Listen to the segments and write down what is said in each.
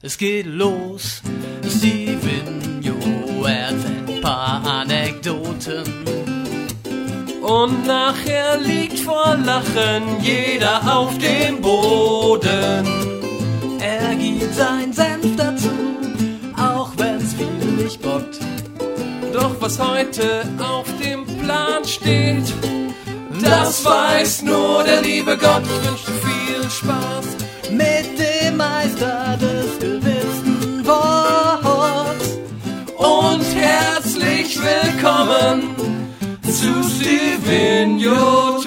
Es geht los, Stevenio erzählt ein paar Anekdoten. Und nachher liegt vor Lachen jeder auf dem Boden. Er gibt sein Senf dazu, auch wenn's viele nicht bockt. Doch was heute auf dem Plan steht, das weiß nur der liebe Gott. Ich wünsche dir viel Spaß mit dem Meister des gewissen Worts. Und herzlich willkommen zu Stevenio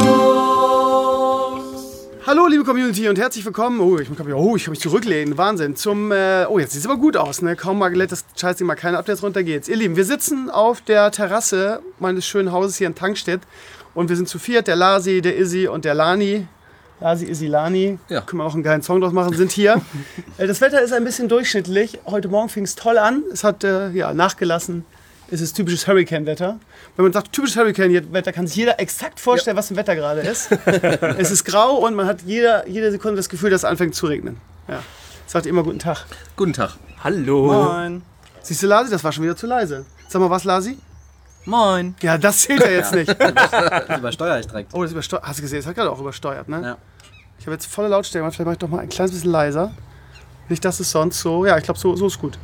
Talks. Hallo liebe Community und herzlich willkommen. Ich kann mich zurücklehnen, Wahnsinn. Jetzt sieht es aber gut aus, ne? Kaum mal gelettet, das Scheißding mal keine Updates, runter geht's. Ihr Lieben, wir sitzen auf der Terrasse meines schönen Hauses hier in Tankstedt und wir sind zu viert, der Lasi, der Izzy und der Lani. Lasi, Izzy, Lani, ja. Können wir auch einen geilen Song draus machen, sind hier. Das Wetter ist ein bisschen durchschnittlich. Heute Morgen fing es toll an, es hat nachgelassen. Es ist typisches Hurricane-Wetter. Wenn man sagt typisches Hurricane-Wetter, kann sich jeder exakt vorstellen, was für ein Wetter gerade ist. Es ist grau und man hat jede Sekunde das Gefühl, dass es anfängt zu regnen. Ja. Sagt immer guten Tag. Guten Tag. Hallo. Moin. Siehst du, Lasi, das war schon wieder zu leise. Sag mal was, Lasi? Moin. Ja, das zählt ja jetzt nicht. Das übersteuere ich direkt. Oh, das übersteuert. Hast du gesehen, das hat gerade auch übersteuert, ne? Ja. Ich habe jetzt volle Lautstärke gemacht. Vielleicht mache ich doch mal ein kleines bisschen leiser. Nicht, dass es sonst so... Ja, ich glaube, so ist gut.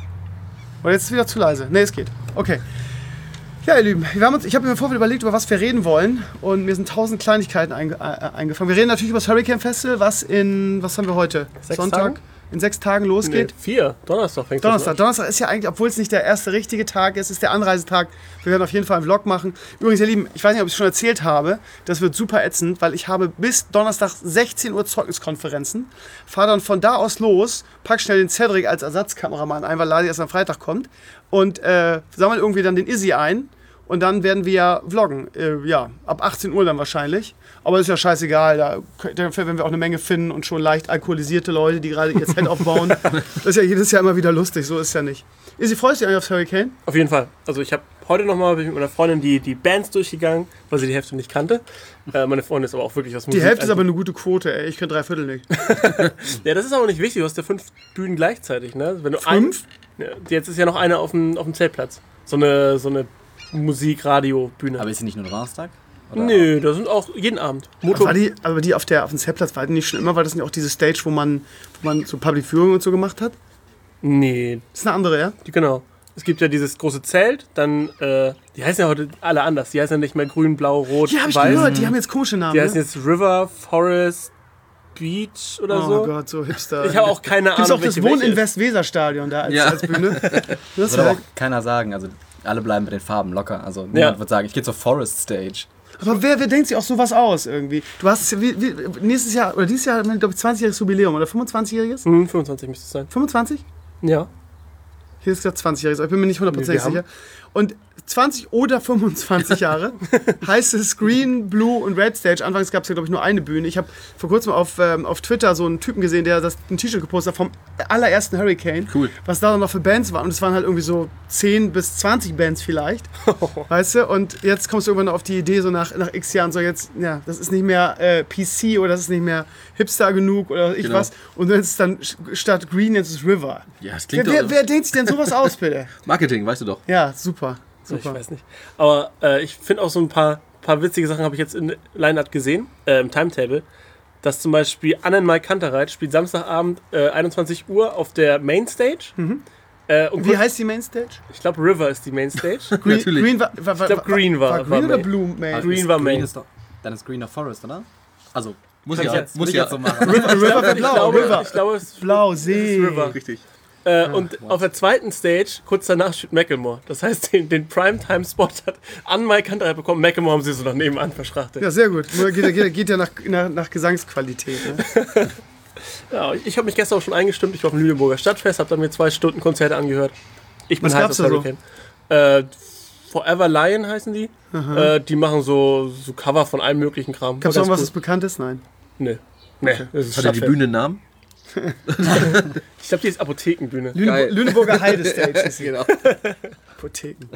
Oder jetzt ist es wieder zu leise. Ne, es geht. Okay. Ja, ihr Lieben, ich habe mir im Vorfeld überlegt, über was wir reden wollen. Und mir sind 1000 Kleinigkeiten eingefallen. Wir reden natürlich über das Hurricane Festival, was haben wir heute? 6 Sonntag? Tagen? In 6 Tagen losgeht. Nee, 4. Donnerstag fängt Donnerstag. das an. Donnerstag ist ja eigentlich, obwohl es nicht der erste richtige Tag ist, ist der Anreisetag. Wir werden auf jeden Fall einen Vlog machen. Übrigens, ihr Lieben, ich weiß nicht, ob ich es schon erzählt habe, das wird super ätzend, weil ich habe bis Donnerstag 16 Uhr Zeugniskonferenzen, fahre dann von da aus los, pack schnell den Cedric als Ersatzkameramann ein, weil Ladi erst am Freitag kommt und sammle irgendwie dann den Izzy ein und dann werden wir ja vloggen. Ab 18 Uhr dann wahrscheinlich. Aber ist ja scheißegal, da werden wir auch eine Menge finden und schon leicht alkoholisierte Leute, die gerade ihr Zelt aufbauen. Das ist ja jedes Jahr immer wieder lustig, so ist es ja nicht. Izzy, freust du dich eigentlich aufs Hurricane? Auf jeden Fall. Also ich habe heute nochmal mit meiner Freundin die Bands durchgegangen, weil sie die Hälfte nicht kannte. Meine Freundin ist aber auch wirklich was Musik. Die Hälfte ist aber eine gute Quote, ey. Ich könnte 3/4 nicht. Ja, das ist aber nicht wichtig, du hast ja 5 Bühnen gleichzeitig, ne? Wenn du 5? Jetzt ist ja noch eine auf dem Zeltplatz. So eine Musik-Radio-Bühne. Aber ist sie nicht nur Donnerstag? Oder? Nö, da sind auch jeden Abend. Aber die auf dem Zeltplatz war die nicht schon immer, weil das nicht auch diese Stage, wo man so Public Viewing und so gemacht hat? Nee. Das ist eine andere, ja? Genau. Es gibt ja dieses große Zelt, dann, die heißen ja heute alle anders. Die heißen ja nicht mehr grün, blau, rot, Die habe ich weiß. gehört, die haben jetzt komische Namen. Die heißen jetzt River, Forest, Beach oder so. Oh Gott, so Hipster. Ich habe auch keine Ahnung, Gibt's auch das Wohn in welche West-Weser-Stadion da als Bühne? Das Würde aber auch keiner sagen. Also alle bleiben mit den Farben locker. Also niemand wird sagen, ich gehe zur Forest Stage. Aber wer denkt sich auch sowas aus irgendwie? Du hast nächstes Jahr oder dieses Jahr, glaube ich, 20-jähriges Jubiläum oder 25-jähriges? 25 müsste es sein. 25? Ja. Hier ist gerade 20-jähriges, ich bin mir nicht 100% sicher. Und 20 oder 25 Jahre heißt es Green, Blue und Red Stage. Anfangs gab es ja, glaube ich, nur eine Bühne. Ich habe vor kurzem auf Twitter so einen Typen gesehen, der ein T-Shirt gepostet hat vom allerersten Hurricane. Cool. Was da dann noch für Bands waren. Und es waren halt irgendwie so 10 bis 20 Bands vielleicht. Weißt du? Und jetzt kommst du irgendwann auf die Idee, so nach x Jahren, so jetzt, ja, das ist nicht mehr PC oder das ist nicht mehr Hipster genug oder was. Und jetzt ist dann statt Green, jetzt ist River. Ja, das klingt Wer denkt sich denn sowas aus, bitte? Marketing, weißt du doch. Ja, super. Ich weiß nicht. Aber ich finde auch so ein paar witzige Sachen habe ich jetzt in Line-Up gesehen, im Timetable. Dass zum Beispiel Annenmal Kantereit spielt Samstagabend 21 Uhr auf der Mainstage. Und wie heißt die Mainstage? Ich glaube River ist die Mainstage. Natürlich. Green war Green war Green oder Blue Main? Green war Main. Dann ist Green of Forest, oder? Also, muss Kann ich ich jetzt so machen. River wird blau. River. Ich glaube, es ist Blau, See. River. Richtig. Und auf der zweiten Stage, kurz danach, steht Macklemore. Das heißt, den Primetime-Spot hat Annenmal Kantereit bekommen. Macklemore haben sie so nach nebenan verschrachtet. Ja, sehr gut. Geht ja nach Gesangsqualität. Ne? Ja, ich habe mich gestern auch schon eingestimmt. Ich war auf dem Lüneburger Stadtfest, habe dann mir 2 Stunden Konzerte angehört. Ich bin Was heiß gab's auf da so? Hurricane. Forever Lion heißen die. Die machen so Cover von allem möglichen Kram. Gab es noch was, das bekannt ist? Nein. Nee. Okay. Das ist Hat er die Stadtfest. Bühne einen Namen? Ich glaube, die ist Apothekenbühne. Lüneburger Heide Stage ist sie. Genau. Apotheken.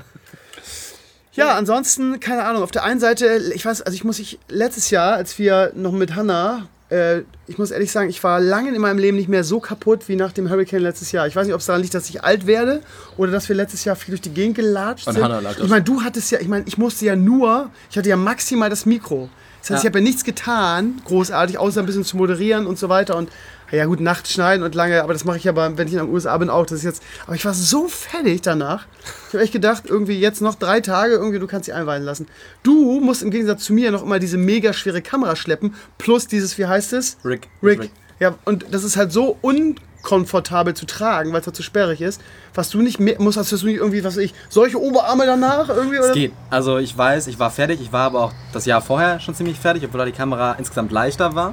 Ja, ansonsten, keine Ahnung, auf der einen Seite, letztes Jahr, als wir noch mit Hannah ich muss ehrlich sagen, ich war lange in meinem Leben nicht mehr so kaputt wie nach dem Hurricane letztes Jahr. Ich weiß nicht, ob es daran liegt, dass ich alt werde oder dass wir letztes Jahr viel durch die Gegend gelatscht sind. Ich meine, du hattest ja, ich hatte ja maximal das Mikro. Das heißt, ich habe ja nichts getan, großartig, außer ein bisschen zu moderieren und so weiter. Und ja gut, nachts schneiden und lange, aber das mache ich aber, wenn ich in den USA bin, auch. Das ist jetzt, aber ich war so fertig danach. Ich habe echt gedacht, irgendwie jetzt noch 3 Tage, irgendwie du kannst dich einweihen lassen. Du musst im Gegensatz zu mir noch immer diese mega schwere Kamera schleppen, plus dieses, wie heißt es? Rick. Ja, und das ist halt so unkomfortabel zu tragen, weil es halt zu sperrig ist. Was du nicht mehr musst, hast du nicht irgendwie, was weiß ich, solche Oberarme danach irgendwie? Oder? Es geht. Also ich weiß, ich war fertig. Ich war aber auch das Jahr vorher schon ziemlich fertig, obwohl die Kamera insgesamt leichter war.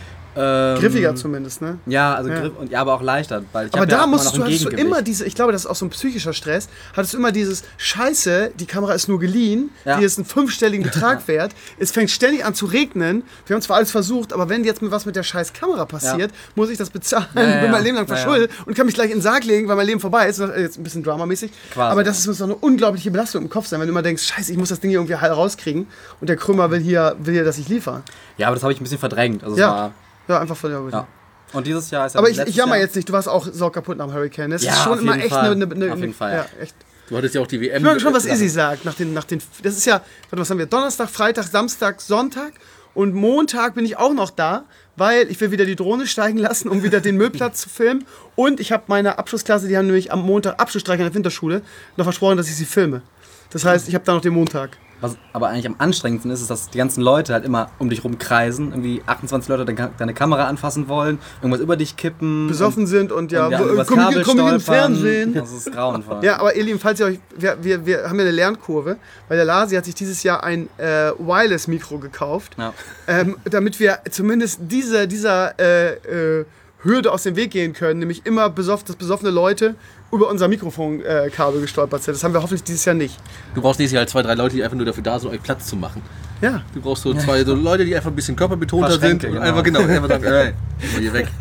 Griffiger zumindest, ne? Ja, also Griff und aber auch leichter. Weil ich aber da hattest du immer diese, ich glaube, das ist auch so ein psychischer Stress, hattest du immer dieses Scheiße, die Kamera ist nur geliehen, die ist einen 5-stelligen Betrag wert, es fängt ständig an zu regnen, wir haben zwar alles versucht, aber wenn jetzt was mit der scheiß Kamera passiert, muss ich das bezahlen, bin mein Leben lang verschuldet und kann mich gleich in den Sarg legen, weil mein Leben vorbei ist, jetzt ein bisschen dramamäßig, aber das muss doch eine unglaubliche Belastung im Kopf sein, wenn du immer denkst, Scheiße, ich muss das Ding hier irgendwie heil rauskriegen und der Krümmer will hier, dass ich liefere. Ja, aber das habe ich ein bisschen verdrängt, also es war... Ja, einfach von der ja. Und dieses Jahr ist aber ich jammer jetzt nicht, du warst auch saukaputt nach dem Hurricane. Das ist schon immer echt eine auf jeden Fall. Ja, echt. Du hattest ja auch die WM. Ich mag schon, was Izzy sagt. Das ist ja, was haben wir? Donnerstag, Freitag, Samstag, Sonntag und Montag bin ich auch noch da, weil ich will wieder die Drohne steigen lassen, um wieder den Müllplatz zu filmen. Und ich habe meine Abschlussklasse, die haben nämlich am Montag Abschlussstreik in der Winterschule, noch versprochen, dass ich sie filme. Das heißt, ich habe da noch den Montag. Was aber eigentlich am anstrengendsten ist, dass die ganzen Leute halt immer um dich rumkreisen, irgendwie 28 Leute deine Kamera anfassen wollen, irgendwas über dich kippen. Besoffen sind und komm im Fernsehen. Das ist grauenvoll. Ja, aber ihr Lieben, falls ihr euch, wir haben ja eine Lernkurve, weil der Lasi hat sich dieses Jahr ein Wireless-Mikro gekauft, damit wir zumindest dieser Hürde aus dem Weg gehen können, nämlich immer besoffene Leute über unser Mikrofonkabel gestolpert sind. Das haben wir hoffentlich dieses Jahr nicht. Du brauchst dieses Jahr halt 2, 3 Leute, die einfach nur dafür da sind, euch Platz zu machen. Ja. Du brauchst so 2 so Leute, die einfach ein bisschen körperbetonter sind und einfach sagen, ey, mal hier weg.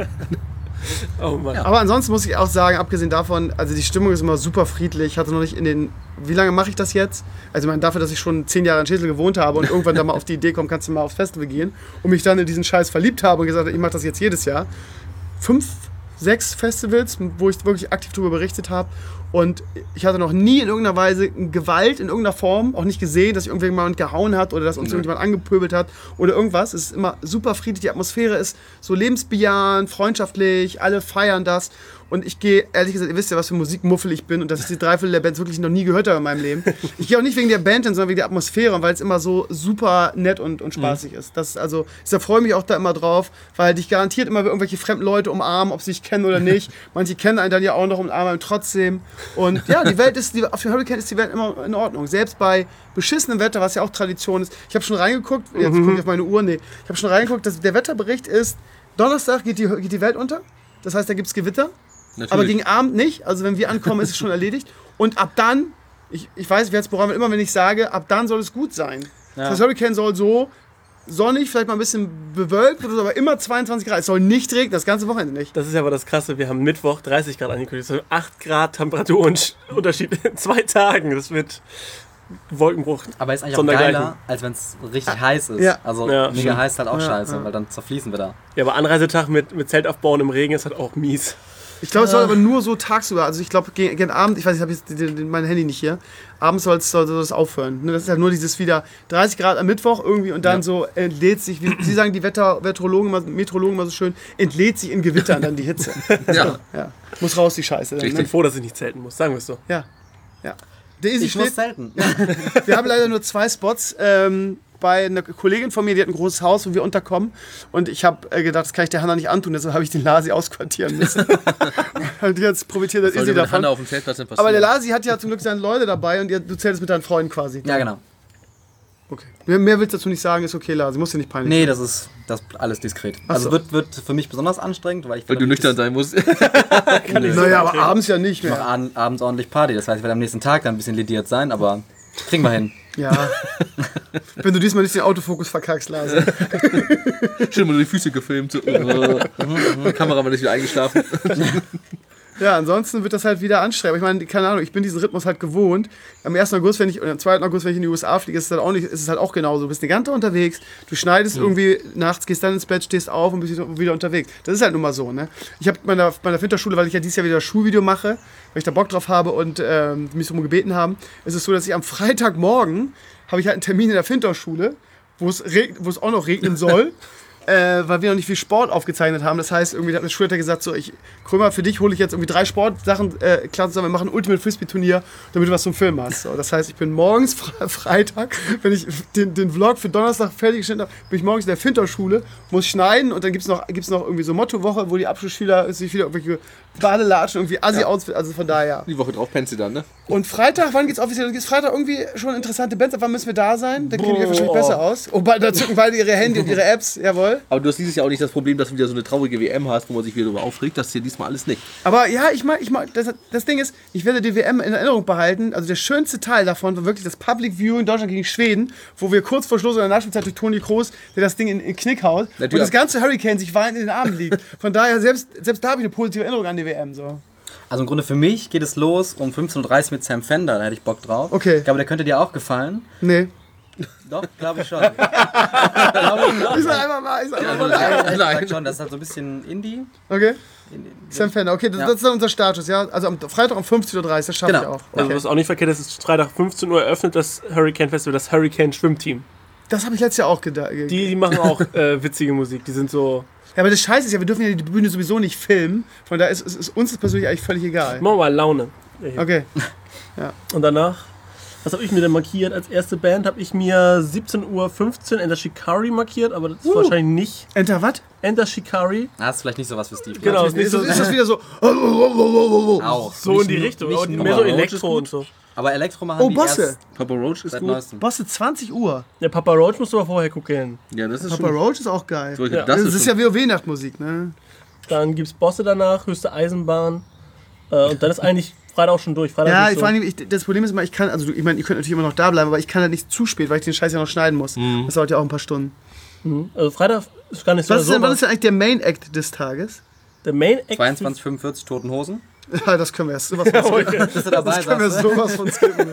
Oh Mann. Ja. Aber ansonsten muss ich auch sagen, abgesehen davon, also die Stimmung ist immer super friedlich. Ich hatte noch nicht wie lange mache ich das jetzt? Also ich meine, dafür, dass ich schon 10 Jahre in Schesel gewohnt habe und irgendwann da mal auf die Idee komme, kannst du mal aufs Festival gehen und mich dann in diesen Scheiß verliebt habe und gesagt habe, ich mache das jetzt jedes Jahr. 5, 6 Festivals, wo ich wirklich aktiv darüber berichtet habe. Und ich hatte noch nie in irgendeiner Weise Gewalt in irgendeiner Form, auch nicht gesehen, dass irgendjemand gehauen hat oder dass uns irgendjemand angepöbelt hat oder irgendwas. Es ist immer super friedlich, die Atmosphäre ist so lebensbejahend, freundschaftlich, alle feiern das. Und ich gehe, ehrlich gesagt, ihr wisst ja, was für Musikmuffel ich bin und dass ich die 3/4 der Bands wirklich noch nie gehört habe in meinem Leben. Ich gehe auch nicht wegen der Band hin, sondern wegen der Atmosphäre und weil es immer so super nett und spaßig ist. Da freue ich mich auch da immer drauf, weil dich garantiert immer irgendwelche fremden Leute umarmen, ob sie dich kennen oder nicht. Manche kennen einen dann ja auch noch, umarmen einen trotzdem. Und ja, auf dem Hurricane ist die Welt immer in Ordnung. Selbst bei beschissenem Wetter, was ja auch Tradition ist. Ich habe schon reingeguckt, jetzt gucke ich auf meine Uhr, ich habe schon reingeguckt, dass der Wetterbericht ist, Donnerstag geht die Welt unter. Das heißt, da gibt es Gewitter. Natürlich. Aber gegen Abend nicht. Also wenn wir ankommen, ist es schon erledigt. Und ab dann, ich weiß, ich werde es bereuen, immer wenn ich sage, ab dann soll es gut sein. Ja. Das Hurricane soll so sonnig, vielleicht mal ein bisschen bewölkt, aber immer 22 Grad. Es soll nicht regnen, das ganze Wochenende nicht. Das ist aber das Krasse. Wir haben Mittwoch 30 Grad angekündigt. Das sind 8 Grad Temperaturunterschied in 2 Tagen. Das wird Wolkenbruch. Aber ist eigentlich auch geiler, als wenn es richtig heiß ist. Ja. Also mega heiß ist halt auch scheiße, weil dann zerfließen wir da. Ja, aber Anreisetag mit Zelt aufbauen im Regen ist halt auch mies. Ich glaube, es soll aber nur so tagsüber, also ich glaube, gegen Abend, ich weiß, ich habe jetzt mein Handy nicht hier, abends soll das aufhören. Das ist halt nur dieses wieder 30 Grad am Mittwoch irgendwie und dann so entlädt sich, wie Sie sagen die Meteorologen immer so schön, entlädt sich in Gewittern dann die Hitze. Ja. Muss raus, die Scheiße. Dann, ich bin froh, dass ich nicht zelten muss, sagen wir es so. Ja. Ich muss zelten. Ja. Wir haben leider nur 2 Spots. Bei einer Kollegin von mir, die hat ein großes Haus, wo wir unterkommen. Und ich habe gedacht, das kann ich der Hanna nicht antun, deshalb habe ich den Lasi ausquartieren müssen. Und jetzt profitiert das Izzy davon. Auf dem Zeltplatz denn passieren? Aber der Lasi hat ja zum Glück seine Leute dabei und du zählst mit deinen Freunden quasi. Ja, genau. Okay. Mehr willst du dazu nicht sagen, ist okay, Lasi, muss dir nicht peinlich sein. Nee, das ist alles diskret. Also wird für mich besonders anstrengend, weil du nüchtern sein musst. Naja, aber abends ja nicht mehr. Ich mache abends ordentlich Party, das heißt, ich werde am nächsten Tag dann ein bisschen lidiert sein, aber kriegen wir hin. Ja. Wenn du diesmal nicht den Autofokus verkackst, Lasi. Schön mal die Füße gefilmt. Die Kamera war nicht wieder eingeschlafen. Ja, ansonsten wird das halt wieder anstrengend. Ich meine, keine Ahnung, ich bin diesen Rhythmus halt gewohnt. Am 1. August, oder am 2. August, wenn ich in die USA fliege, ist es halt auch genauso. Du bist eine ganze unterwegs, du schneidest irgendwie nachts, gehst dann ins Bett, stehst auf und bist wieder unterwegs. Das ist halt nun mal so, ne? Ich habe meiner Winterschule, weil ich ja dieses Jahr wieder ein Schulvideo mache, weil ich da Bock drauf habe und mich so gebeten haben, ist es so, dass ich am Freitagmorgen habe ich halt einen Termin in der Winterschule, wo es auch noch regnen soll. Weil wir noch nicht viel Sport aufgezeichnet haben. Das heißt, irgendwie hat mir Schulter gesagt, so, Krömer, für dich hole ich jetzt irgendwie 3 Sportsachen klar zusammen, wir machen ein Ultimate Frisbee-Turnier, damit du was zum Film hast. So, das heißt, ich bin morgens, Freitag, wenn ich den Vlog für Donnerstag fertig geschnitten habe, bin ich morgens in der Finterschule, muss schneiden und dann gibt's noch irgendwie so Mottowoche, wo die Abschlussschüler sich wieder irgendwelche Badelatschen, irgendwie Assi-Outfit, also von daher. Die Woche drauf pennst du dann, ne? Und Freitag, wann geht's offiziell? Dann geht's Freitag irgendwie schon interessante Bands, ab wann müssen wir da sein? Dann kriegen die wahrscheinlich besser aus. Oh, da zücken beide ihre Handy und ihre Apps, jawohl. Aber du hast dieses Jahr auch nicht das Problem, dass du wieder so eine traurige WM hast, wo man sich wieder darüber aufregt. Das ist hier diesmal alles nicht. Aber ja, ich mag, das Ding ist, ich werde die WM in Erinnerung behalten. Also der schönste Teil davon war wirklich das Public Viewing Deutschland gegen Schweden, wo wir kurz vor Schluss in der Nachspielzeit durch Toni Kroos, der das Ding in den Knick haut und das ganze Hurricane sich weinend in den Armen liegt. Von daher, selbst da habe ich eine positive Erinnerung an die WM. So. Also im Grunde für mich geht es los um 15:30 Uhr mit Sam Fender, da hätte ich Bock drauf. Okay. Ich glaube, der könnte dir auch gefallen. Nee. Doch, glaube ich schon. Ich sag einfach mal. Nein. Schon, das ist halt so ein bisschen Indie. Okay. Sam Fender, okay, das ist dann unser Status, ja? Also am Freitag um 15:30 Uhr, das schaffe ich auch. Okay. Also was auch nicht verkehrt ist, ist Freitag 15 Uhr eröffnet das Hurricane Festival, das Hurricane Schwimmteam. Das habe ich letztes Jahr auch gedacht. Die machen auch witzige Musik, die sind so... Ja, aber das Scheiße ist ja, wir dürfen ja die Bühne sowieso nicht filmen, von daher ist uns das persönlich eigentlich völlig egal. Machen wir mal Laune. Okay. Und danach, was habe ich mir denn markiert? Als erste Band habe ich mir 17:15 Uhr Enter Shikari markiert, aber das ist wahrscheinlich nicht. Enter was? Enter Shikari. Das ist vielleicht nicht so was für Steve. Genau, ist nicht so. Ist das wieder so. Auch. So Nicht in die nur- Richtung, nicht aber nur mehr so Roach Elektro ist gut, und so. Aber Elektro machen die Bosse. erst Papa Roach ist seit gut. neuestem. Bosse, 20 Uhr. Der Papa Roach musst du aber vorher gucken. Ja, das ist Papa schon... Roach ist auch geil. So, Ja. Das ist ja WoW-Nachtmusik, ne? Dann gibt's Bosse danach, höchste Eisenbahn. Und dann ist eigentlich Freitag auch schon durch. Freitag Ja, ist vor allem, das Problem ist immer, ich meine, ihr könnt natürlich immer noch da bleiben, aber ich kann halt nicht zu spät, weil ich den Scheiß ja noch schneiden muss. Das dauert ja auch ein paar Stunden. Also Freitag ist gar nicht so. Was ist denn eigentlich der Main-Act des Tages? Der Main Act. 22:45 Toten Hosen. Ja, das können wir erst sowas von skippen. Bist du dabei? Das können wir sagst du? sowas von skippen.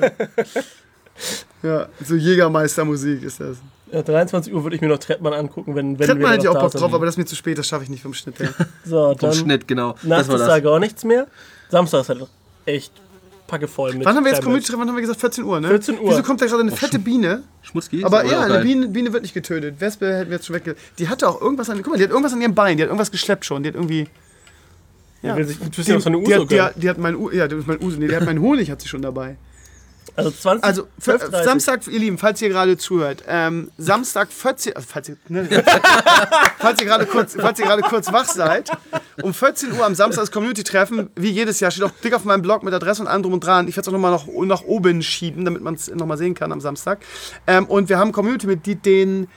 Ja, so Jägermeister-Musik ist das. Ja, 23 Uhr würde ich mir noch Trettmann angucken, wenn Trettmann hätte ich noch auch da Bock sind. drauf, aber das ist mir zu spät, das schaffe ich nicht vom Schnitt her. So, Vom dann Schnitt, genau. nachts Das war ist da das. gar nichts mehr. Samstag ist halt echt packevoll mit. Wann haben wir jetzt Climax. Community-Treffen? Wann haben wir gesagt? 14 Uhr, ne? 14 Uhr. Wieso kommt da gerade eine fette Biene? Schmutzki? Aber ist ja, auch eine geil. Biene wird nicht getötet. Wespe hätten wir jetzt schon wegge... Die hatte auch irgendwas an... Guck mal, die hat irgendwas an ihrem Bein. Die hat irgendwas geschleppt schon. Die hat irgendwie... Ja. Ja. Will sich intuitiv was von der Die Uso hat, gönnen. die hat mein Uso... Ja, das ist mein Uso. Nee, die hat meinen Honig hat sie schon dabei. Also 20, Also, 12:30. Samstag, ihr Lieben, falls ihr gerade zuhört, Samstag 14... Also, falls ihr gerade kurz wach seid, um 14 Uhr am Samstag das Community-Treffen, wie jedes Jahr, steht auch dick auf meinem Blog mit Adresse und allem drum und dran. Ich werde es auch nochmal nach oben schieben, damit man es nochmal sehen kann am Samstag. Und wir haben Community-Mitglied, den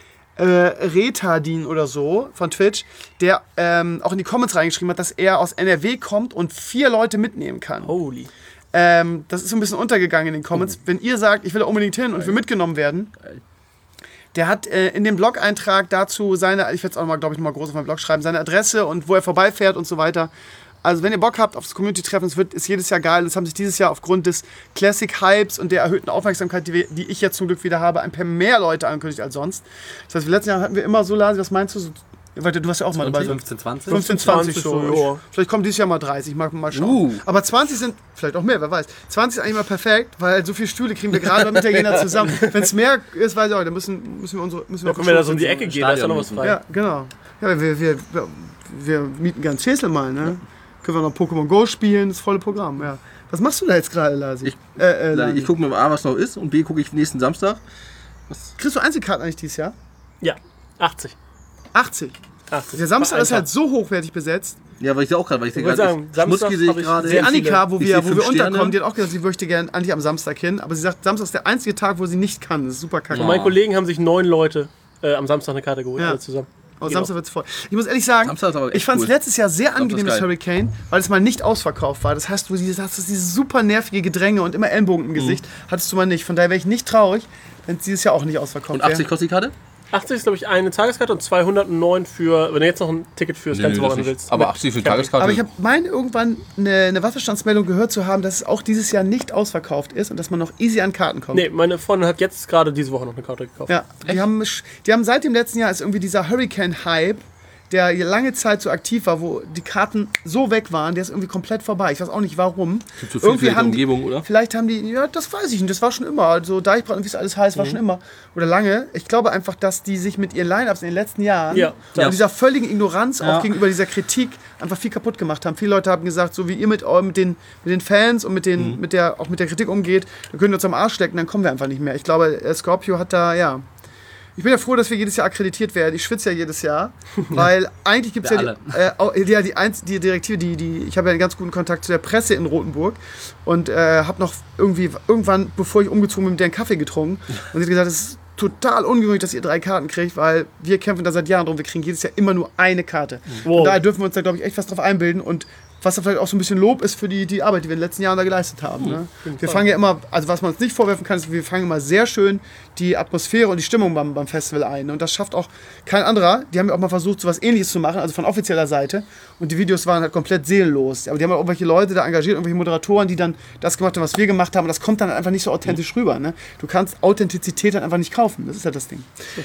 Retardin oder so von Twitch, der auch in die Comments reingeschrieben hat, dass er aus NRW kommt und 4 Leute mitnehmen kann. Holy. Das ist so ein bisschen untergegangen in den Comments. Wenn ihr sagt, ich will da unbedingt hin und will mitgenommen werden, der hat in dem Blog-Eintrag dazu seine, ich werde es auch mal, glaube ich, nochmal groß auf meinem Blog schreiben, seine Adresse und wo er vorbeifährt und so weiter. Also wenn ihr Bock habt auf das Community-Treffen, ist jedes Jahr geil. Es haben sich dieses Jahr aufgrund des Classic-Hypes und der erhöhten Aufmerksamkeit, die ich jetzt zum Glück wieder habe, ein paar mehr Leute angekündigt als sonst. Das heißt, letzten Jahr hatten wir immer so, Lasi, was meinst du? So, warte, du warst ja auch mal dabei. 15, 20. 15, 20 so. so, ja. Vielleicht kommen dieses Jahr mal 30, mal schauen. Aber 20 sind, vielleicht auch mehr, wer weiß. 20 ist eigentlich mal perfekt, weil so viele Stühle kriegen wir gerade beim Italiener zusammen. Wenn es mehr ist, weiß ich auch, dann müssen wir unsere... Ja, wenn wir da so um die Ecke gehen, da ist ja noch was frei. Ja, genau. Ja, wir mieten ganz Schäsel mal, ne? Können wir noch Pokémon Go spielen, das volle Programm, ja. Was machst du da jetzt gerade, Lasi? Ich gucke mir A, was noch ist, und B, gucke ich nächsten Samstag. Kriegst du Einzelkarten eigentlich dieses Jahr? Ja, 80. 80. Der Samstag ist halt so hochwertig besetzt. Ja, weil ich da auch gerade, weil ich wollte sagen, Schmutzki Samstag sehe hab ich ich gerade. Die sehr Annika, wo Ich wir sehe 5 unterkommen, Sterne. die hat auch gesagt, sie möchte gerne eigentlich am Samstag hin, aber sie sagt, Samstag ist der einzige Tag, wo sie nicht kann. Das ist super kacke. Und meine Kollegen haben sich 9 Leute am Samstag eine Karte geholt, Ja. alle zusammen. Aber Samstag wird's voll. Ich muss ehrlich sagen, Samstag ist aber echt ich fand es cool. letztes Jahr sehr angenehm, das das geil. Hurricane, weil es mal nicht ausverkauft war. Das heißt, du hast dieses super nervige Gedränge und immer Ellenbogen im Gesicht. Hattest du mal nicht. Von daher wäre ich nicht traurig, wenn es dieses Jahr auch nicht ausverkauft Und wäre. 80 kostet die Karte? 80 ist, glaube ich, eine Tageskarte und 209 für, wenn du jetzt noch ein Ticket fürs ganze Wochenende willst. Aber 80 für Tageskarte. Aber ich meine irgendwann eine Wasserstandsmeldung gehört zu haben, dass es auch dieses Jahr nicht ausverkauft ist und dass man noch easy an Karten kommt. Nee, meine Freundin hat jetzt gerade diese Woche noch eine Karte gekauft. Ja, die haben seit dem letzten Jahr ist irgendwie dieser Hurricane-Hype, der lange Zeit so aktiv war, wo die Karten so weg waren, der ist irgendwie komplett vorbei. Ich weiß auch nicht warum. Gibt so viel für die Umgebung, oder? Vielleicht haben die, ja, das weiß ich nicht, das war schon immer. Also Deichbrand und wie es alles heißt, war schon immer. Oder lange. Ich glaube einfach, dass die sich mit ihren Line-Ups in den letzten Jahren und dieser völligen Ignoranz auch gegenüber dieser Kritik einfach viel kaputt gemacht haben. Viele Leute haben gesagt, so wie ihr mit den Fans und mit der Kritik umgeht, dann könnt ihr uns am Arsch stecken, dann kommen wir einfach nicht mehr. Ich glaube, Scorpio hat da, ich bin ja froh, dass wir jedes Jahr akkreditiert werden. Ich schwitze ja jedes Jahr, weil eigentlich gibt es die Direktive, ich habe ja einen ganz guten Kontakt zu der Presse in Rothenburg und habe noch irgendwann, bevor ich umgezogen bin, mit der einen Kaffee getrunken und sie hat gesagt, es ist total ungewöhnlich, dass ihr 3 Karten kriegt, weil wir kämpfen da seit Jahren drum, wir kriegen jedes Jahr immer nur eine Karte. Wow. Und daher dürfen wir uns da, glaube ich, echt was drauf einbilden und was da vielleicht auch so ein bisschen Lob ist für die Arbeit, die wir in den letzten Jahren da geleistet haben. Ne? Wir fangen ja immer, also was man uns nicht vorwerfen kann, ist, wir fangen immer sehr schön die Atmosphäre und die Stimmung beim Festival ein. Ne? Und das schafft auch kein anderer. Die haben ja auch mal versucht, so was Ähnliches zu machen, also von offizieller Seite. Und die Videos waren halt komplett seelenlos. Aber die haben auch irgendwelche Leute da engagiert, irgendwelche Moderatoren, die dann das gemacht haben, was wir gemacht haben. Und das kommt dann einfach nicht so authentisch rüber. Ne? Du kannst Authentizität dann einfach nicht kaufen. Das ist halt das Ding.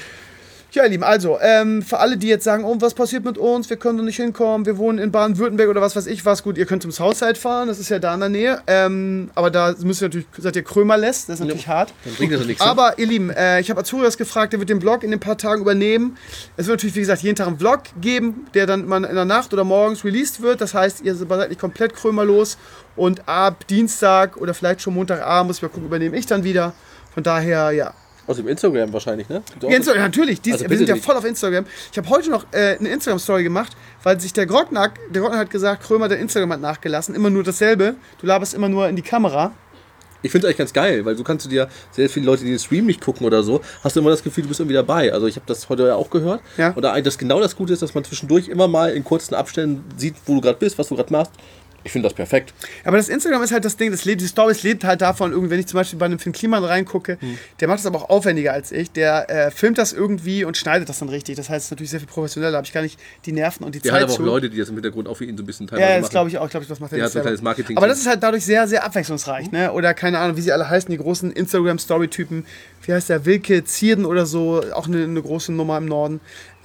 Ja, ihr Lieben, also, für alle, die jetzt sagen, oh, was passiert mit uns, wir können doch nicht hinkommen, wir wohnen in Baden-Württemberg oder was weiß ich was, gut, ihr könnt zum Southside fahren, das ist ja da in der Nähe, aber da müsst ihr natürlich, seid ihr Krömerlässt, das ist natürlich hart. Dann bringt das ja nichts. Aber, ihr Lieben, ich habe Azurias gefragt, der wird den Vlog in ein paar Tagen übernehmen. Es wird natürlich, wie gesagt, jeden Tag einen Vlog geben, der dann mal in der Nacht oder morgens released wird, das heißt, ihr seid nicht komplett krömerlos und ab Dienstag oder vielleicht schon Montagabend, muss ich mal gucken, übernehme ich dann wieder, von daher, ja. Aus dem Instagram wahrscheinlich, ne? Instagram, natürlich. Also wir sind ja voll auf Instagram. Ich habe heute noch eine Instagram-Story gemacht, weil sich der Grocknack hat gesagt, Krömer, dein Instagram hat nachgelassen. Immer nur dasselbe. Du laberst immer nur in die Kamera. Ich finde es eigentlich ganz geil, weil so kannst du dir sehr viele Leute, die den Stream nicht gucken oder so, hast du immer das Gefühl, du bist irgendwie dabei. Also ich habe das heute ja auch gehört. Ja. Und das genau das Gute ist, dass man zwischendurch immer mal in kurzen Abständen sieht, wo du gerade bist, was du gerade machst. Ich finde das perfekt. Aber das Instagram ist halt das Ding, die Stories lebt halt davon, irgendwie, wenn ich zum Beispiel bei einem Finn Kliman reingucke, der macht das aber auch aufwendiger als ich, der filmt das irgendwie und schneidet das dann richtig. Das heißt, es ist natürlich sehr viel professioneller, da habe ich gar nicht die Nerven und die Zeit. Der hat aber auch Leute, die das im Hintergrund auch für ihn so ein bisschen teilweise machen. Ja, das glaube ich auch. Ich glaube, das macht er nicht selber. Ein Marketing. Aber das ist halt dadurch sehr, sehr abwechslungsreich. Ne? Oder keine Ahnung, wie sie alle heißen, die großen Instagram-Story-Typen. Wie heißt der? Wilke Zierden oder so, auch eine große Nummer im Norden.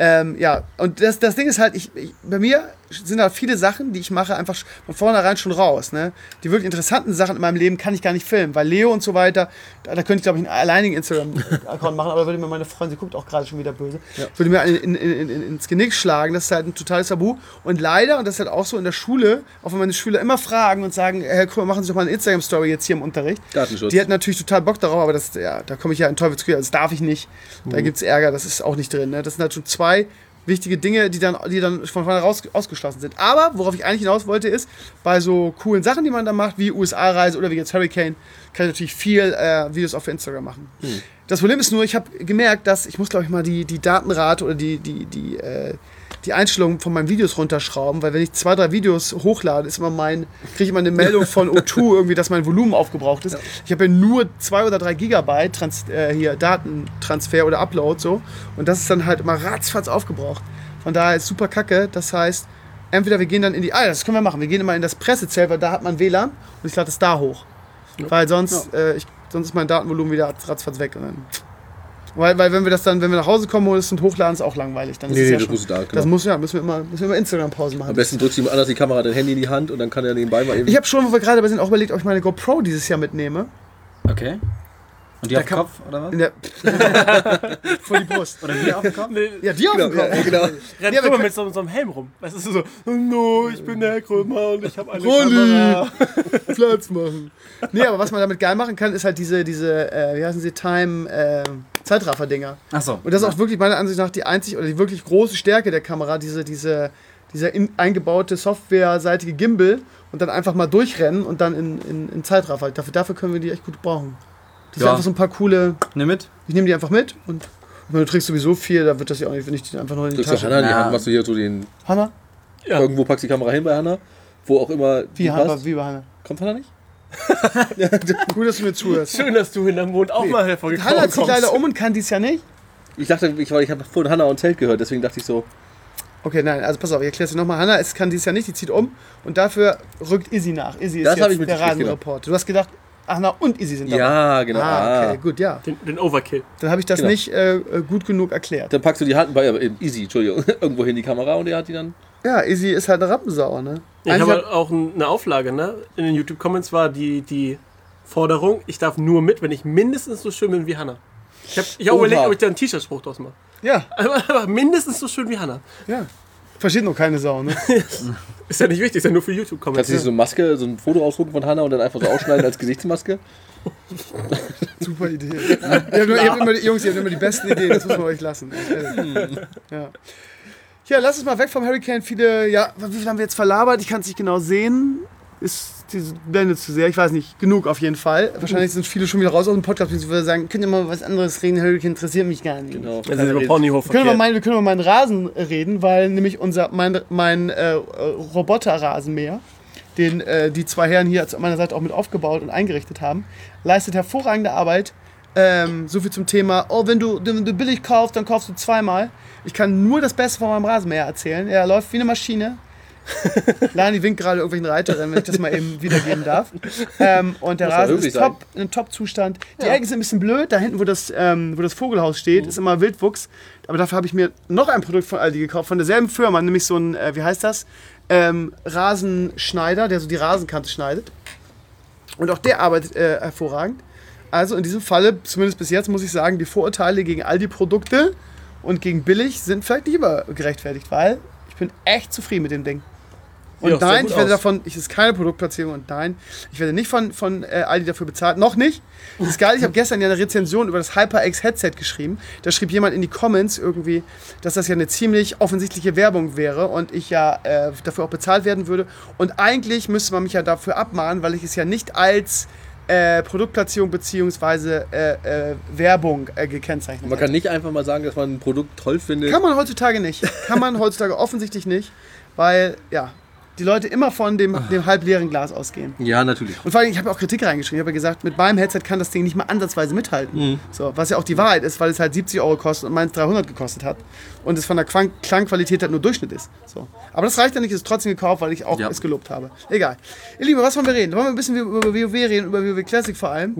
Ja, und das Ding ist halt, bei mir sind da viele Sachen, die ich mache, einfach von vornherein schon raus. Ne? Die wirklich interessanten Sachen in meinem Leben kann ich gar nicht filmen, weil Leo und so weiter, da könnte ich, glaube ich, einen alleinigen Instagram-Account machen, aber würde mir meine Freundin, sie guckt auch gerade schon wieder böse, würde mir ins Genick schlagen. Das ist halt ein totales Tabu. Und leider, und das ist halt auch so in der Schule, auch wenn meine Schüler immer fragen und sagen, Herr Krömer, machen Sie doch mal eine Instagram-Story jetzt hier im Unterricht. Datenschutz. Die hat natürlich total Bock darauf, aber da komme ich ja in Teufelsküche, das darf ich nicht. Da gibt es Ärger, das ist auch nicht drin. Ne? Das sind halt schon 2 wichtige Dinge, die dann von vornherein ausgeschlossen sind. Aber worauf ich eigentlich hinaus wollte ist, bei so coolen Sachen, die man da macht, wie USA-Reise oder wie jetzt Hurricane, kann ich natürlich viel Videos auch für Instagram machen. Das Problem ist nur, ich habe gemerkt, dass ich muss, glaube ich, mal die Datenrate oder die Einstellungen von meinen Videos runterschrauben, weil wenn ich 2, 3 Videos hochlade, kriege ich immer eine Meldung von O2 irgendwie, dass mein Volumen aufgebraucht ist. Ja. Ich habe ja nur 2 oder 3 Gigabyte Datentransfer oder Upload so und das ist dann halt immer ratzfatz aufgebraucht. Von daher ist super kacke. Das heißt, entweder wir gehen dann das können wir machen. Wir gehen immer in das Pressezelt, weil da hat man WLAN und ich lade es da hoch. Ja. Weil sonst ist mein Datenvolumen wieder ratzfatz weg. Und dann weil wenn wir nach Hause kommen und hochladen, ist auch langweilig. Dann ist es ja das schon, musst du da, genau. Das müssen wir immer Instagram-Pause machen. Am besten drückst du ihm anders die Kamera, dein Handy in die Hand und dann kann er nebenbei mal eben... Ich habe schon, wo wir gerade dabei sind, auch überlegt, ob ich meine GoPro dieses Jahr mitnehme. Okay. Und die auf dem Kopf, oder was? Vor die Brust. Oder die auf dem Kopf? Nee. Ja, die auf dem Kopf. Ja, genau. Rennt Krömer mit so einem Helm rum. Weißt du, so, no, ich bin der Krömer und ich habe eine Kamera. Platz machen. Nee, aber was man damit geil machen kann, ist halt diese wie heißen sie, Zeitraffer-Dinger. Ach so. Und das ist auch wirklich meiner Ansicht nach die wirklich große Stärke der Kamera, dieser eingebaute softwareseitige Gimbal und dann einfach mal durchrennen und dann in Zeitraffer. Dafür können wir die echt gut brauchen. Das sind einfach so ein paar coole... Nimm mit. Ich nehme die einfach mit und du trägst sowieso viel, da wird das ja auch nicht, wenn ich die einfach nur in die Tasche... Drückst du Hannah in die Hand, machst du hier so den... Hannah? Ja. Irgendwo packst du die Kamera hin bei Hannah, wo auch immer wie bei Hannah? Kommt Hannah nicht? Gut, dass du mir zuhörst. Schön, dass du in deinem Mond auch mal hervorgekommen Hannah zieht leider um und kann dies ja nicht. Ich dachte, ich habe vorhin Hannah und Zelt gehört, deswegen dachte ich so. Okay, nein, also pass auf, ich erkläre es dir nochmal. Hannah kann dieses Jahr nicht, die zieht um und dafür rückt Izzy nach. Izzy ist jetzt der Rasenreport. Du hast gedacht, Hannah und Izzy sind dabei. Ja, genau. Okay, gut, ja. Den Overkill. Dann habe ich das nicht gut genug erklärt. Dann packst du die Hand bei Izzy, Entschuldigung, irgendwo hin die Kamera und er hat die dann. Ja, Izzy ist halt eine Rampensau, ne? Ich habe auch eine Auflage, ne? In den YouTube-Comments war die Forderung, ich darf nur mit, wenn ich mindestens so schön bin wie Hannah. Ich habe überlegt, ob ich da einen T-Shirt-Spruch draus mache. Ja. Aber mindestens so schön wie Hannah. Ja. Versteht noch keine Sau, ne? Ist ja nicht wichtig, ist ja nur für YouTube-Comments. Kannst du nicht so eine Maske, so ein Foto ausdrucken von Hannah und dann einfach so ausschneiden als Gesichtsmaske? Super Idee. Ihr habt immer die besten Ideen, das muss man euch lassen. Ja, lass uns mal weg vom Hurricane. Viele, wie viel haben wir jetzt verlabert? Ich kann es nicht genau sehen. Ist diese Blende zu sehr? Ich weiß nicht. Genug auf jeden Fall. Wahrscheinlich sind viele schon wieder raus aus dem Podcast. Ich würde sagen, könnt ihr mal was anderes reden? Hurricane interessiert mich gar nicht. Genau. Das ist über Ponyhof. Wir können über meinen Rasen reden, weil nämlich mein Roboter-Rasenmäher, den die zwei Herren hier an meiner Seite auch mit aufgebaut und eingerichtet haben, leistet hervorragende Arbeit. So viel zum Thema, wenn du billig kaufst, dann kaufst du zweimal. Ich kann nur das Beste von meinem Rasenmäher erzählen. Er läuft wie eine Maschine. Lani winkt gerade irgendwelchen Reiterinnen, wenn ich das mal eben wiedergeben darf. Und der Rasen ist in einem Top-Zustand. Die Ecken sind ein bisschen blöd. Da hinten, wo das Vogelhaus steht, ist immer Wildwuchs. Aber dafür habe ich mir noch ein Produkt von Aldi gekauft, von derselben Firma, nämlich so ein, wie heißt das? Rasenschneider, der so die Rasenkante schneidet. Und auch der arbeitet hervorragend. Also in diesem Falle, zumindest bis jetzt, muss ich sagen, die Vorurteile gegen Aldi-Produkte und gegen billig sind vielleicht nicht immer gerechtfertigt, weil ich bin echt zufrieden mit dem Ding. Und nein, ich werde davon, es ist keine Produktplatzierung und nein, ich werde nicht von Aldi dafür bezahlt, noch nicht. Das ist geil, ich habe gestern ja eine Rezension über das HyperX Headset geschrieben. Da schrieb jemand in die Comments irgendwie, dass das ja eine ziemlich offensichtliche Werbung wäre und ich ja dafür auch bezahlt werden würde. Und eigentlich müsste man mich ja dafür abmahnen, weil ich es ja nicht als Produktplatzierung bzw. Werbung gekennzeichnet. Man kann nicht einfach mal sagen, dass man ein Produkt toll findet. Kann man heutzutage nicht. Kann man heutzutage offensichtlich nicht, weil die Leute immer von dem halbleeren Glas ausgehen. Ja, natürlich. Und vor allem, ich habe auch Kritik reingeschrieben. Ich habe ja gesagt, mit meinem Headset kann das Ding nicht mal ansatzweise mithalten. So, was ja auch die Wahrheit ist, weil es halt 70 € kostet und meins 300 gekostet hat. Und es von der Klangqualität halt nur Durchschnitt ist. So. Aber das reicht ja nicht, es ist trotzdem gekauft, weil ich auch es gelobt habe. Egal. Ihr Lieben, was wollen wir reden? Wollen wir ein bisschen über WoW reden, über WoW Classic vor allem?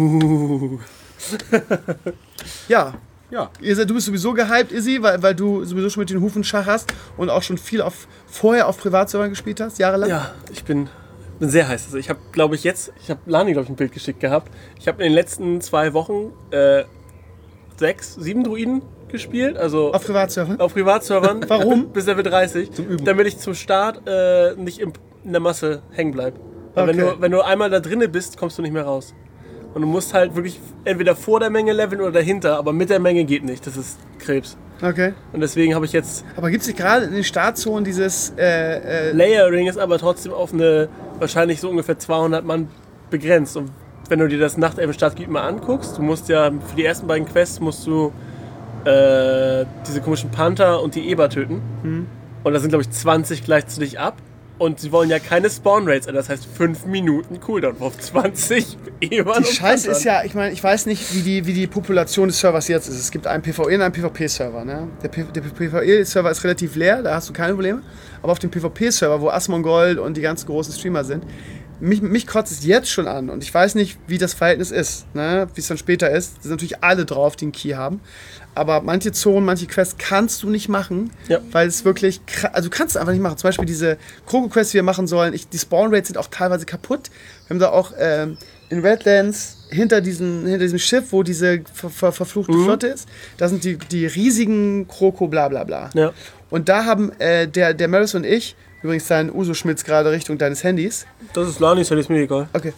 Ja. Ja. Du bist sowieso gehypt, Izzy, weil du sowieso schon mit den Hufen Schach hast und auch schon viel vorher auf Privatservern gespielt hast, jahrelang. Ja, ich bin sehr heiß. Also ich habe, glaube ich, Lani, ein Bild geschickt gehabt. Ich habe in den letzten 2 Wochen 6, 7 Druiden gespielt. Also auf Privatservern? Auf Privatservern. Warum? Bis Level 30. Zum Üben. Damit ich zum Start nicht in der Masse hängen bleibe. Okay. Wenn du einmal da drinne bist, kommst du nicht mehr raus. Und du musst halt wirklich entweder vor der Menge leveln oder dahinter, aber mit der Menge geht nicht. Das ist Krebs. Okay. Und deswegen habe ich jetzt... Aber gibt es nicht gerade in den Startzonen dieses... Layering ist aber trotzdem auf eine wahrscheinlich so ungefähr 200 Mann begrenzt. Und wenn du dir das Nachtelfen-Startgebiet mal anguckst, du musst ja für die ersten beiden Quests musst du diese komischen Panther und die Eber töten. Und da sind, glaube ich, 20 gleichzeitig ab. Und sie wollen ja keine Spawn-Rates, das heißt 5 Minuten Cooldown auf 20 Ebern. Die Scheiße ist ja, ich meine, ich weiß nicht, wie die Population des Servers jetzt ist. Es gibt einen PvE und einen PvP-Server. Ne? Der PvE-Server ist relativ leer, da hast du keine Probleme. Aber auf dem PvP-Server, wo Asmongold und die ganzen großen Streamer sind, mich kotzt es jetzt schon an. Und ich weiß nicht, wie das Verhältnis ist, ne? Wie es dann später ist. Da sind natürlich alle drauf, die einen Key haben. Aber manche Zonen, manche Quests kannst du nicht machen, weil es wirklich, also du kannst es einfach nicht machen. Zum Beispiel diese Kroko-Quests, die wir machen sollen, die Spawn-Rates sind auch teilweise kaputt. Wir haben da auch in Redlands hinter diesem Schiff, wo diese verfluchte Flotte ist, da sind die riesigen Kroko, bla bla bla. Ja. Und da haben der Maris und ich, übrigens dein Uso-Schmitz gerade Richtung deines Handys. Das ist Lanis, das ist mir egal. Okay.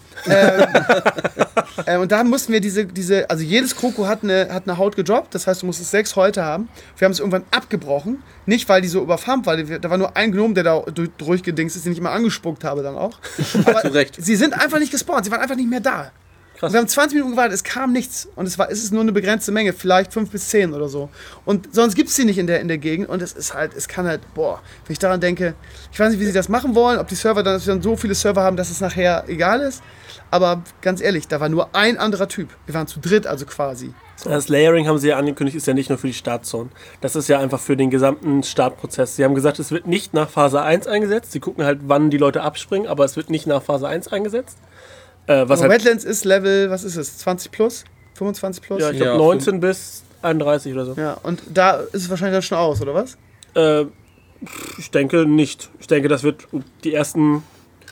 Und da mussten wir also jedes Kroko hat eine Haut gedroppt, das heißt, du musstest 6 Häute haben. Wir haben es irgendwann abgebrochen, nicht weil die so überfarmt war, da war nur ein Gnom, der da durchgedingst ist, den ich immer angespuckt habe dann auch. Aber zu Recht. Sie sind einfach nicht gespawnt, sie waren einfach nicht mehr da. Und wir haben 20 Minuten gewartet, es kam nichts. Und es ist nur eine begrenzte Menge, vielleicht 5 bis 10 oder so. Und sonst gibt es die nicht in der Gegend. Und es kann halt, wenn ich daran denke, ich weiß nicht, wie sie das machen wollen, ob die Server dass wir dann so viele Server haben, dass es nachher egal ist. Aber ganz ehrlich, da war nur ein anderer Typ. Wir waren zu dritt, also quasi. So. Das Layering haben sie ja angekündigt, ist ja nicht nur für die Startzone. Das ist ja einfach für den gesamten Startprozess. Sie haben gesagt, es wird nicht nach Phase 1 eingesetzt. Sie gucken halt, wann die Leute abspringen, aber es wird nicht nach Phase 1 eingesetzt. Wetlands ist Level, was ist es, 20 plus? 25 plus? Ja, ich glaube 19 bis 31 oder so. Ja, und da ist es wahrscheinlich dann schon aus, oder was? Ich denke nicht. Ich denke, das wird die ersten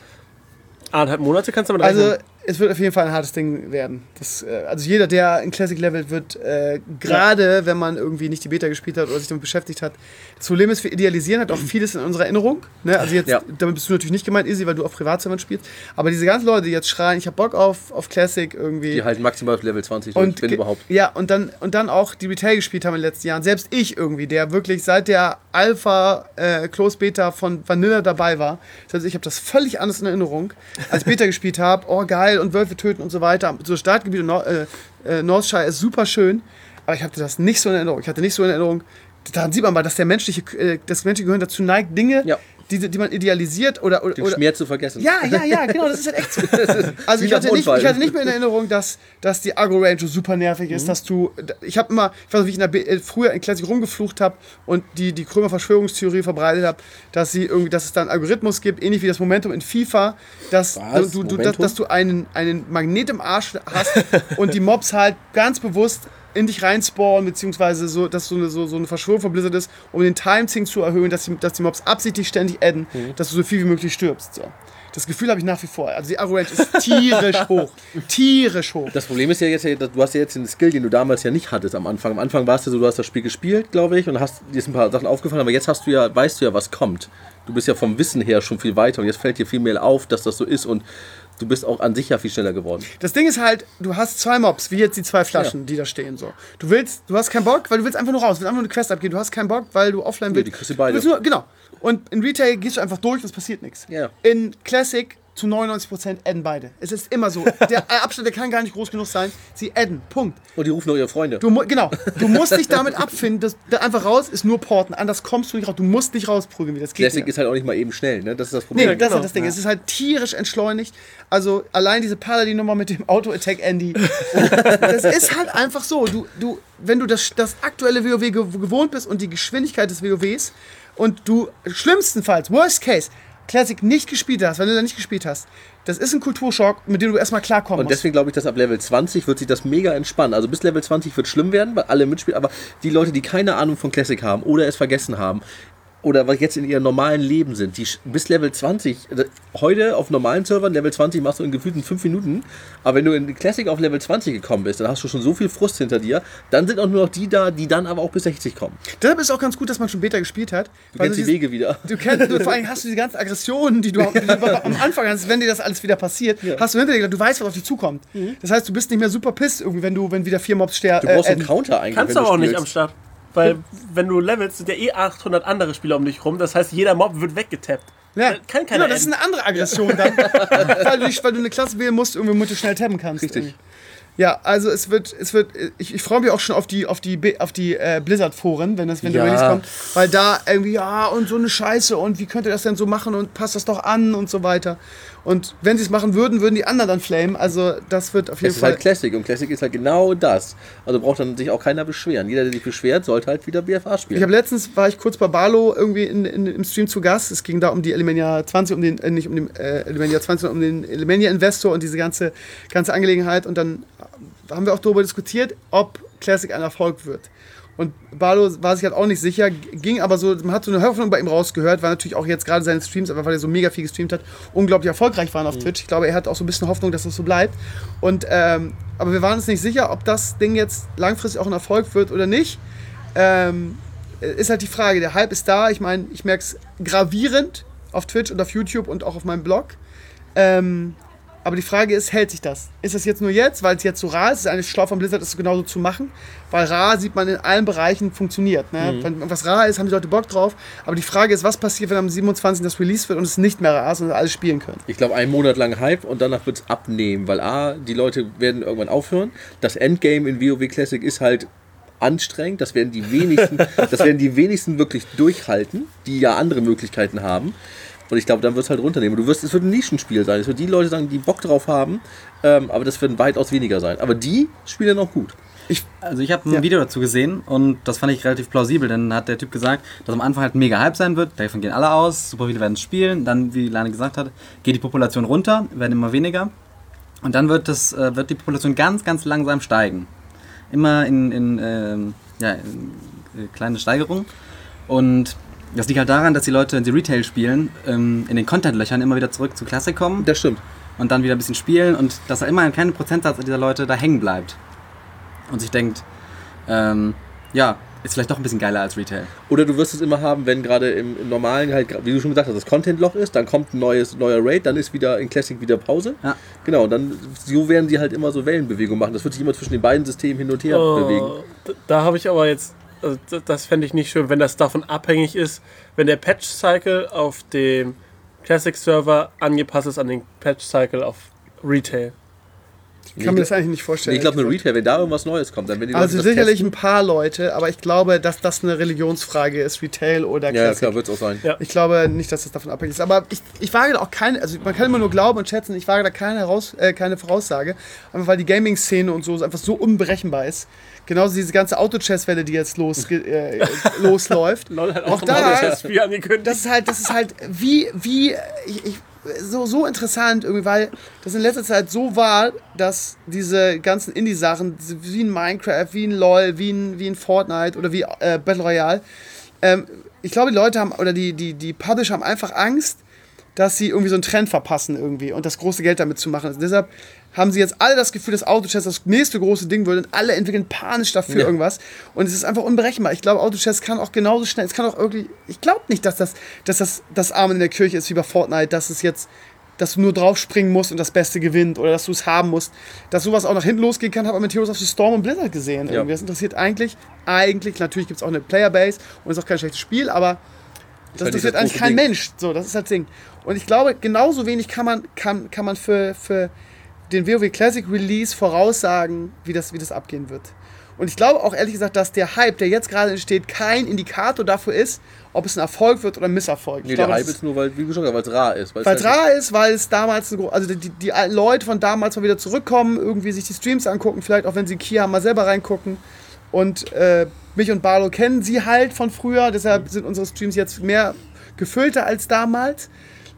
1,5 Monate kannst du damit rechnen. Also es wird auf jeden Fall ein hartes Ding werden. Also jeder, der in Classic levelt, wird gerade, wenn man irgendwie nicht die Beta gespielt hat oder sich damit beschäftigt hat, das Problem ist, wir idealisieren halt auch vieles in unserer Erinnerung. Ne? Also jetzt, damit bist du natürlich nicht gemeint, Izzy, weil du auf Privatservern spielst. Aber diese ganzen Leute, die jetzt schreien, ich hab Bock auf Classic irgendwie. Die halten maximal auf Level 20 durch, wenn überhaupt. Ja, und dann auch die Retail gespielt haben in den letzten Jahren. Selbst ich irgendwie, der wirklich seit der Alpha Close Beta von Vanilla dabei war. Das heißt, ich habe das völlig anders in Erinnerung, als ich Beta gespielt habe. Oh geil, und Wölfe töten und so weiter. So Startgebiet und Northshire ist super schön, aber ich hatte das nicht so in Erinnerung. Ich hatte nicht so in Erinnerung, daran sieht man mal, dass das menschliche Gehirn dazu neigt, Dinge, die man idealisiert oder Schmerz zu vergessen. Ja, genau, das ist halt echt so. Also ich hatte nicht mehr in Erinnerung, dass die Agro-Range super nervig ist, dass ich weiß nicht, wie ich früher in Classic rumgeflucht habe und die Krömer-Verschwörungstheorie verbreitet habe, dass es da einen Algorithmus gibt, ähnlich wie das Momentum in FIFA, dass du einen Magnet im Arsch hast und die Mobs halt ganz bewusst in dich reinspawnen, beziehungsweise so, dass so eine Verschwörung von Blizzard ist, um den Time-Sync zu erhöhen, dass die Mobs absichtlich ständig adden, dass du so viel wie möglich stirbst. So. Das Gefühl habe ich nach wie vor. Also die Agro-Range ist tierisch hoch. Tierisch hoch. Das Problem ist ja jetzt, du hast ja jetzt den Skill, den du damals ja nicht hattest am Anfang. Am Anfang warst du so, du hast das Spiel gespielt, glaube ich, und dir ist ein paar Sachen aufgefallen, aber jetzt weißt du ja, was kommt. Du bist ja vom Wissen her schon viel weiter und jetzt fällt dir viel mehr auf, dass das so ist und du bist auch an sich ja viel schneller geworden. Das Ding ist halt, du hast 2 Mobs, wie jetzt die 2 Flaschen, die da stehen. So. Du hast keinen Bock, weil du willst einfach nur raus, du willst einfach nur eine Quest abgeben. Du hast keinen Bock, weil du offline willst. Die kriegst du beide. Genau. Und in Retail gehst du einfach durch und es passiert nichts. Ja. In Classic zu 99% adden beide. Es ist immer so. Der Abstand, der kann gar nicht groß genug sein. Sie adden. Punkt. Und die rufen nur ihre Freunde. Du musst dich damit abfinden, dass einfach raus ist nur Porten. Anders kommst du nicht raus. Du musst dich rausprügeln, wie das geht. Classic ist halt auch nicht mal eben schnell, ne? Das ist das Problem. Nee, das ist das Ding. Es ist halt tierisch entschleunigt. Also allein diese Paladin-Nummer mit dem Auto-Attack Andy. Das ist halt einfach so. Wenn du das aktuelle WoW gewohnt bist und die Geschwindigkeit des WoWs und du schlimmstenfalls, worst case, Classic nicht gespielt hast, wenn du da nicht gespielt hast, das ist ein Kulturschock, mit dem du erstmal klarkommen musst. Und deswegen glaube ich, dass ab Level 20 wird sich das mega entspannen. Also bis Level 20 wird schlimm werden, weil alle mitspielen, aber die Leute, die keine Ahnung von Classic haben oder es vergessen haben, oder was jetzt in ihrem normalen Leben sind, die bis Level 20, heute auf normalen Servern, Level 20 machst du in gefühlten 5 Minuten, aber wenn du in Classic auf Level 20 gekommen bist, dann hast du schon so viel Frust hinter dir, dann sind auch nur noch die da, die dann aber auch bis 60 kommen. Deshalb ist es auch ganz gut, dass man schon Beta gespielt hat. Du kennst die Wege wieder. Vor allem hast du die ganzen Aggressionen, die du am Anfang hast, wenn dir das alles wieder passiert, hast du hinter dir, du weißt, was auf dich zukommt. Das heißt, du bist nicht mehr super pissed irgendwie, wenn wieder 4 Mobs sterben. Du brauchst einen Counter eigentlich, kannst du auch nicht am Start. Weil, wenn du levelst, sind ja 800 andere Spieler um dich rum. Das heißt, jeder Mob wird weggetappt. Ja, kann keiner das ist eine andere Aggression dann. weil du eine Klasse wählen musst, womit du schnell tappen kannst. Richtig. Irgendwie. Ja, also ich freue mich auch schon auf die Blizzard-Foren, wenn Release kommt. Weil da irgendwie, und so eine Scheiße und wie könnt ihr das denn so machen und passt das doch an und so weiter. Und wenn sie es machen würden die anderen dann flamen. Also das wird auf jeden Fall... Es ist halt Classic und Classic ist halt genau das. Also braucht dann sich auch keiner beschweren. Jeder, der sich beschwert, sollte halt wieder BFA spielen. War ich kurz bei Barlo irgendwie im Stream zu Gast. Es ging da um die Elemania 20, nicht um den Elemania 20, sondern um den Elemania Investor und diese ganze Angelegenheit. Und dann haben wir auch darüber diskutiert, ob Classic ein Erfolg wird. Und Barlo war sich halt auch nicht sicher, ging aber so, man hat so eine Hoffnung bei ihm rausgehört, weil natürlich auch jetzt gerade seine Streams, aber weil er so mega viel gestreamt hat, unglaublich erfolgreich waren auf Twitch. Ich glaube, er hat auch so ein bisschen Hoffnung, dass das so bleibt. Und, aber wir waren uns nicht sicher, ob das Ding jetzt langfristig auch ein Erfolg wird oder nicht. Ist halt die Frage, der Hype ist da, ich meine, ich merke es gravierend auf Twitch und auf YouTube und auch auf meinem Blog. Aber Aber die Frage ist, hält sich das? Ist das jetzt nur jetzt, weil es jetzt so rar ist? Ist eigentlich schlau von Blizzard, das genauso zu machen? Weil rar, sieht man, in allen Bereichen funktioniert. Ne? Wenn was rar ist, haben die Leute Bock drauf. Aber die Frage ist, was passiert, wenn am 27. das Release wird und es nicht mehr rar ist und alle spielen können? Ich glaube, 1 Monat lang Hype und danach wird es abnehmen, weil die Leute werden irgendwann aufhören. Das Endgame in WoW Classic ist halt anstrengend. Das werden die wenigsten wirklich durchhalten, die ja andere Möglichkeiten haben. Und ich glaube, dann wird es halt runternehmen. Es wird ein Nischenspiel sein. Es wird die Leute sagen, die Bock drauf haben, aber das werden weitaus weniger sein. Aber die spielen dann auch gut. Ich habe ein Video dazu gesehen und das fand ich relativ plausibel, denn hat der Typ gesagt, dass am Anfang halt ein mega Hype sein wird, davon gehen alle aus, super viele werden es spielen, dann, wie Lane gesagt hat, geht die Population runter, werden immer weniger und dann wird die Population ganz, ganz langsam steigen. Immer in kleine Steigerungen und das liegt halt daran, dass die Leute, wenn sie Retail spielen, in den Content-Löchern immer wieder zurück zu Classic kommen. Das stimmt. Und dann wieder ein bisschen spielen und dass da immer ein kleiner Prozentsatz dieser Leute da hängen bleibt. Und sich denkt, ist vielleicht doch ein bisschen geiler als Retail. Oder du wirst es immer haben, wenn gerade im normalen, halt, wie du schon gesagt hast, das Content-Loch ist, dann kommt ein neuer Raid, dann ist wieder in Classic wieder Pause. Ja. Genau, dann so werden die halt immer so Wellenbewegungen machen. Das wird sich immer zwischen den beiden Systemen hin und her bewegen. Da habe ich aber jetzt, also das fände ich nicht schön, wenn das davon abhängig ist, wenn der Patch-Cycle auf dem Classic-Server angepasst ist an den Patch-Cycle auf Retail. Ich kann mir das eigentlich nicht vorstellen. Ich glaube, eine Retail, wenn da irgendwas Neues kommt, dann werden die Leute das sicherlich testen. ein paar Leute, aber ich glaube, dass das eine Religionsfrage ist, Retail oder Classic. Ja, klar, wird es auch sein. Ja. Ich glaube nicht, dass das davon abhängig ist. Aber ich wage da auch keine, also man kann immer nur glauben und schätzen, ich wage da keine Voraussage, einfach weil die Gaming-Szene und so einfach so unberechenbar ist. Genauso diese ganze Auto-Chess-Welle, die jetzt losläuft. LOL hat auch ein da, Auto-Chess-Spiel angekündigt. Das ist halt so interessant irgendwie, weil das in letzter Zeit so war, dass diese ganzen Indie-Sachen, wie ein Minecraft, wie ein LOL, wie ein Fortnite oder wie Battle Royale, ich glaube, die Leute haben, oder die Publisher haben einfach Angst, dass sie irgendwie so einen Trend verpassen irgendwie und das große Geld damit zu machen. Also deshalb haben sie jetzt alle das Gefühl, dass Auto-Chess das nächste große Ding wird und alle entwickeln panisch dafür irgendwas und es ist einfach unberechenbar. Ich glaube, Auto-Chess kann auch genauso schnell, es kann auch irgendwie, ich glaube nicht, dass das Amen in der Kirche ist wie bei Fortnite, dass du nur drauf springen musst und das Beste gewinnt oder dass du es haben musst. Dass sowas auch nach hinten losgehen kann, hat man mit Heroes of the Storm und Blizzard gesehen. Ja. Das interessiert eigentlich, natürlich gibt es auch eine Playerbase und ist auch kein schlechtes Spiel, aber das interessiert eigentlich kein Mensch. So, das ist halt das Ding. Und ich glaube, genauso wenig kann man für den WoW Classic Release voraussagen, wie das abgehen wird. Und ich glaube auch ehrlich gesagt, dass der Hype, der jetzt gerade entsteht, kein Indikator dafür ist, ob es ein Erfolg wird oder ein Misserfolg. Nee, der Hype ist nur, weil es rar ist. Weil es rar ist, weil es damals, also die alten Leute von damals mal wieder zurückkommen, irgendwie sich die Streams angucken, vielleicht auch wenn sie Kia haben, mal selber reingucken. Und mich und Barlo kennen sie halt von früher, deshalb sind unsere Streams jetzt mehr gefüllter als damals.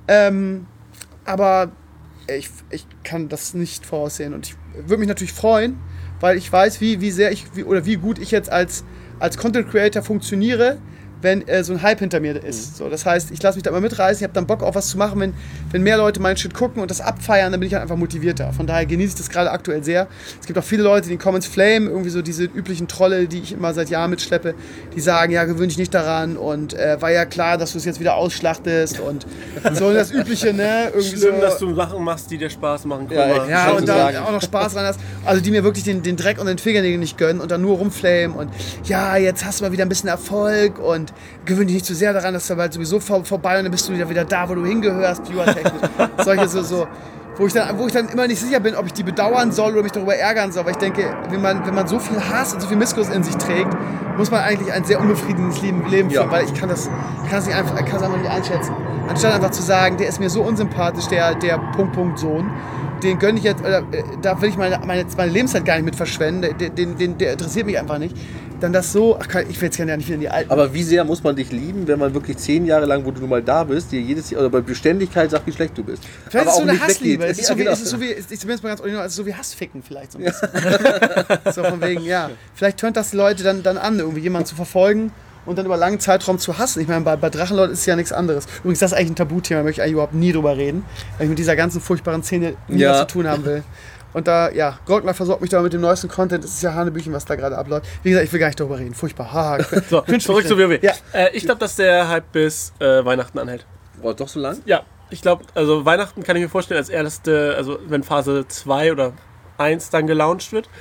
Aber ich kann das nicht voraussehen und ich würde mich natürlich freuen, weil ich weiß, wie gut ich jetzt als Content Creator funktioniere, wenn so ein Hype hinter mir ist. So, das heißt, ich lasse mich da immer mitreißen, ich habe dann Bock auf was zu machen, wenn mehr Leute meinen Shit gucken und das abfeiern, dann bin ich halt einfach motivierter. Von daher genieße ich das gerade aktuell sehr. Es gibt auch viele Leute, die in Comments flamen, irgendwie so diese üblichen Trolle, die ich immer seit Jahren mitschleppe, die sagen, ja, gewöhne dich nicht daran und war ja klar, dass du es jetzt wieder ausschlachtest und so das Übliche, ne? Irgendwie schlimm, so, dass du Sachen machst, die dir Spaß machen. Ja, und da auch noch Spaß dran hast. Also die mir wirklich den Dreck und den Fingernägel nicht gönnen und dann nur rumflamen und ja, jetzt hast du mal wieder ein bisschen Erfolg und gewöhne dich nicht zu sehr daran, dass du bald sowieso vorbei und dann bist du wieder da, wo du hingehörst, viewertechnisch. Solche so, wo ich dann immer nicht sicher bin, ob ich die bedauern soll oder mich darüber ärgern soll. Weil ich denke, wenn man so viel Hass und so viel Missgunst in sich trägt, muss man eigentlich ein sehr unbefriedigendes Leben führen, weil ich kann das nicht einfach nicht einschätzen. Anstatt einfach zu sagen, der ist mir so unsympathisch, der Sohn, den gönne ich jetzt, da will ich meine Lebenszeit gar nicht mit verschwenden, der interessiert mich einfach nicht. Dann das so, ich will jetzt ja nicht wieder in die Alten. Aber wie sehr muss man dich lieben, wenn man wirklich 10 Jahre lang, wo du nun mal da bist, dir jedes Jahr oder bei Beständigkeit sagt, wie schlecht du bist. Vielleicht aber ist auch so eine nicht Hassliebe. weggeht. Es ist so wie, ich zumindest mal ganz original, es ist so wie Hassficken vielleicht so ein bisschen. So von wegen, ja. Vielleicht tönt das die Leute dann an, irgendwie jemanden zu verfolgen und dann über einen langen Zeitraum zu hassen. Ich meine, bei Drachenlord ist es ja nichts anderes. Übrigens, das ist eigentlich ein Tabuthema, da möchte ich eigentlich überhaupt nie drüber reden, weil ich mit dieser ganzen furchtbaren Szene nie was zu tun haben will. Und da, ja, Goldmar versorgt mich da mit dem neuesten Content. Es ist ja Hanebüchen, was da gerade abläuft. Wie gesagt, ich will gar nicht darüber reden. Furchtbar. So, zurück zu WoW. Ja. Ich glaube, dass der Hype bis Weihnachten anhält. Oh, doch so lang? Ja. Ich glaube, also Weihnachten kann ich mir vorstellen als erste, also wenn Phase 2 oder 1 dann gelauncht wird,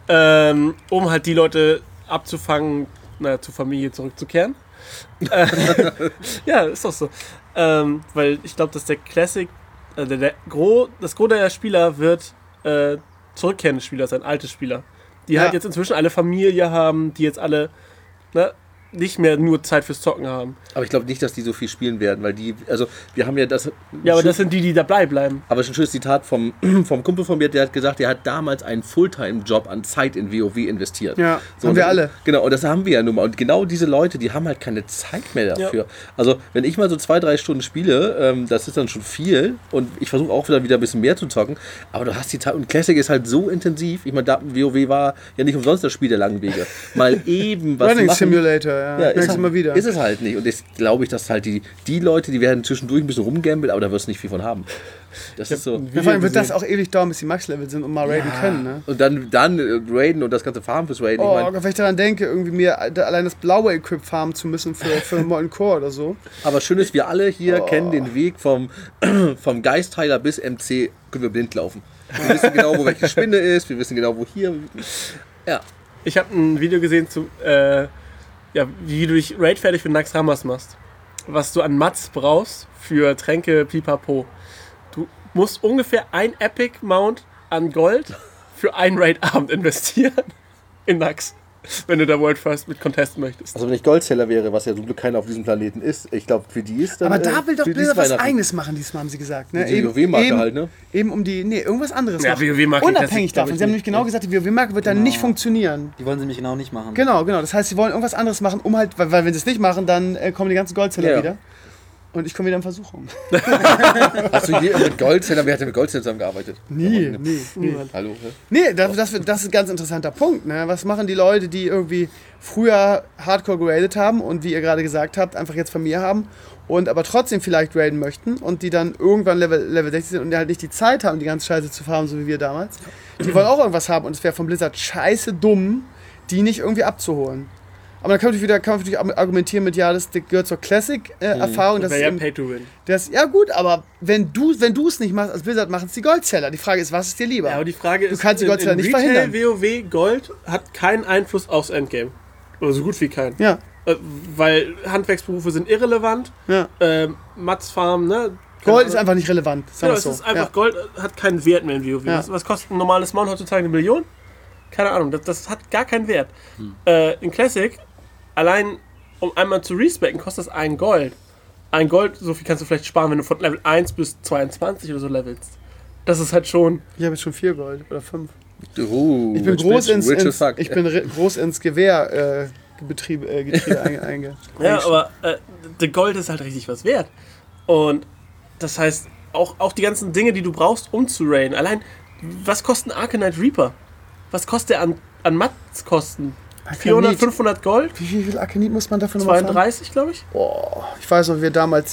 um halt die Leute abzufangen, zur Familie zurückzukehren. Ja, ist doch so. Weil ich glaube, dass der Classic, das Gros der Spieler wird zurückkehrende Spieler sein, alte Spieler. Die halt jetzt inzwischen alle Familie haben, die jetzt alle nicht mehr nur Zeit fürs Zocken haben. Aber ich glaube nicht, dass die so viel spielen werden, weil wir haben ja das... Ja, aber das sind die dabei bleiben. Aber es ist ein schönes Zitat vom Kumpel von mir, der hat gesagt, der hat damals einen Fulltime-Job an Zeit in WoW investiert. Ja, so, haben wir alle. Genau, und das haben wir ja nun mal. Und genau diese Leute, die haben halt keine Zeit mehr dafür. Ja. Also, wenn ich mal so 2-3 Stunden spiele, das ist dann schon viel und ich versuche auch wieder ein bisschen mehr zu zocken, aber du hast die Zeit, und Classic ist halt so intensiv, ich meine, WoW war ja nicht umsonst das Spiel der langen Wege. Mal eben was Running machen. Simulator, ja ist halt, immer wieder. Ist es halt nicht. Und jetzt glaube ich, dass halt die Leute, die werden zwischendurch ein bisschen rumgambeln, aber da wirst du nicht viel von haben. Das ist so. Ja, vor allem wird das auch ewig dauern, bis die Max-Level sind und mal raiden können. Ne? Und dann raiden und das ganze Farmen fürs Raiden. Wenn ich daran denke, irgendwie mir allein das blaue Equip farmen zu müssen für Molten Core oder so. Aber schön ist, wir alle hier kennen den Weg vom Geistheiler bis MC, können wir blind laufen. Wir wissen genau, wo welche Spinne ist, wir wissen genau, wo hier. Ja. Ich habe ein Video gesehen zu wie du dich Raid fertig für Naxxramas machst. Was du an Mats brauchst für Tränke Pipapo. Du musst ungefähr ein Epic Mount an Gold für einen Raid-Abend investieren in Nax, wenn du da World First mit contesten möchtest. Also wenn ich Goldseller wäre, was ja zum Glück keiner auf diesem Planeten ist, ich glaube für die ist dann... Aber da will doch Blizzard was Eigenes machen diesmal, haben sie gesagt. Ne? Die WoW-Marke halt, ne? Eben um die... Nee, irgendwas anderes. Ja, WoW-Marke. Unabhängig davon. Sie haben nämlich genau gesagt, die WoW-Marke wird dann nicht funktionieren. Die wollen sie nämlich genau nicht machen. Genau. Das heißt, sie wollen irgendwas anderes machen, um halt... Weil wenn sie es nicht machen, dann kommen die ganzen Goldseller wieder. Und ich komme wieder in Versuchung. Hast du je mit Goldseller, wer hat denn mit Goldseller zusammengearbeitet? Nie. Hallo? Nee, das ist ein ganz interessanter Punkt. Ne? Was machen die Leute, die irgendwie früher Hardcore geradet haben und wie ihr gerade gesagt habt, einfach jetzt Familie haben und aber trotzdem vielleicht raiden möchten und die dann irgendwann Level 60 sind und halt nicht die Zeit haben, die ganze Scheiße zu farmen, so wie wir damals. Die wollen auch irgendwas haben und es wäre von Blizzard scheiße dumm, die nicht irgendwie abzuholen. Aber dann kann man natürlich argumentieren mit, ja, das gehört zur Classic-Erfahrung. Das wäre ja Pay to Win. Ja gut, aber wenn du es nicht machst, als Blizzard machen es die Goldseller. Die Frage ist, was ist dir lieber? Ja, aber die Frage ist, du kannst die Goldseller nicht verhindern. WoW Gold hat keinen Einfluss aufs Endgame. Oder so gut wie keinen. Ja. Weil Handwerksberufe sind irrelevant. Ja. Mats Farm, ne? Gold ist einfach nicht relevant. Genau, es ist einfach, Gold hat keinen Wert mehr in WoW. Ja. Was kostet ein normales Mount heutzutage? 1 Million? Keine Ahnung, das hat gar keinen Wert. In Classic, allein um einmal zu respecken, kostet das 1 Gold. 1 Gold, so viel kannst du vielleicht sparen, wenn du von Level 1 bis 22 oder so levelst. Das ist halt schon... Ich habe jetzt schon 4 Gold oder 5. Ich bin groß ins Gewehr Getriebe einge. Ja, aber der Gold ist halt richtig was wert. Und das heißt, auch die ganzen Dinge, die du brauchst, um zu raiden. Allein, was kostet ein Arcanite Reaper? Was kostet der an Mats kosten? 400, 500 Gold? Wie viel Arcanit muss man dafür nochmal 32, glaube ich. Ich weiß noch, wie wir damals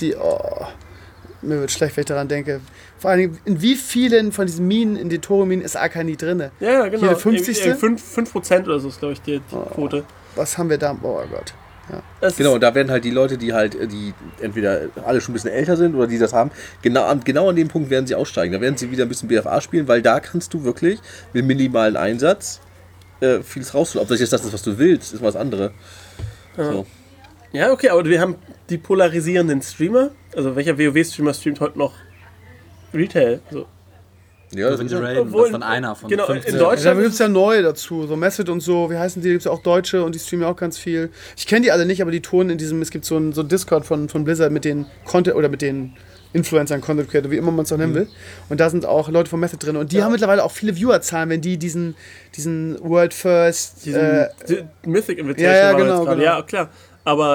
mir wird schlecht, wenn ich daran denke. Vor allem, in wie vielen von diesen Minen, in den Toro-Minen ist Arcanit drin? Ja, genau. Hier 50. 5% oder so ist, glaube ich, die Quote. Was haben wir da? Oh Gott. Ja. Genau, da werden halt die Leute, die entweder alle schon ein bisschen älter sind oder die das haben, genau an dem Punkt werden sie aussteigen. Da werden sie wieder ein bisschen BFA spielen, weil da kannst du wirklich mit minimalen Einsatz vieles rausholen. Ob das jetzt das ist, was du willst, ist was anderes. Ja. So. Ja, okay, aber wir haben die polarisierenden Streamer. Also welcher WoW-Streamer streamt heute noch Retail? So. Ja, das ist dann einer von 15. In Deutschland gibt es ja neue dazu, so Method und so, wie heißen die, gibt es auch Deutsche und die streamen auch ganz viel. Ich kenne die alle nicht, aber die Touren in diesem, es gibt so ein Discord von Blizzard mit den Content oder mit den Influencern, Content Creator, wie immer man es auch nennen will. Und da sind auch Leute von Method drin und die haben mittlerweile auch viele Viewerzahlen, wenn die diesen World First Mythic Invitation genau. Ja, klar. Aber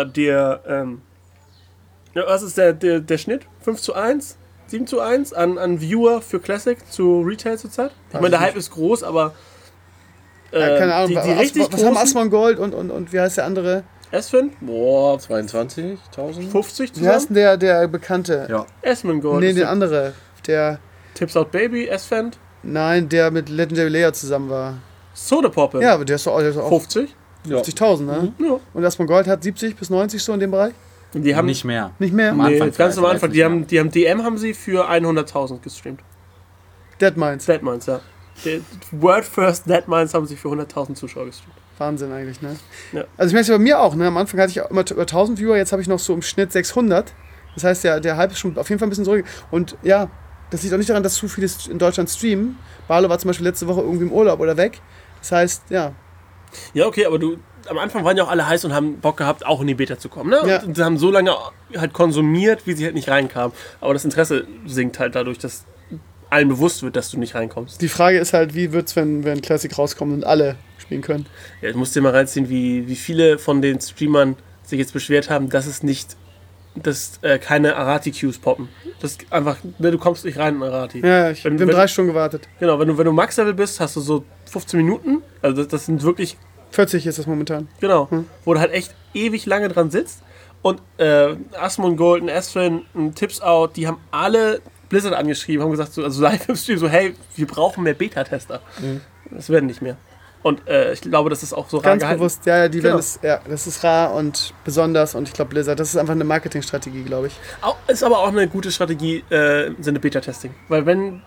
was ist der Schnitt? 5:1? 7:1 an Viewer für Classic zu Retail zurzeit? Ich meine, der Hype ist groß, aber keine Ahnung, die richtig was haben Asmon Gold und wie heißt der andere? Esfin? Boah, 22.000? 50 Wie heißt denn der Bekannte? Ja. Esmon Gold. Nee, der andere. Der... Tips Out Baby, Esfin? Nein, der mit Legendary Layer zusammen war. Sodapoppin? Ja, aber der ist auch 50? 50.000, ne? Ja. Und Asmon Gold hat 70 bis 90 so in dem Bereich? Die haben nicht mehr. Nicht mehr? Am Anfang ganz am vielleicht, Anfang. nicht Die haben DM haben sie für 100.000 gestreamt. Deadmines. Deadmines, ja. World First Deadmines haben sie für 100.000 Zuschauer gestreamt. Wahnsinn eigentlich, ne? Ja. Also ich merke es bei mir auch, ne? Am Anfang hatte ich auch immer über 1000 Viewer, jetzt habe ich noch so im Schnitt 600. Das heißt, der Hype ist schon auf jeden Fall ein bisschen zurück. Und ja, das liegt auch nicht daran, dass zu viele in Deutschland streamen. Barlo war zum Beispiel letzte Woche irgendwie im Urlaub oder weg. Das heißt, ja. Ja, okay, aber am Anfang waren ja auch alle heiß und haben Bock gehabt, auch in die Beta zu kommen, ne? Ja. Und sie haben so lange halt konsumiert, wie sie halt nicht reinkamen. Aber das Interesse sinkt halt dadurch, dass allen bewusst wird, dass du nicht reinkommst. Die Frage ist halt, wie wird es, wenn Classic rauskommt und alle spielen können? Ja, ich muss dir mal reinziehen, wie viele von den Streamern sich jetzt beschwert haben, dass es nicht, dass keine Arati-Queues poppen. Das ist einfach, ne, du kommst nicht rein in Arati. Ja, wir haben 3 Stunden gewartet. Genau, wenn du Max-Level bist, hast du so 15 Minuten. Also das sind wirklich, 40 ist das momentan. genau, wo du halt echt ewig lange dran sitzt. Und Asmon Golden, Astran, Tips Out, die haben alle Blizzard angeschrieben, haben gesagt, so, also live im Stream, so hey, wir brauchen mehr Beta-Tester. Das werden nicht mehr. Und ich glaube, das ist auch so rar Ganz gehalten. bewusst, ja, die Genau. werden das ist rar und besonders und ich glaube Blizzard, das ist einfach eine Marketingstrategie, glaube ich. Ist aber auch eine gute Strategie im Sinne Beta-Testing. Weil wenn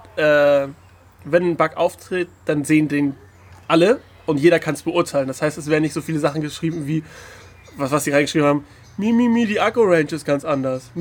ein Bug auftritt, dann sehen den alle und jeder kann es beurteilen. Das heißt, es werden nicht so viele Sachen geschrieben wie, was sie reingeschrieben haben, die Akku-Range ist ganz anders.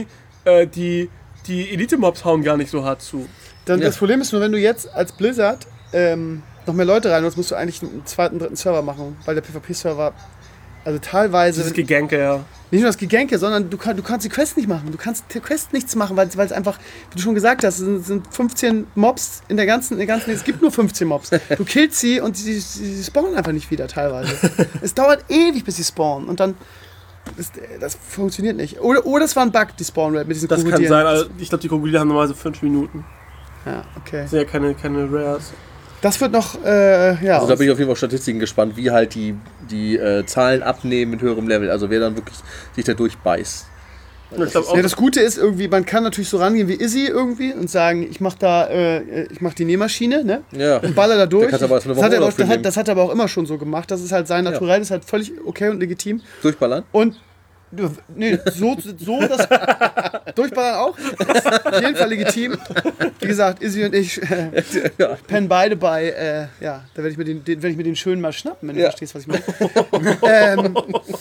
Die Elite-Mobs hauen gar nicht so hart zu. Dann das Problem ist nur, wenn du jetzt als Blizzard noch mehr Leute rein musst du eigentlich einen zweiten, dritten Server machen, weil der PvP-Server, also teilweise... Das Geganke, ja. Nicht nur das Geganke, sondern du kannst die Quest nicht machen. Du kannst die Quest nichts machen, weil es einfach, wie du schon gesagt hast, es sind 15 Mobs in der ganzen, es gibt nur 15 Mobs. Du killst sie und sie spawnen einfach nicht wieder teilweise. Es dauert ewig, bis sie spawnen und dann... Das funktioniert nicht. Oder es war ein Bug, die Spawn-Rate mit diesen Das kann Krokodilen. sein, also ich glaube, die Krokodile haben normalerweise 5 Minuten. Ja, okay. Das sind ja keine Rares. Das wird noch, Also da bin ich auf jeden Fall auf Statistiken gespannt, wie halt die Zahlen abnehmen mit höherem Level. Also wer dann wirklich sich da durchbeißt. Ich glaub auch, Ja, das Gute ist irgendwie, man kann natürlich so rangehen wie Izzy irgendwie und sagen, ich mach die Nähmaschine, ne? Ja. Und baller da durch. Der kann's aber erst eine Woche Urlaub für nehmen. Das hat er aber auch immer schon so gemacht. Das ist halt sein Naturell, das ist halt völlig okay und legitim. Durchballern? Und nee, so das durchballern auch. Das ist auf jeden Fall legitim. Wie gesagt, Izzy und ich pennen beide bei, da werde ich mir den schön mal schnappen, wenn du verstehst, was ich meine.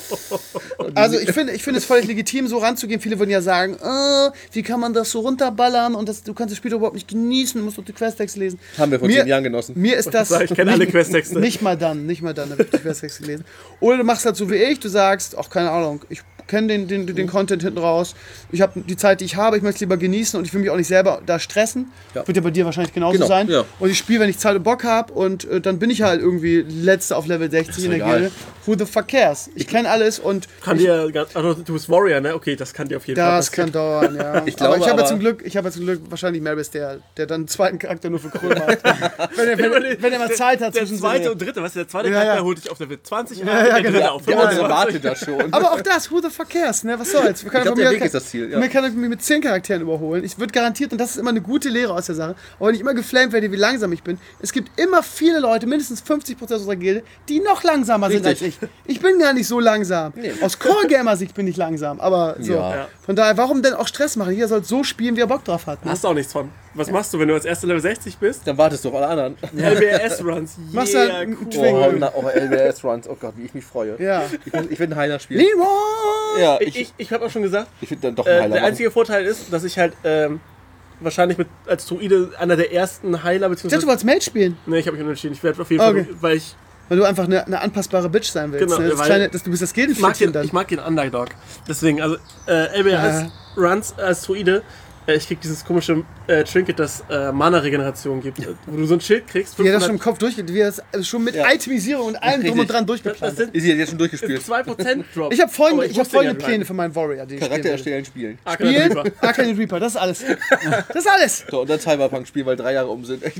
Also ich finde es völlig legitim, so ranzugehen. Viele würden ja sagen, wie kann man das so runterballern und du kannst das Spiel überhaupt nicht genießen, du musst doch die Questtexte lesen. Haben wir vor 10 Jahren genossen. Mir ist das... ich kenne alle Questtexte. Nicht mal dann habe ich die Questtexte gelesen. Oder du machst halt so wie ich, du sagst, ach keine Ahnung, ich kenne den Content hinten raus, ich habe die Zeit, die ich habe, ich möchte es lieber genießen und ich will mich auch nicht selber da stressen. Ja. Wird ja bei dir wahrscheinlich genauso sein. Ja. Und ich spiele, wenn ich Zeit und Bock habe und dann bin ich halt irgendwie Letzter auf Level 60 in der egal. Gilde. Who the fuck cares? Ich kenne alles und du bist Warrior, ne? Okay, das kann dir auf jeden Fall das kann dauern, ja. Ich glaube, aber ich habe aber- ja zum Glück wahrscheinlich Maris, der dann einen zweiten Charakter nur für Krull macht. wenn er mal Zeit hat Der zwischen zweite und dritte, was der zweite Ja, ja. Charakter holt dich auf Level 20 Ja, der genau. dritte auf Der andere 25. wartet da schon. Aber auch das, who the fuck cares, ne? Was soll's? Wir können Ich glaub, von der mir- Weg ist das Ziel, ja. Mir kann mich mit 10 Charakteren überholen. Ich würde garantiert, und das ist immer eine gute Lehre aus der Sache, auch wenn ich immer geflamed werde, wie langsam ich bin, es gibt immer viele Leute, mindestens 50% unserer Gilde, die noch langsamer sind als ich. Richtig. Ich bin gar nicht so langsam. Aus Core-Gamer-Sicht bin ich langsam, aber so. Ja. Von daher, warum denn auch Stress machen? Jeder soll so spielen, wie er Bock drauf hat. Ne? Hast du auch nichts von. Was machst du, wenn du als erster Level 60 bist? Dann wartest du auf alle anderen. LBS-Runs, Machst halt yeah, einen cool. Twing. LBS-Runs, oh Gott, wie ich mich freue. Ja. Ich will einen Heiler spielen. Leroy! Ja, Ich habe auch schon gesagt, ich will dann doch einen Heiler der machen. einzige Vorteil ist, dass ich halt wahrscheinlich als Druide einer der ersten Heiler, Ich dachte, du beziehungsweise... wolltest Mage spielen, Ne, ich habe mich unentschieden. Ich werde auf jeden Fall, Okay. weil ich weil du einfach eine anpassbare Bitch sein willst. Genau, ne? weil- Du bist das mag Gildenflittchen dann. ich mag den Underdog. Deswegen, also LBS-Runs als Druide, ich krieg dieses komische Trinket, das Mana-Regeneration gibt, wo du so ein Schild kriegst. Wie er das schon im Kopf durchgeht, wie er das schon mit Itemisierung und allem drum und dran das durchgeplant hat. sind Ist jetzt schon durchgespielt. 2% Drop. Ich habe folgende, Aber ich hab wusste folgende ja, Pläne für meinen Warrior, den ich Charakter spielen will. erstellen, spielen. Spielen, Arcane Reaper, das ist alles. Das ist alles. So, und dann Cyberpunk spielen, weil 3 Jahre um sind. Echt.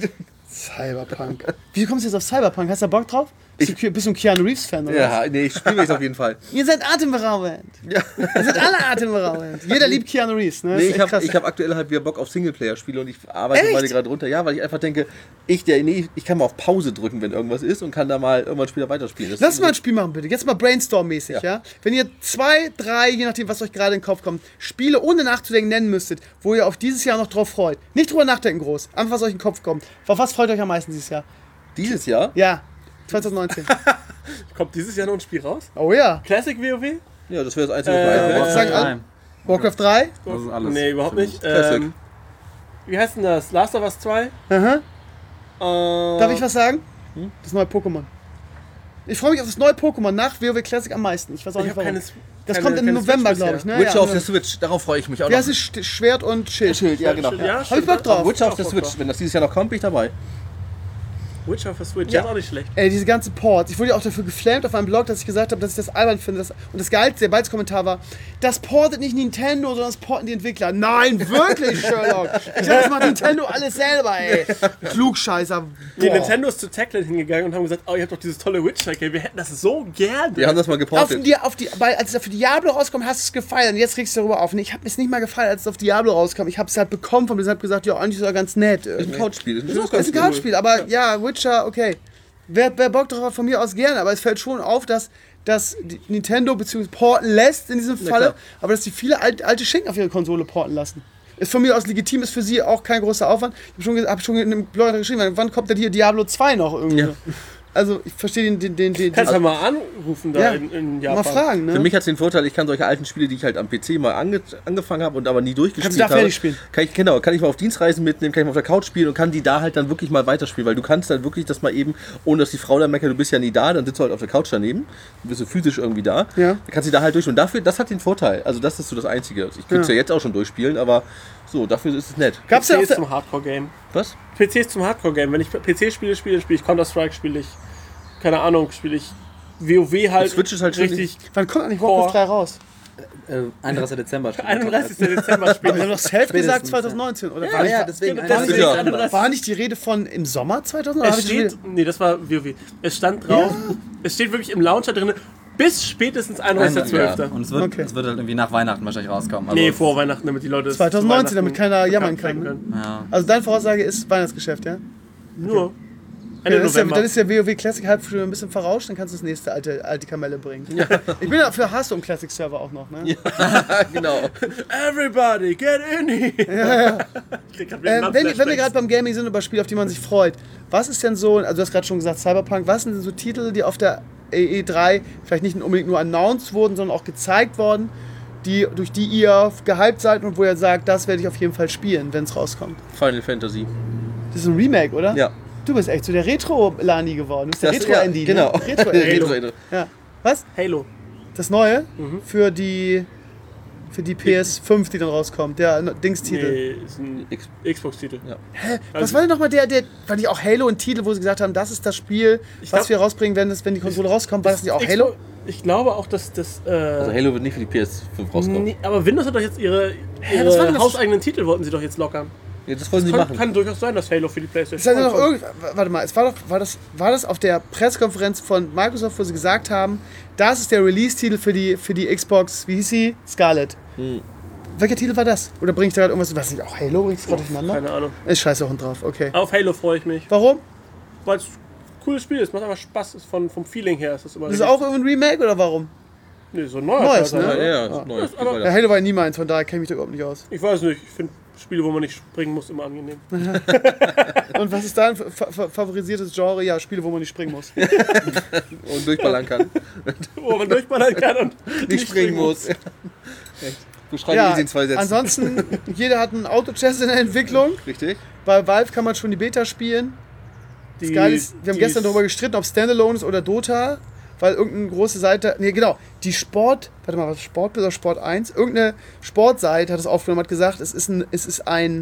Cyberpunk. Wie kommst du jetzt auf Cyberpunk? Hast du da Bock drauf? Bist du ein Keanu Reeves-Fan, oder? Ja, nee, ich spiele mich auf jeden Fall. Ihr seid atemberaubend. Ja. Ihr seid alle atemberaubend. Jeder liebt Keanu Reeves, ne? Nee, ich hab aktuell halt wieder Bock auf Singleplayer-Spiele und ich arbeite mal gerade runter. Ja, weil ich einfach denke, ich kann mal auf Pause drücken, wenn irgendwas ist und kann da mal irgendwann später weiterspielen. Lass uns mal ein Spiel machen, bitte. Jetzt mal Brainstorm-mäßig, ja? Wenn ihr 2, 3, je nachdem, was euch gerade in den Kopf kommt, Spiele ohne nachzudenken nennen müsstet, wo ihr auf dieses Jahr noch drauf freut. Nicht drüber nachdenken groß. Einfach, was euch in den Kopf kommt. Auf was freut euch am meisten dieses Jahr? Dieses Jahr? Ja, 2019. Kommt dieses Jahr noch ein Spiel raus? Oh ja. Classic WoW? Ja, das wäre das einzige, was mir einfällt. Warcraft 3? Das ist alles. Nee, überhaupt nicht. Classic. Wie heißt denn das? Last of Us 2? Aha. Darf ich was sagen? Das neue Pokémon. Ich freue mich auf das neue Pokémon nach WoW Classic am meisten. Ich weiß auch nicht warum. Das kommt im November, glaube ich. Ne? Witcher auf der Switch, darauf freue ich mich auch noch. Ja, es ist Schwert und Schild. Schild, ja genau. Ja, Hab ich Bock drauf. Witcher auf der Switch, wenn das dieses Jahr noch kommt, bin ich dabei. Witcher für Switch, Ja. ja, ist auch nicht schlecht. Ey, diese ganzen Ports. Ich wurde ja auch dafür geflammt auf meinem Blog, dass ich gesagt habe, dass ich das albern finde. Und das Geilste, der Balz-Kommentar war, das portet nicht Nintendo, sondern das porten die Entwickler. Nein, wirklich, Sherlock. Ich sag, das macht Nintendo alles selber, ey. Klugscheißer. Nee, Nintendo ist zu Techland hingegangen und haben gesagt, oh, ihr habt doch dieses tolle Witcher-Game, wir hätten das so gerne. Wir haben das mal geportet. Als es für Diablo rauskam, hast du es gefeiert. Und jetzt regst du darüber auf. Und ich habe es nicht mal gefeiert, als es auf Diablo rauskam. Ich habe es halt bekommen von mir und habe gesagt, ja, eigentlich ist es ganz nett. Ist ein Couchspiel. Das ist ein Couchspiel, aber ja, Witcher, okay. Wer Bock drauf hat, von mir aus gerne, aber es fällt schon auf, dass die Nintendo bzw. porten lässt in diesem Falle, aber dass die viele alte Schinken auf ihre Konsole porten lassen. Ist von mir aus legitim, ist für sie auch kein großer Aufwand. Ich habe schon in einem Blog geschrieben, wann kommt denn hier Diablo 2 noch irgendwie? Ja. Also ich verstehe den Kannst du mal anrufen da in Japan. Mal fragen, ne? Für mich hat es den Vorteil, ich kann solche alten Spiele, die ich halt am PC mal angefangen habe und aber nie durchgespielt Kannst du da habe, fertig spielen? Kann ich mal auf Dienstreisen mitnehmen, kann ich mal auf der Couch spielen und kann die da halt dann wirklich mal weiterspielen, weil du kannst dann wirklich das mal eben, ohne dass die Frau dann meckert, du bist ja nie da, dann sitzt du halt auf der Couch daneben, dann bist du physisch irgendwie da, dann kannst du da halt durch und dafür, das hat den Vorteil, also das ist so das Einzige. Ich könnte es ja jetzt auch schon durchspielen, aber so, dafür ist es nett. Gab's PC ist zum Hardcore-Game. Was? PC ist zum Hardcore-Game. Wenn ich PC-Spiele spiele, dann spiele ich Counter-Strike, spiele ich, keine Ahnung, spiele ich WoW halt. Switch ist halt richtig. Wann kommt eigentlich Warcraft 3 raus? 31. Dezember. 31. Dezember spiele Wir haben ich. doch selbst gesagt 2019, oder? Ja, deswegen. War nicht die Rede von im Sommer 2019? Nee, das war WoW. Es stand drauf, es steht wirklich im Launcher drin, bis spätestens 31.12. Ja. Und es wird halt irgendwie nach Weihnachten wahrscheinlich rauskommen. Also Nee, vor Weihnachten, damit die Leute 2019, damit keiner jammern kann. können. Ja. Also deine Voraussage ist Weihnachtsgeschäft, ja? Nur. Okay, Ende November. dann ist der WoW Classic halb schon ein bisschen verrauscht, dann kannst du das nächste alte Kamelle bringen. Ja. Ich bin ja für Hass um Classic Server auch noch, ne? Ja, genau. Everybody, get in here! Wenn wir gerade beim Gaming sind, über Spiele, auf die man sich freut, was ist denn so, also du hast gerade schon gesagt Cyberpunk, was sind denn so Titel, die auf der E3 vielleicht nicht unbedingt nur announced wurden, sondern auch gezeigt worden, durch die ihr gehypt seid und wo ihr sagt, das werde ich auf jeden Fall spielen, wenn es rauskommt? Final Fantasy. Das ist ein Remake, oder? Ja. Du bist echt so der Retro-Lani geworden. Du bist der Das- Retro-Andy. ja, genau. Ne? Retro-Andy. Retro. Ja. Was? Halo. Das Neue? Für die PS5, die dann rauskommt. Der Dingstitel. Nee, ist ein Xbox-Titel. Ja. Was war denn nochmal war nicht auch Halo ein Titel, wo sie gesagt haben, das ist das Spiel, was wir rausbringen, wenn die Konsole rauskommt? War das nicht auch Halo? Ich glaube auch, dass das. Also Halo wird nicht für die PS5 rauskommen. Nee, aber Windows hat doch jetzt ihre was war denn das? hauseigenen Titel, wollten sie doch jetzt lockern. Ja, das wollen sie machen. Kann durchaus sein, dass Halo für die Es PlayStation hat ja noch kommt. warte mal, war das auf der Pressekonferenz von Microsoft, wo sie gesagt haben, das ist der Release-Titel für die Xbox, wie hieß sie? Scarlett. Welcher Titel war das? Oder bringe ich da gerade irgendwas, was nicht, auch Halo, bringt es gerade durcheinander? Keine Ahnung. Ist scheiße Hund drauf, okay. Auf Halo freue ich mich. Warum? Weil es ein cooles Spiel ist, macht einfach Spaß, ist vom Feeling her ist das immer Das ist auch irgendwie ein Remake oder warum? Nee, so ein neuer Neues, Teil, ne? aber- Ja, das ist neu. aber- Ja, Halo war ja nie meins, von daher kenne ich mich da überhaupt nicht aus. Ich weiß nicht, ich finde Spiele, wo man nicht springen muss, immer angenehm. Und was ist dein favorisiertes Genre? Ja, Spiele, wo man nicht springen muss. Und durchballern kann. Wo man durchballern kann und Nicht springen muss. Echt. Beschreibe Ja, easy in 2 Sätzen. ansonsten, jeder hat einen Auto-Chess in der Entwicklung. Richtig? Bei Valve kann man schon die Beta spielen. Das Geile ist, wir haben gestern darüber gestritten, ob Standalone ist oder Dota, weil irgendeine große Seite, nee genau, die Sport, warte mal, was Sport oder Sport 1? Irgendeine Sportseite hat es aufgenommen, hat gesagt, es ist ein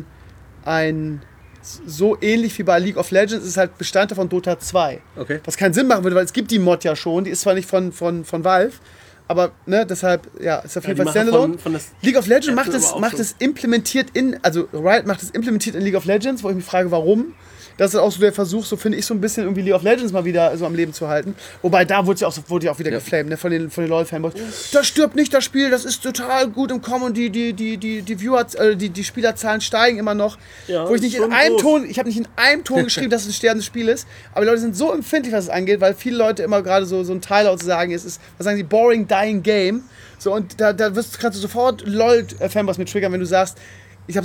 so ähnlich wie bei League of Legends, es ist halt Bestandteil von Dota 2. Okay. Was keinen Sinn machen würde, weil es gibt die Mod ja schon, die ist zwar nicht von Valve, aber ne, deshalb, ja, ist auf jeden Fall die Standalone. Macher von League of Legends Apple macht es implementiert Riot macht es implementiert in League of Legends, wo ich mich frage, warum. Das ist auch so der Versuch, so finde ich, so ein bisschen irgendwie League of Legends mal wieder so am Leben zu halten. Wobei da wurde ja auch wieder geflamed, ne, von den LoL-Fanboys. Das stirbt nicht, das Spiel, das ist total gut im Kommen und die Viewer, die Spielerzahlen steigen immer noch. Ja, wo ich nicht in einem Ton, ich habe nicht in einem Ton geschrieben, dass es ein sterbendes Spiel ist, aber die Leute sind so empfindlich, was es angeht, weil viele Leute immer gerade so ein Teil zu sagen, es ist, was sagen sie, boring, dying game. So, und da kannst du sofort LoL-Fanboys mit triggern, wenn du sagst, ich habe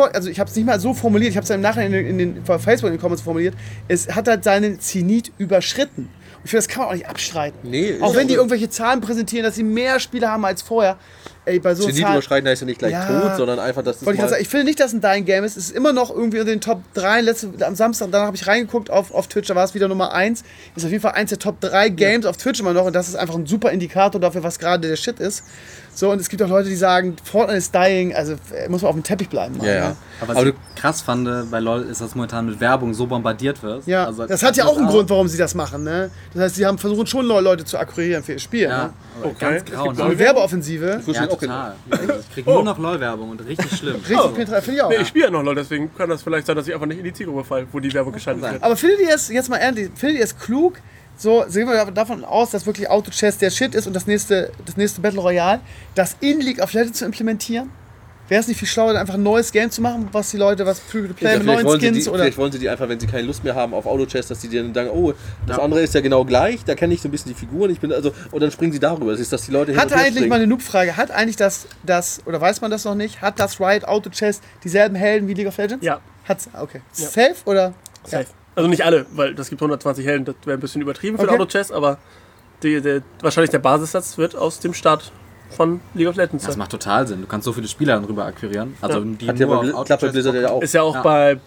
es nicht mal so formuliert, ich habe es dann im Nachhinein in den Facebook in den Comments formuliert, es hat halt seinen Zenit überschritten. Und ich finde, das kann man auch nicht abstreiten. Nee, auch wenn die irgendwelche Zahlen präsentieren, dass sie mehr Spieler haben als vorher. Ey, bei so Zenit Zahlen überschreiten heißt ja nicht gleich tot, sondern einfach, dass wollte ich gerade sagen, ich finde nicht, dass es ein Dying Game ist. Es ist immer noch irgendwie unter den Top 3. Am Samstag, danach habe ich reingeguckt auf Twitch, da war es wieder Nummer 1. Ist auf jeden Fall eins der Top 3 Games auf Twitch immer noch. Und das ist einfach ein super Indikator dafür, was gerade der Shit ist. So, und es gibt auch Leute, die sagen, Fortnite ist dying, also muss man auf dem Teppich bleiben. Mal, ja. Aber was ich krass fand bei LoL ist, dass momentan mit Werbung so bombardiert wird. Ja, also, das hat ja auch einen Grund, warum sie das machen. Ne? Das heißt, sie versuchen schon Leute zu akquirieren für ihr Spiel. Ja, ne? aber ganz grauenhaft. So eine Werbeoffensive. Ja, total. Ich krieg nur noch LoL-Werbung und richtig schlimm. Richtig penetrant, finde ich auch. Nee, ich spiele ja noch LoL, deswegen kann das vielleicht sein, dass ich einfach nicht in die Zielgruppe falle, wo die Werbung geschaltet wird. Aber findet ihr es, jetzt mal ehrlich, findet ihr es klug, so gehen wir davon aus, dass wirklich Auto-Chess der Shit ist und das nächste Battle Royale, das in League of Legends zu implementieren? Wäre es nicht viel schlauer, einfach ein neues Game zu machen, was die Leute, was Free-to-Play mit neuen Skins oder... Vielleicht wollen sie die einfach, wenn sie keine Lust mehr haben auf Auto-Chess, dass die dann sagen, oh, das andere ist ja genau gleich, da kenne ich so ein bisschen die Figuren, und dann springen sie darüber. Das ist, dass die Leute Hat eigentlich mal eine Noob-Frage, hat eigentlich das, oder weiß man das noch nicht, hat das Riot Auto-Chess dieselben Helden wie League of Legends? Ja. Hat's, okay. Ja. Safe oder? Safe. Ja. Also nicht alle, weil das gibt 120 Helden, das wäre ein bisschen übertrieben für den Auto-Chess, aber wahrscheinlich der Basissatz wird aus dem Start von League of Legends sein. Das macht total Sinn. Du kannst so viele Spieler darüber akquirieren. Also die hat ja bei Blizzard ja auch. Ist ja auch bei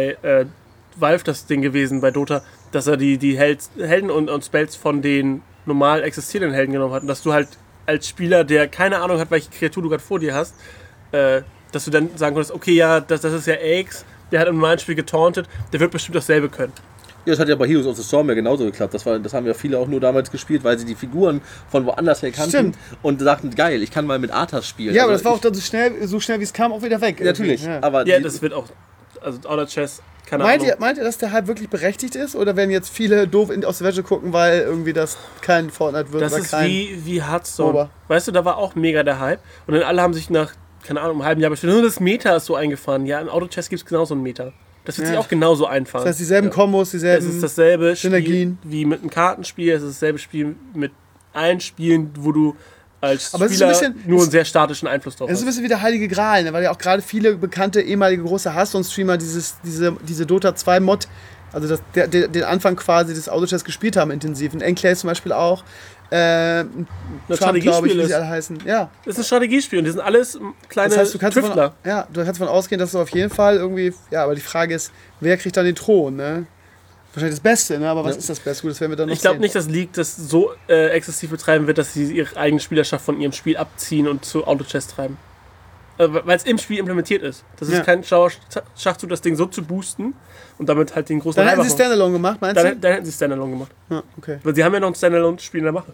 Valve das Ding gewesen, bei Dota, dass er die Helden und Spells von den normal existierenden Helden genommen hat. Und dass du halt als Spieler, der keine Ahnung hat, welche Kreatur du gerade vor dir hast, dass du dann sagen konntest, okay, ja, das ist ja Axe, der hat im normalen Spiel getauntet, der wird bestimmt dasselbe können. Ja, das hat ja bei Heroes of the Storm ja genauso geklappt. Das haben ja viele auch nur damals gespielt, weil sie die Figuren von woanders her kannten und sagten, geil, ich kann mal mit Arthas spielen. Ja, aber das war auch dann so schnell wie es kam, auch wieder weg. Natürlich. Ja. Aber das wird auch, also Auto-Chess, keine Ahnung. Meint ihr, dass der Hype wirklich berechtigt ist? Oder werden jetzt viele doof aus der Wäsche gucken, weil irgendwie das kein Fortnite wird? Das oder ist kein wie Hearthstone. Weißt du, da war auch mega der Hype. Und dann alle haben sich nach, keine Ahnung, einem halben Jahr bestimmt, das Meta ist so eingefahren. Ja, im Auto-Chess gibt es genauso ein Meta. Das wird sich auch genauso einfahren. Das heißt, dieselben Kombos, dieselben Es ist dasselbe Synergien. Spiel wie mit einem Kartenspiel. Es ist dasselbe Spiel mit allen Spielen, wo du als Spieler nur einen sehr statischen Einfluss drauf hast. Es ist ein bisschen wie der Heilige Gral, ne? Weil ja auch gerade viele bekannte ehemalige große Hearthstone-Streamer diese Dota 2 Mod, also den Anfang quasi des Auto-Chess gespielt haben intensiv. Und Enclave zum Beispiel auch. Das Strategiespiel wie sie alle heißen. Ja. Das ist ein Strategiespiel und die sind alles kleine das heißt, du kannst Tüftler. Du kannst davon ausgehen, dass du auf jeden Fall irgendwie, aber die Frage ist, wer kriegt dann den Thron, ne? Wahrscheinlich das Beste, ne? Aber was ist das Beste? Gut, das werden wir dann noch Ich glaube sehen. nicht, dass League das so exzessiv betreiben wird, dass sie ihre eigene Spielerschaft von ihrem Spiel abziehen und zu Auto-Chess treiben. Weil es im Spiel implementiert ist. Das ist kein schlauer Schachzug, das Ding so zu boosten und damit halt den großen Dann hätten sie Standalone gemacht, meinst du? Dann hätten sie Standalone gemacht. Ja, okay. Weil sie haben ja noch ein Standalone-Spiel in der Mache.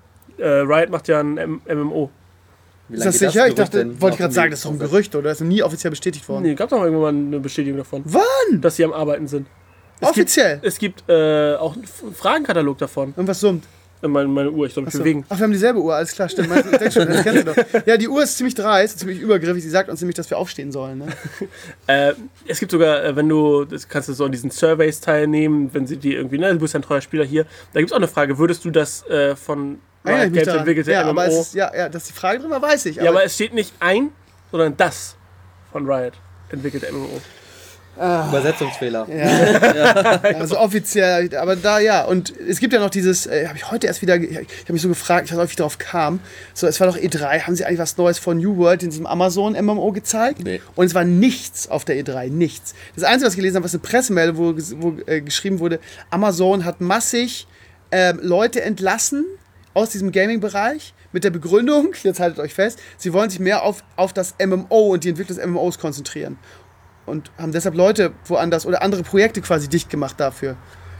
Riot macht ja ein MMO. Ist das sicher? Ich dachte, wollte ich gerade sagen, das ist doch ein Gerücht, oder? Das ist nie offiziell bestätigt worden. Nee, gab doch irgendwann mal eine Bestätigung davon. Wann? Dass sie am Arbeiten sind. Offiziell? Es gibt auch einen Fragenkatalog davon. Irgendwas summt. Meine Uhr, ich soll mich bewegen. Ach, wir haben dieselbe Uhr, alles klar, stimmt. Ich denke schon, das kennst du doch. Ja, die Uhr ist ziemlich dreist, ziemlich übergriffig. Sie sagt uns nämlich, dass wir aufstehen sollen. Ne? Es gibt sogar, kannst du so an diesen Surveys teilnehmen, wenn sie die irgendwie, du bist ja ein treuer Spieler hier. Da gibt es auch eine Frage, würdest du das von Riot Games entwickelte MMO... Aber dass die Frage drin war, weiß ich. Aber es steht nicht ein, sondern das von Riot entwickelte MMO. Übersetzungsfehler. Ja. Also offiziell, aber und es gibt ja noch dieses, habe ich heute erst wieder, ich habe mich so gefragt, ich weiß nicht, wie ich darauf kam, so, es war doch E3, haben sie eigentlich was Neues von New World in diesem Amazon-MMO gezeigt? Nee. Und es war nichts auf der E3, nichts. Das Einzige, was ich gelesen habe, was eine Pressemeldung, wo geschrieben wurde, Amazon hat massig Leute entlassen aus diesem Gaming-Bereich, mit der Begründung, jetzt haltet euch fest, sie wollen sich mehr auf das MMO und die Entwicklung des MMOs konzentrieren. Und haben deshalb Leute woanders oder andere Projekte quasi dicht gemacht dafür.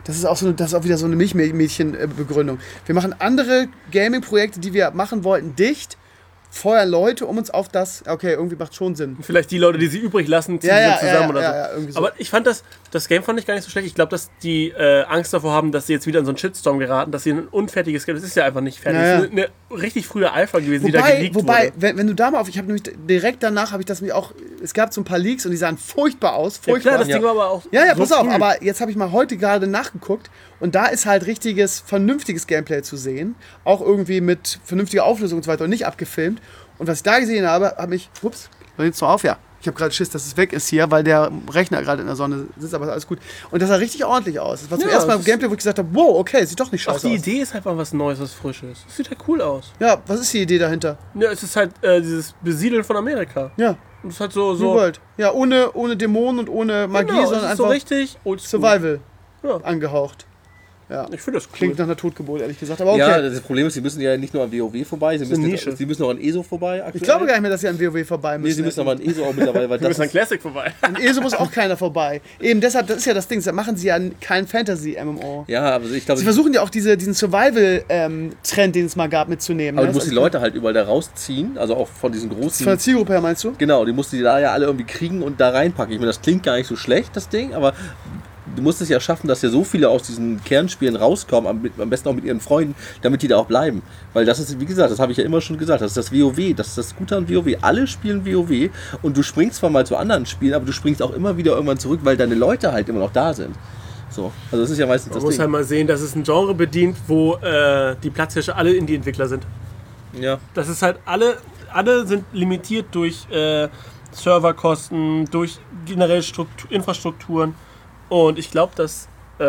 Das ist auch wieder so eine Milchmädchen-Begründung. Wir machen andere Gaming-Projekte, die wir machen wollten, dicht, feuern Leute, um uns auf das, okay, irgendwie macht schon Sinn. Vielleicht die Leute, die sie übrig lassen, ziehen sie zusammen oder so. Ja, irgendwie so. Aber ich fand das Game fand ich gar nicht so schlecht. Ich glaube, dass die Angst davor haben, dass sie jetzt wieder in so einen Shitstorm geraten, dass sie ein unfertiges Game, das ist ja einfach nicht fertig. Das ist eine richtig frühe Alpha gewesen, die da geleakt wurde. Wenn du da mal ich habe nämlich direkt danach, es gab so ein paar Leaks und die sahen furchtbar aus. Furchtbar. Ja, klar, das Ding war aber auch Ja, so pass auf, früh. aber jetzt habe ich mal heute gerade nachgeguckt und da ist halt vernünftiges Gameplay zu sehen. Auch irgendwie mit vernünftiger Auflösung und so weiter und nicht abgefilmt. Und was ich da gesehen habe, ups, hör jetzt noch auf, ja. Ich habe gerade Schiss, dass es weg ist hier, weil der Rechner gerade in der Sonne sitzt, aber ist alles gut. Und das sah richtig ordentlich aus. Das war zum ersten Mal im Gameplay, wo ich gesagt habe, wow, okay, sieht doch nicht scheiße aus. Die Idee ist einfach was Neues, was Frisches. Das sieht ja cool aus. Ja, was ist die Idee dahinter? Ja, es ist halt dieses Besiedeln von Amerika. Ja. Und es ist halt so New World. Ja, ohne Dämonen und ohne Magie, genau, sondern es ist einfach so richtig oldschool. Survival angehaucht. Ja. Ich finde das cool. Klingt nach einer Totgeburt, ehrlich gesagt. Aber okay. Ja, das Problem ist, sie müssen ja nicht nur an WoW vorbei, sie müssen auch an ESO vorbei. Aktuell. Ich glaube gar nicht mehr, dass sie an WoW vorbei müssen. Nee, sie müssen aber an ESO auch mittlerweile, weil Wir müssen an Classic vorbei. An ESO muss auch keiner vorbei. Eben deshalb, das ist ja das Ding, da machen sie ja kein Fantasy-MMO. Ja, aber ich glaube... Sie versuchen ja auch diesen Survival-Trend, den es mal gab, mitzunehmen. Aber du musst die Leute halt überall da rausziehen, also auch von diesen großen... Von der Zielgruppe her, meinst du? Genau, die musst du da ja alle irgendwie kriegen und da reinpacken. Ich meine, das klingt gar nicht so schlecht, das Ding, aber... Du musst es ja schaffen, dass ja so viele aus diesen Kernspielen rauskommen, am besten auch mit ihren Freunden, damit die da auch bleiben. Weil das ist, wie gesagt, das habe ich ja immer schon gesagt, das ist das WoW, das ist das Gute an WoW. Alle spielen WoW und du springst zwar mal zu anderen Spielen, aber du springst auch immer wieder irgendwann zurück, weil deine Leute halt immer noch da sind. So, also das ist ja meistens das Ding. Man muss halt mal sehen, dass es ein Genre bedient, wo die Platzhirsche alle Indie-Entwickler sind. Ja. Das ist halt, alle sind limitiert durch Serverkosten, durch generell Infrastrukturen. Und ich glaube, dass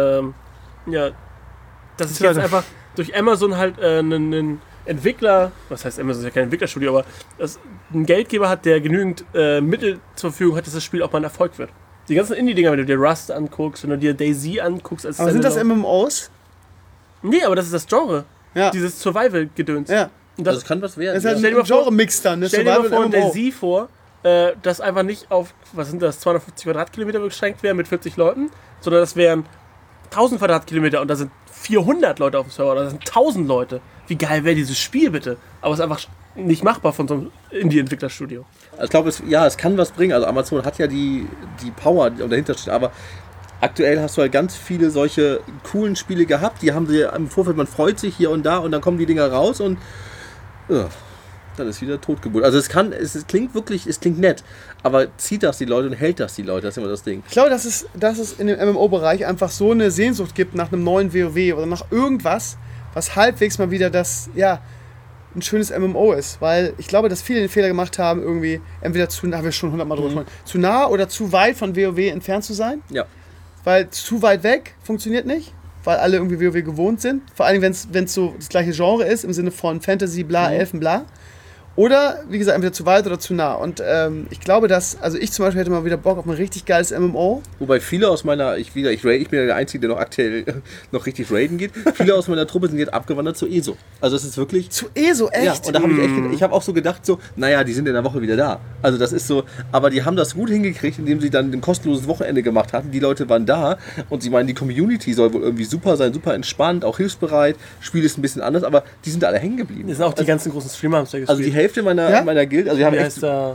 dass es jetzt einfach durch Amazon halt einen Entwickler, was heißt Amazon ist ja kein Entwicklerstudio, aber dass ein Geldgeber hat, der genügend Mittel zur Verfügung hat, dass das Spiel auch mal ein Erfolg wird. Die ganzen Indie-Dinger, wenn du dir Rust anguckst, wenn du dir DayZ anguckst. Aber sind das MMOs? Nee, aber das ist das Genre. Ja. Dieses Survival-Gedöns. Ja. Und das Also es kann was werden. Das ist halt Stell dir ein mal vor- Genre-Mix dann, ne? Stell dir mal vor, Survival der MMO. Sie vor, das einfach nicht auf, 250 Quadratkilometer beschränkt wäre mit 40 Leuten, sondern das wären 1000 Quadratkilometer und da sind 400 Leute auf dem Server, oder da sind 1000 Leute. Wie geil wäre dieses Spiel bitte? Aber es ist einfach nicht machbar von so einem Indie-Entwicklerstudio. Also ich glaube, es kann was bringen. Also Amazon hat ja die Power, die dahinter steht, aber aktuell hast du halt ganz viele solche coolen Spiele gehabt, die haben sie im Vorfeld, man freut sich hier und da und dann kommen die Dinger raus und dann ist wieder Totgeburt. Also es klingt nett, aber zieht das die Leute und hält das die Leute, das ist immer das Ding. Ich glaube, dass es in dem MMO-Bereich einfach so eine Sehnsucht gibt nach einem neuen WoW oder nach irgendwas, was halbwegs mal wieder ein schönes MMO ist. Weil ich glaube, dass viele den Fehler gemacht haben, irgendwie entweder haben wir schon 100-mal drüber gesprochen, zu nah oder zu weit von WoW entfernt zu sein. Ja. Weil zu weit weg funktioniert nicht, weil alle irgendwie WoW gewohnt sind. Vor allem, wenn es so das gleiche Genre ist, im Sinne von Fantasy, bla, Elfen, bla. Oder, wie gesagt, entweder zu weit oder zu nah. Und ich glaube, ich zum Beispiel hätte mal wieder Bock auf ein richtig geiles MMO. Wobei viele aus meiner, ich bin ja der Einzige, der noch aktuell noch richtig raiden geht, viele aus meiner Truppe sind jetzt abgewandert zu ESO. Also es ist wirklich... Zu ESO, echt? Ja, und da habe ich habe auch so gedacht, naja, die sind in der Woche wieder da. Also das ist so, aber die haben das gut hingekriegt, indem sie dann ein kostenloses Wochenende gemacht hatten. Die Leute waren da und sie meinen, die Community soll wohl irgendwie super sein, super entspannt, auch hilfsbereit. Spiel ist ein bisschen anders, aber die sind alle hängen geblieben. Das sind auch die ganzen großen Streamer haben es ja gespielt. Also die Hälfte meiner Guild, also wir haben Wie heißt der?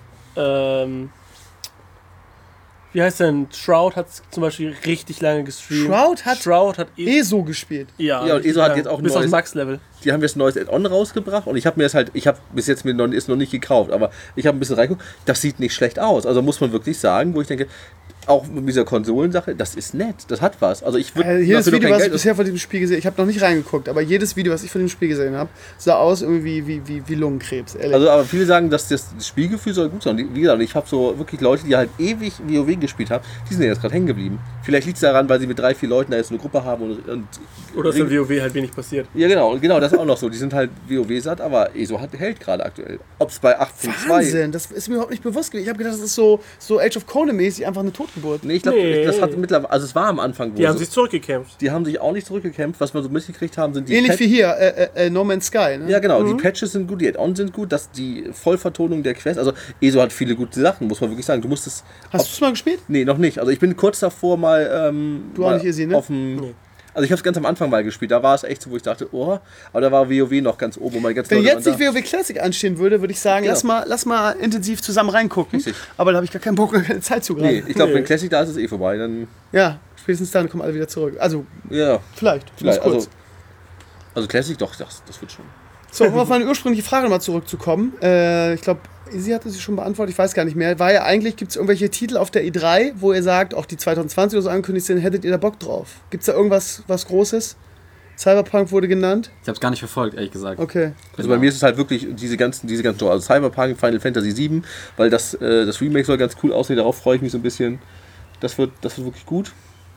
Wie heißt denn? Shroud hat zum Beispiel richtig lange gestreamt. Shroud hat ESO gespielt. Ja, und ESO hat jetzt auch ein bis neues aufs Max-Level. Die haben jetzt ein neues Add-on rausgebracht und ich habe bis jetzt ist noch nicht gekauft, aber ich habe ein bisschen reingeguckt, das sieht nicht schlecht aus. Also muss man wirklich sagen, wo ich denke, auch mit dieser Konsolensache, das ist nett, das hat was. Also ich würde jedes Video, was ich bisher von diesem Spiel gesehen habe, ich habe noch nicht reingeguckt, aber jedes Video, was ich von dem Spiel gesehen habe, sah aus irgendwie wie Lungenkrebs, ehrlich. Also aber viele sagen, dass das Spielgefühl soll gut sein. Wie gesagt, ich habe so wirklich Leute, die halt ewig WoW gespielt haben, die sind jetzt gerade hängen geblieben. Vielleicht liegt es daran, weil sie mit 3-4 Leuten da jetzt eine Gruppe haben und oder ist in WoW halt wenig passiert. Ja genau, das ist auch noch so. Die sind halt WoW satt, aber ESO hält gerade aktuell. Ob es bei 8.2... Wahnsinn, das ist mir überhaupt nicht bewusst gewesen. Ich habe gedacht, das ist so Age of Conan mäßig einfach eine Totgeburt. Geburt. Nee, ich glaube, das hat mittlerweile, also es war am Anfang wohl Die haben so. sich zurückgekämpft. Die haben sich auch nicht zurückgekämpft. Was wir so mitgekriegt haben, sind die Ähnlich wie hier, No Man's Sky, ne? Ja, genau. Die Patches sind gut, die Add-ons sind gut, die Vollvertonung der Quest. Also ESO hat viele gute Sachen, muss man wirklich sagen. Du musst es... Hast du es mal gespielt? Nee, noch nicht. Also ich bin kurz davor mal... Du auch nicht, Izzy, ne? Auf dem... Also ich habe es ganz am Anfang mal gespielt, da war es echt so, wo ich dachte, oh, aber da war WoW noch ganz oben. Und meine ganzen Wenn Leute jetzt waren nicht WoW Classic anstehen würde, würde ich sagen, Genau. lass mal intensiv zusammen reingucken. Richtig. Aber da habe ich gar keinen Bock und keine Zeit zu da. gerade. Nee, ich glaube, wenn Classic da ist, ist es eh vorbei. Dann, Ja, spätestens dann kommen alle wieder zurück. Also, ja, vielleicht. Ganz kurz. also Classic, doch, das wird schon. So, um auf meine ursprüngliche Frage nochmal zurückzukommen. Ich glaube, sie hatte sie schon beantwortet, ich weiß gar nicht mehr. War ja eigentlich, gibt es irgendwelche Titel auf der E3, wo ihr sagt, auch die 2020 oder so angekündigt sind, hättet ihr da Bock drauf? Gibt es da irgendwas was Großes? Cyberpunk wurde genannt. Ich habe es gar nicht verfolgt, ehrlich gesagt. Okay. Also bei mir ist es halt wirklich diese ganzen also Cyberpunk, Final Fantasy VII, weil das Remake soll ganz cool aussehen, darauf freue ich mich so ein bisschen. Das wird wirklich gut.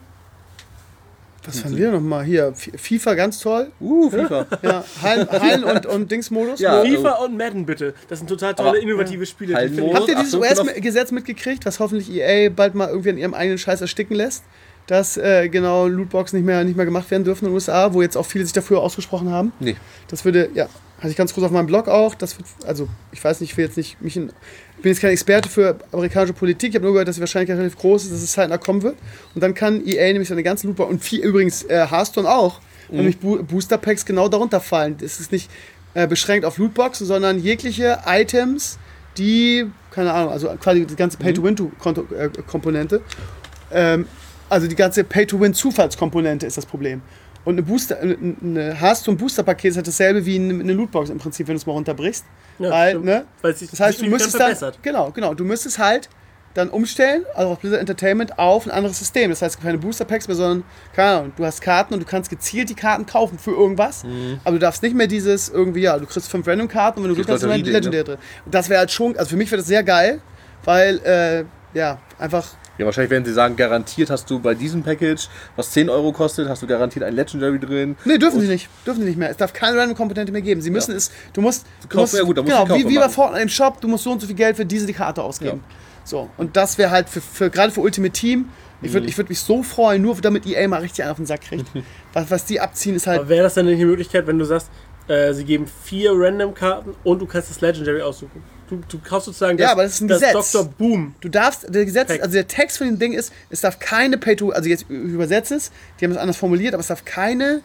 Was fanden wir nochmal? Hier, FIFA ganz toll. FIFA. Ja, Hallen und Dingsmodus. Ja. FIFA und Madden bitte. Das sind total tolle, Aber- innovative Spiele. die Hallenmodus. finde Habt ihr Ach dieses so, US-Gesetz mitgekriegt, was hoffentlich EA bald mal irgendwie an ihrem eigenen Scheiß ersticken lässt? Dass genau Lootboxen nicht mehr gemacht werden dürfen in den USA, wo jetzt auch viele sich dafür ausgesprochen haben. Nee. Das würde, ja, hatte ich ganz groß auf meinem Blog auch. Das wird, also ich weiß nicht, ich will jetzt nicht ich bin jetzt kein Experte für amerikanische Politik. Ich habe nur gehört, dass die Wahrscheinlichkeit relativ groß ist, dass es zeitnah kommen wird. Und dann kann EA nämlich seine ganzen Lootboxen und übrigens Hearthstone auch, nämlich Booster Packs genau darunter fallen. Das ist nicht beschränkt auf Lootboxen, sondern jegliche Items, die, keine Ahnung, also quasi die ganze Pay-to-Win-Komponente. Also die ganze Pay-to-Win-Zufallskomponente ist das Problem. Und eine Hearthstone-Booster-Paket ist halt dasselbe wie eine Lootbox im Prinzip, wenn du es mal runterbrichst. Ja, Weil, stimmt. ne? Weil es sich Das heißt, du müsstest dann, verbessert. genau, du müsstest halt dann umstellen, also auf Blizzard Entertainment, auf ein anderes System. Das heißt, es gibt keine Booster-Packs mehr, sondern, keine Ahnung, du hast Karten und du kannst gezielt die Karten kaufen für irgendwas, aber du darfst nicht mehr dieses irgendwie, ja, du kriegst 5 Random-Karten und wenn du Glück hast, ist ein Legendary drin. Und das wäre halt schon, also für mich wäre das sehr geil, weil, ja, einfach... Ja, wahrscheinlich werden sie sagen, garantiert hast du bei diesem Package, was 10 Euro kostet, hast du garantiert ein Legendary drin. Nee, dürfen sie nicht. Dürfen sie nicht mehr. Es darf keine Random-Komponente mehr geben. Sie müssen es, du musst ja gut, dann musst genau, du kaufen wie bei machen. Fortnite im Shop, du musst so und so viel Geld für die Karte ausgeben. So, und das wäre halt gerade für Ultimate Team, ich würd mich so freuen, nur damit EA mal richtig einen auf den Sack kriegt. was die abziehen, ist halt... Aber wäre das dann nicht die Möglichkeit, wenn du sagst, sie geben 4 Random-Karten und du kannst das Legendary aussuchen? Du kaufst sozusagen Ja, aber das ist ein Gesetz. Dr. Boom. Du darfst, der Gesetz, Pack. also der Text von dem Ding ist, es darf keine also jetzt übersetzt es, die haben es anders formuliert, aber es darf keine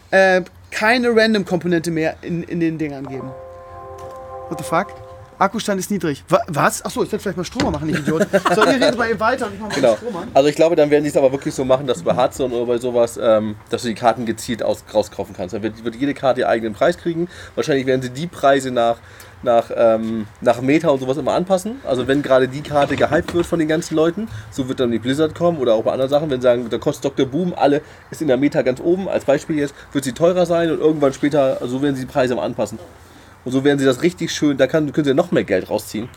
Random-Komponente mehr in den Dingern geben. What the fuck? Akkustand ist niedrig. Was? Achso, ich werde vielleicht mal Stromer machen, ich Idiot. So, ihr redet mal eben weiter und ich mache mal Genau. Strom an. Also ich glaube, dann werden sie es aber wirklich so machen, dass du bei Hearthstone oder bei sowas, dass du die Karten gezielt rauskaufen kannst. Dann wird jede Karte ihren eigenen Preis kriegen. Wahrscheinlich werden sie die Preise nach Meta und sowas immer anpassen. Also wenn gerade die Karte gehypt wird von den ganzen Leuten, so wird dann die Blizzard kommen oder auch bei anderen Sachen, wenn sie sagen, da kostet Dr. Boom, alle ist in der Meta ganz oben, als Beispiel jetzt, wird sie teurer sein und irgendwann später, also so werden sie die Preise immer anpassen. Und so werden sie das richtig schön, da können sie noch mehr Geld rausziehen.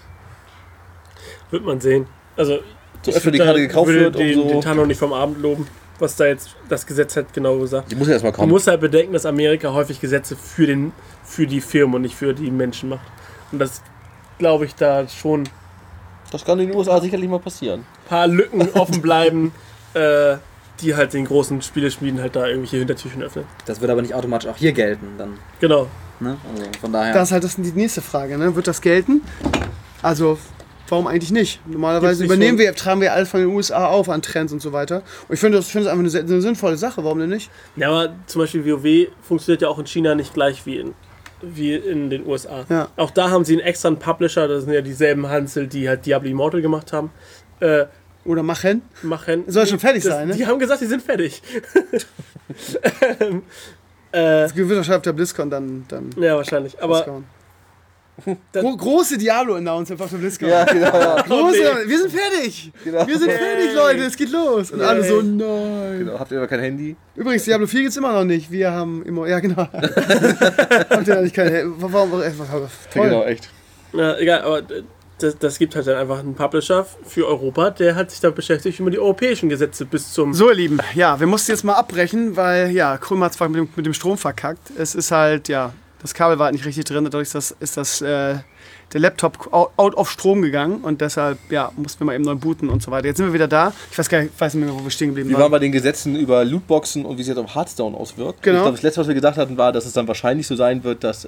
Wird man sehen. Also, So öfter die Karte gekauft wird und so. den Tano nicht vom Abend loben, was da jetzt das Gesetz hat genau gesagt. Die muss ja erstmal Du kommen. musst halt bedenken, dass Amerika häufig Gesetze für die Firmen und nicht für die Menschen macht. Und das glaube ich da schon Das kann in den USA sicherlich mal passieren. ein paar Lücken offen bleiben, die halt den großen Spieleschmieden halt da irgendwelche Hintertürchen öffnen. Das wird aber nicht automatisch auch hier gelten. Dann, Genau. ne? Also von daher. Das ist halt die nächste Frage, ne? Wird das gelten? Also, warum eigentlich nicht? Normalerweise Gibt's nicht tragen wir alles von den USA auf an Trends und so weiter. Und ich finde das einfach eine sinnvolle Sache, warum denn nicht? Ja, aber zum Beispiel WoW funktioniert ja auch in China nicht gleich wie in den USA. Ja. Auch da haben sie einen extra Publisher, das sind ja dieselben Hansel, die halt Diablo Immortal gemacht haben. Oder machen. Machen. Soll schon fertig sein, ne? Die haben gesagt, die sind fertig. Das wird wahrscheinlich auf der BlizzCon dann Ja, wahrscheinlich. Aber rausgehauen. dann- Große Diablo-Announcement auf der BlizzCon. Ja, genau. Ja. Große, wir sind fertig! Genau. Wir sind fertig, Leute, es geht los! Und alle so, nein. Genau. Habt ihr aber kein Handy? Übrigens, Diablo 4 gibt's immer noch nicht. Wir haben immer, ja genau. Habt ihr eigentlich keine, warum, toll. Genau, echt. Ja, egal, aber das gibt halt dann einfach einen Publisher für Europa, der hat sich damit beschäftigt, wie man die europäischen Gesetze bis zum... So, ihr Lieben, ja, wir mussten jetzt mal abbrechen, weil, ja, Krömer hat zwar mit dem Strom verkackt. Es ist halt, ja, das Kabel war halt nicht richtig drin, dadurch ist das der Laptop out auf Strom gegangen und deshalb mussten wir mal eben neu booten und so weiter. Jetzt sind wir wieder da. Ich weiß nicht mehr, wo wir stehen geblieben waren. Wir waren bei den Gesetzen über Lootboxen und wie sich das auf Hearthstone auswirkt. Genau. Ich glaube, das letzte, was wir gedacht hatten, war, dass es dann wahrscheinlich so sein wird, dass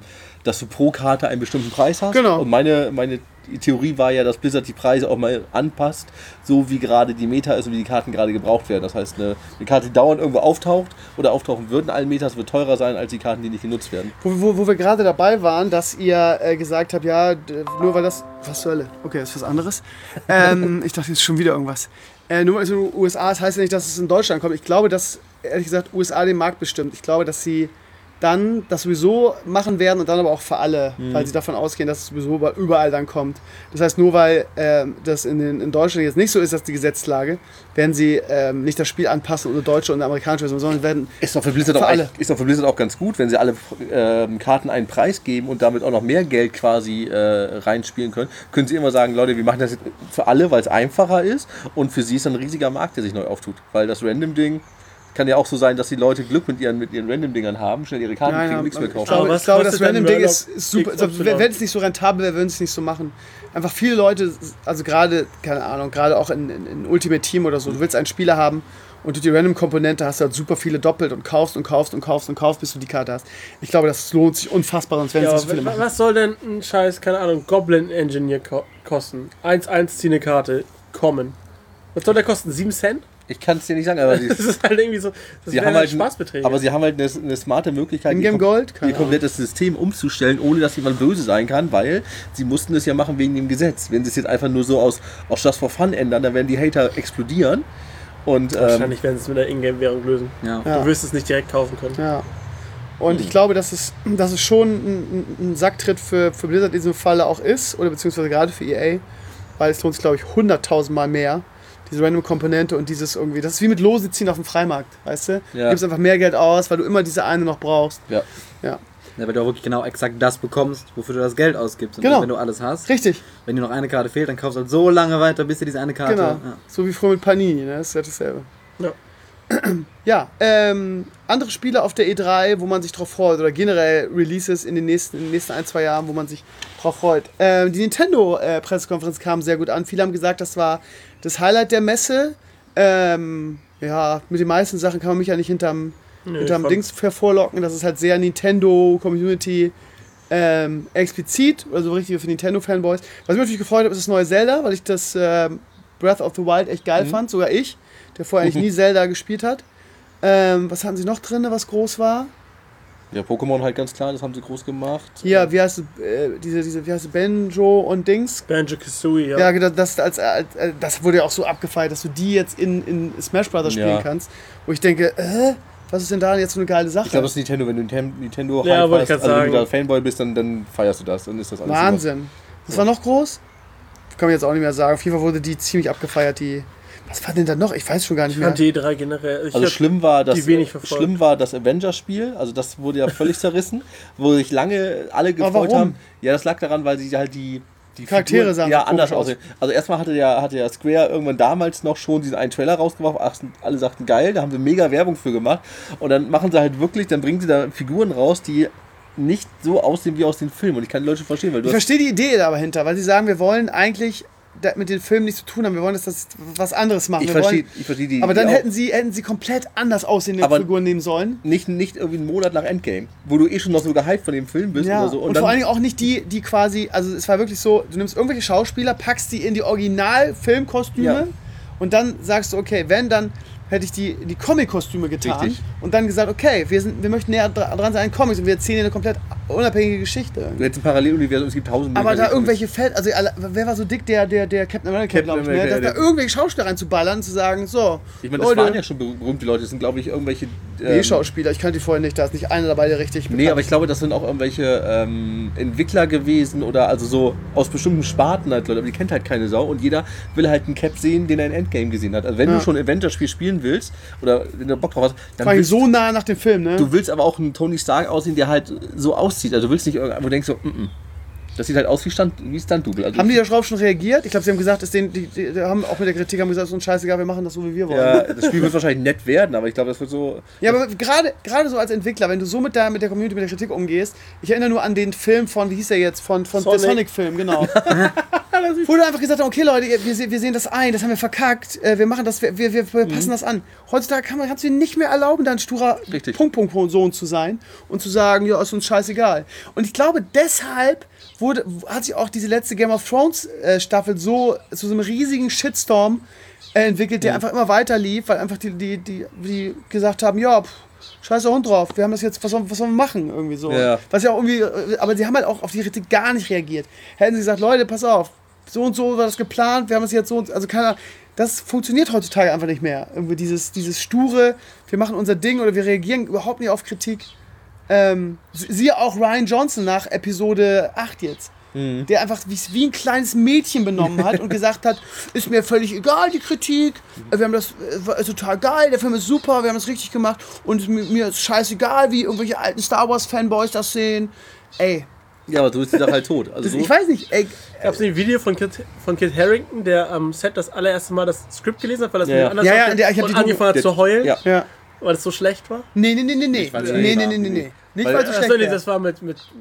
du pro Karte einen bestimmten Preis hast. Genau. Und meine Theorie war ja, dass Blizzard die Preise auch mal anpasst, so wie gerade die Meta ist und wie die Karten gerade gebraucht werden. Das heißt, eine Karte, die dauernd irgendwo auftaucht oder auftauchen wird in allen Metas, wird teurer sein als die Karten, die nicht genutzt werden. Wo wir gerade dabei waren, dass ihr gesagt habt, nur weil das... Was zur Hölle? Okay, das ist was anderes. Ich dachte, jetzt ist schon wieder irgendwas. Nur weil es in den USA ist, heißt ja nicht, dass es in Deutschland kommt. Ich glaube, dass, ehrlich gesagt, USA den Markt bestimmt. Ich glaube, dass sie dann das sowieso machen werden und dann aber auch für alle, weil sie davon ausgehen, dass es sowieso überall dann kommt. Das heißt, nur weil das in Deutschland jetzt nicht so ist, dass die Gesetzlage, werden sie nicht das Spiel anpassen oder deutsche und amerikanische Version, sondern werden ist doch für Blizzard auch ganz gut, wenn sie alle Karten einen Preis geben und damit auch noch mehr Geld quasi reinspielen können sie immer sagen, Leute, wir machen das jetzt für alle, weil es einfacher ist und für sie ist dann ein riesiger Markt, der sich neu auftut, weil das Random-Ding kann ja auch so sein, dass die Leute Glück mit ihren Random-Dingern haben, schnell ihre Karten kriegen, nichts mehr kaufen. Ich glaube, das Random-Ding ist super. Also, wenn es nicht so rentabel wäre, würden sie es nicht so machen. Einfach viele Leute, also gerade, keine Ahnung, gerade auch in Ultimate Team oder so, du willst einen Spieler haben und durch die Random-Komponente hast du halt super viele doppelt und kaufst, bis du die Karte hast. Ich glaube, das lohnt sich unfassbar, sonst werden es nicht so viele machen. Was soll denn ein scheiß, keine Ahnung, Goblin-Engineer kosten? 1-1 zieh eine Karte, kommen. Was soll der kosten? 7 Cent? Ich kann es dir nicht sagen, aber das ist halt irgendwie so, das wären halt Spaßbeträge. Aber sie haben halt eine smarte Möglichkeit, ihr komplettes System umzustellen, ohne dass jemand böse sein kann, weil sie mussten es ja machen wegen dem Gesetz. Wenn sie es jetzt einfach nur so aus Just for Fun ändern, dann werden die Hater explodieren. Und, wahrscheinlich werden sie es mit der Ingame-Währung lösen. Ja. Du wirst es nicht direkt kaufen können. Ja. Und ich glaube, dass es schon ein Sacktritt für Blizzard in diesem Falle auch ist, oder beziehungsweise gerade für EA, weil es lohnt sich, glaube ich, 100.000 Mal mehr. Diese Random-Komponente und dieses irgendwie, das ist wie mit Lose ziehen auf dem Freimarkt, weißt du? Ja. Du gibst einfach mehr Geld aus, weil du immer diese eine noch brauchst. Ja. Ja, weil du auch wirklich genau exakt das bekommst, wofür du das Geld ausgibst. Und genau. Wenn du alles hast. Richtig. Wenn dir noch eine Karte fehlt, dann kaufst du halt so lange weiter, bis dir diese eine Karte... Genau, Ja. so wie früher mit Panini, ne? Das ist ja dasselbe. Ja. Andere Spiele auf der E3, wo man sich drauf freut, oder generell Releases in den nächsten 1-2 Jahren, wo man sich drauf freut. Die Nintendo-Pressekonferenz kam sehr gut an. Viele haben gesagt, das war das Highlight der Messe. Mit den meisten Sachen kann man mich ja nicht hinterm Dings hervorlocken. Das ist halt sehr Nintendo-Community explizit, also richtig für Nintendo-Fanboys. Was mich natürlich gefreut hat, ist das neue Zelda, weil ich das Breath of the Wild echt geil fand, sogar ich, der vorher eigentlich nie Zelda gespielt hat. Was hatten sie noch drin, was groß war? Ja, Pokémon halt ganz klar, das haben sie groß gemacht. Ja, wie heißt es, Banjo und Dings? Banjo-Kazooie, ja. Ja, das wurde ja auch so abgefeiert, dass du die jetzt in Smash Bros. Spielen kannst. Wo ich denke, was ist denn da jetzt so eine geile Sache? Ich glaube, das ist Nintendo, wenn du Nintendo hast, also wenn du da Fanboy bist, dann feierst du das, dann ist das alles Wahnsinn. Was war noch groß? Kann man jetzt auch nicht mehr sagen. Auf jeden Fall wurde die ziemlich abgefeiert, die... Was war denn da noch? Ich weiß schon gar nicht mehr. Ich fand die 3 generell... Schlimm war das Avengers-Spiel, also das wurde ja völlig zerrissen, wo sich lange alle gefreut haben. Ja, das lag daran, weil sie halt die Charaktere sahen anders aussehen. Also erstmal hatte ja Square irgendwann damals noch schon diesen einen Trailer rausgebracht, alle sagten geil, da haben sie mega Werbung für gemacht und dann machen sie halt wirklich, dann bringen sie da Figuren raus, die nicht so aussehen wie aus den Filmen und ich kann die Leute verstehen, weil ich verstehe die Idee da dahinter, weil sie sagen, wir wollen eigentlich mit den Filmen nichts zu tun haben. Wir wollen, dass das was anderes machen. Ich verstehe die. Aber dann hätten sie komplett anders aussehende Figuren nehmen sollen. Nicht irgendwie einen Monat nach Endgame, wo du schon noch so gehypt von dem Film bist oder so. Und vor allen Dingen auch nicht die quasi, also es war wirklich so, du nimmst irgendwelche Schauspieler, packst die in die Original-Filmkostüme und dann sagst du, okay, wenn, dann hätte ich die Comic-Kostüme getan. Richtig. Und dann gesagt, okay, wir möchten näher dran sein an Comics und wir erzählen eine komplett unabhängige Geschichte. Du hättest ein Paralleluniversum, es gibt 1000 Aber da irgendwelche wer war so dick, der Captain America, glaube ich, ne? Da irgendwelche Schauspieler reinzuballern und zu sagen, so. Ich meine, das waren ja schon berühmte Leute, das sind, glaube ich, irgendwelche... Schauspieler, ich kannte die vorher nicht, da ist nicht einer dabei, der richtig... Nee, aber ich glaube, das sind auch irgendwelche Entwickler gewesen oder also so aus bestimmten Sparten halt Leute, aber die kennt halt keine Sau und jeder will halt einen Cap sehen, den er in Endgame gesehen hat. Also wenn du schon ein Avengers-Spiel spielen willst oder wenn du Bock drauf hast, dann vor allem so nah nach dem Film, ne? Du willst aber auch einen Tony Stark aussehen, der halt so aussieht. Also du willst nicht irgendwo denkst so, Das sieht halt aus wie Stunt-Double. Also haben die darauf schon reagiert? Ich glaube, sie haben gesagt, die haben auch mit der Kritik gesagt, so ein scheißegal, wir machen das so, wie wir wollen. Ja, das Spiel wird wahrscheinlich nett werden, aber ich glaube, das wird so... Ja, aber gerade so als Entwickler, wenn du so mit der Community, mit der Kritik umgehst, ich erinnere nur an den Film von, wie hieß der jetzt, von der Sonic-Film, genau. Wo du einfach gesagt hast, okay Leute, wir sehen das ein, das haben wir verkackt, wir machen das, wir passen das an. Heutzutage kannst du dir nicht mehr erlauben, dann sturer Punkt zu sein und zu sagen, ja, ist uns scheißegal. Und ich glaube, deshalb hat sich auch diese letzte Game of Thrones Staffel zu so einem riesigen Shitstorm entwickelt, der einfach immer weiter lief, weil einfach die gesagt haben, ja, scheiß der Hund drauf, wir haben das jetzt, was sollen wir machen, irgendwie so. Ja. Was ja auch irgendwie, aber sie haben halt auch auf die Kritik gar nicht reagiert. Hätten sie gesagt, Leute, pass auf, so und so war das geplant, wir haben es jetzt so und, also keiner, das funktioniert heutzutage einfach nicht mehr. Irgendwie dieses sture, wir machen unser Ding oder wir reagieren überhaupt nicht auf Kritik. Siehe auch Rian Johnson nach Episode 8 jetzt, der einfach wie ein kleines Mädchen benommen hat und gesagt hat, ist mir völlig egal, die Kritik, wir haben das, ist total geil, der Film ist super, wir haben das richtig gemacht und mir ist scheißegal, wie irgendwelche alten Star Wars Fanboys das sehen. Ey. Ja, aber du bist doch halt tot. Also ich weiß nicht, ey. Gab es ein Video von Kit Harington, der am Set das allererste Mal das Skript gelesen hat, weil das anders war und angefangen hat zu heulen? Ja. Weil es so schlecht war? Nee. Nicht, weil es so schlecht war. Das war mit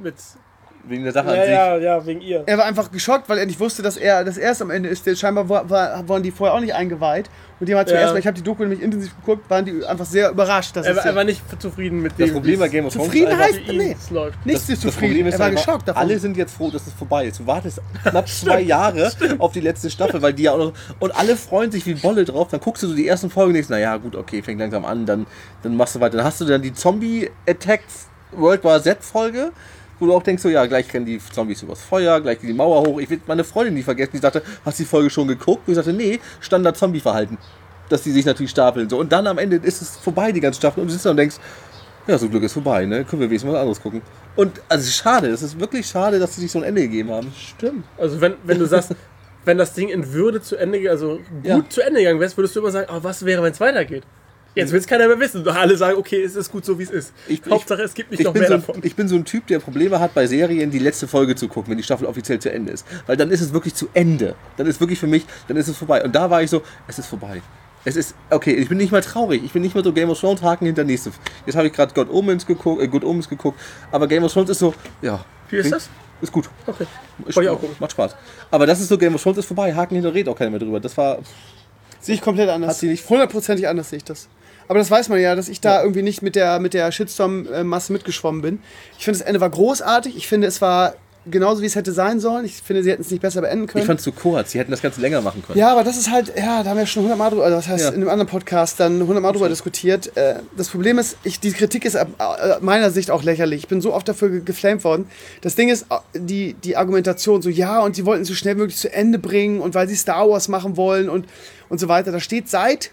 wegen der Sache an sich. Ja, wegen ihr. Er war einfach geschockt, weil er nicht wusste, dass er das erst am Ende ist. Scheinbar waren die vorher auch nicht eingeweiht. Und die haben halt zuerst, weil ich habe die Doku nämlich intensiv geguckt, waren die einfach sehr überrascht. Dass er war nicht zufrieden mit dem. Das Problem bei Game of Thrones zufrieden heißt, nichts ist zufrieden. Er war geschockt davon. Alle sind jetzt froh, dass es vorbei ist. Du wartest knapp 2 Jahre auf die letzte Staffel, weil die ja auch noch, und alle freuen sich wie Bolle drauf. Dann guckst du so die ersten Folgen und denkst, naja gut, okay, fängt langsam an, dann machst du weiter. Dann hast du dann die Zombie-Attacks World War Z-Folge, wo du auch denkst, so ja, gleich rennen die Zombies übers Feuer, gleich geht die Mauer hoch. Ich will meine Freundin nie vergessen, die sagte, hast du die Folge schon geguckt? Und ich sagte, nee, Standard-Zombie-Verhalten. Dass die sich natürlich stapeln. So. Und dann am Ende ist es vorbei, die ganze Staffel, und du sitzt da und denkst, ja, so Glück ist vorbei, ne? Können wir wenigstens was anderes gucken. Und also es ist schade, es ist wirklich schade, dass sie sich so ein Ende gegeben haben. Stimmt. Also wenn du sagst, wenn das Ding in Würde zu Ende, also gut zu Ende gegangen wäre, würdest du immer sagen, oh, was wäre, wenn es weitergeht? Jetzt will es keiner mehr wissen. Alle sagen, okay, es ist gut so, wie es ist. Hauptsache, es gibt nicht noch mehr davon. Ich bin so ein Typ, der Probleme hat, bei Serien die letzte Folge zu gucken, wenn die Staffel offiziell zu Ende ist. Weil dann ist es wirklich zu Ende. Dann ist wirklich für mich, dann ist es vorbei. Und da war ich so, es ist vorbei. Es ist, okay, ich bin nicht mal traurig. Ich bin nicht mal so Game of Thrones Haken hinter nächste. Jetzt habe ich gerade Good Omens geguckt. Aber Game of Thrones ist so, ja. Wie ist das? Ist gut. Okay. Macht Spaß. Aber das ist so, Game of Thrones ist vorbei. Haken hinter, redet auch keiner mehr drüber. Das war... Sehe ich komplett anders. Hat sie nicht 100%ig anders, sehe ich das. Aber das weiß man ja, dass ich da irgendwie nicht mit der Shitstorm-Masse mitgeschwommen bin. Ich finde, das Ende war großartig. Ich finde, es war genauso, wie es hätte sein sollen. Ich finde, sie hätten es nicht besser beenden können. Ich fand es zu kurz. Sie hätten das Ganze länger machen können. Ja, aber das ist halt, ja, da haben wir schon 100 Mal drüber, also das heißt, in einem anderen Podcast dann 100 Mal drüber diskutiert. Das Problem ist, die Kritik ist aus meiner Sicht auch lächerlich. Ich bin so oft dafür geflamed worden. Das Ding ist, die Argumentation so, ja, und sie wollten es so schnell wie möglich zu Ende bringen und weil sie Star Wars machen wollen und so weiter. Da steht seit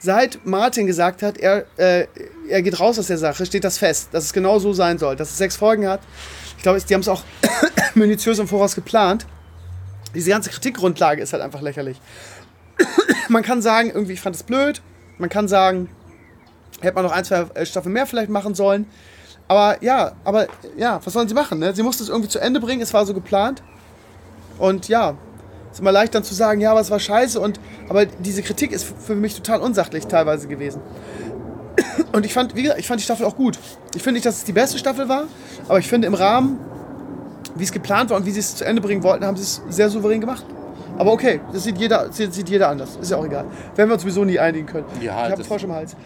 Martin gesagt hat, er geht raus aus der Sache, steht das fest, dass es genau so sein soll, dass es 6 Folgen hat. Ich glaube, die haben es auch minutiös im Voraus geplant. Diese ganze Kritikgrundlage ist halt einfach lächerlich. Man kann sagen, irgendwie, ich fand es blöd. Man kann sagen, hätte man noch 1, 2 Staffeln mehr vielleicht machen sollen. Aber ja, was sollen sie machen? Ne? Sie mussten es irgendwie zu Ende bringen, es war so geplant. Und ja, ist immer leicht dann zu sagen, ja, aber es war scheiße. Aber diese Kritik ist für mich total unsachlich teilweise gewesen. Und ich fand die Staffel auch gut. Ich finde nicht, dass es die beste Staffel war, aber ich finde im Rahmen, wie es geplant war und wie sie es zu Ende bringen wollten, haben sie es sehr souverän gemacht. Aber okay, das sieht jeder anders. Ist ja auch egal. Werden wir uns sowieso nie einigen können. Ja, ich habe Frosch im Hals.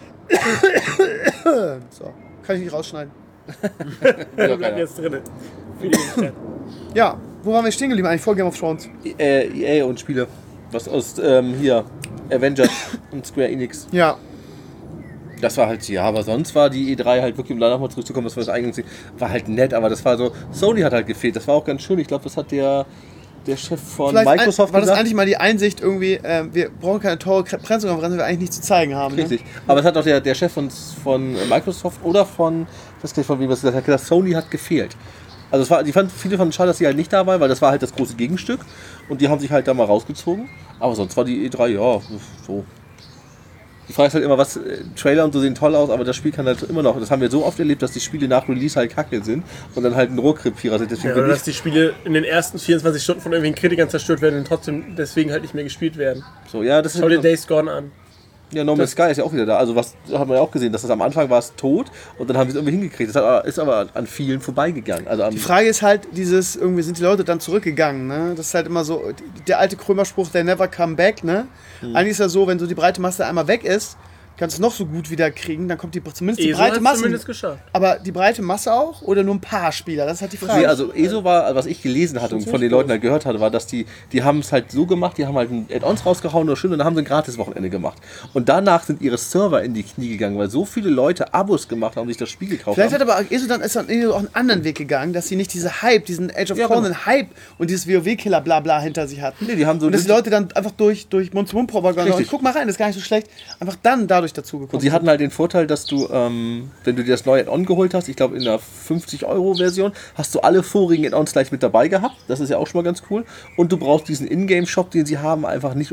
So, kann ich nicht rausschneiden. Bleibt jetzt drin. Ja, wo waren wir stehen geblieben eigentlich vor Game of Thrones? EA und Spiele. Was aus hier Avengers und Square Enix. Ja. Das war halt, ja, aber sonst war die E3 halt wirklich, um da nochmal zurückzukommen, das war das eigene, war halt nett, aber das war so, Sony hat halt gefehlt, das war auch ganz schön, ich glaube, das hat der Chef von Microsoft gesagt. War das eigentlich mal die Einsicht irgendwie, wir brauchen keine teure Pressekonferenz, weil wir eigentlich nichts zu zeigen haben. Richtig, ne? Aber es hat auch der Chef von Microsoft oder von, ich weiß gar nicht von wem was gesagt hat, Sony hat gefehlt. Also viele fanden schade, dass sie halt nicht da war, weil das war halt das große Gegenstück und die haben sich halt da mal rausgezogen, aber sonst war die E3, ja, so. Die Frage ist halt immer, Trailer und so sehen toll aus, aber das Spiel kann halt immer noch, das haben wir so oft erlebt, dass die Spiele nach Release halt kacke sind und dann halt ein Rohrkrepierer sind. Deswegen oder dass die Spiele in den ersten 24 Stunden von irgendwelchen Kritikern zerstört werden und trotzdem deswegen halt nicht mehr gespielt werden. So, ja, das Schau dir Days Gone an. Ja, No Man's Sky ist ja auch wieder da. Also was hat man ja auch gesehen, dass das am Anfang war es tot und dann haben sie es irgendwie hingekriegt. Das ist aber an vielen vorbeigegangen. Also die Frage ist halt, irgendwie sind die Leute dann zurückgegangen, ne? Das ist halt immer so, der alte Krömer-Spruch, they never come back, ne? Eigentlich ist ja so, wenn so die breite Masse einmal weg ist, kannst du es noch so gut wieder kriegen, dann kommt zumindest die breite Masse. Zumindest geschafft. Aber die breite Masse auch oder nur ein paar Spieler? Das ist halt die Frage. Nee, also ESO war, was ich gelesen hatte und von den Leuten halt gehört hatte, war, dass die haben es halt so gemacht, die haben halt ein Add-ons rausgehauen oder schön und dann haben sie ein Gratis-Wochenende gemacht. Und danach sind ihre Server in die Knie gegangen, weil so viele Leute Abos gemacht haben und sich das Spiel gekauft Vielleicht haben. hat aber ESO dann auch einen anderen Weg gegangen, dass sie nicht diesen Age of Conan Hype und dieses WoW-Killer Blabla hinter sich hatten. Nee, die haben so und dass die Leute dann einfach durch Mund-zu-Mund-Propaganda und guck mal rein, das ist gar nicht so schlecht, einfach dann dadurch dazugekommen. Und sie hatten halt den Vorteil, dass du, wenn du dir das neue Add-on geholt hast, ich glaube in der 50-Euro-Version, hast du alle vorigen Add-ons gleich mit dabei gehabt. Das ist ja auch schon mal ganz cool. Und du brauchst diesen Ingame-Shop, den sie haben, einfach nicht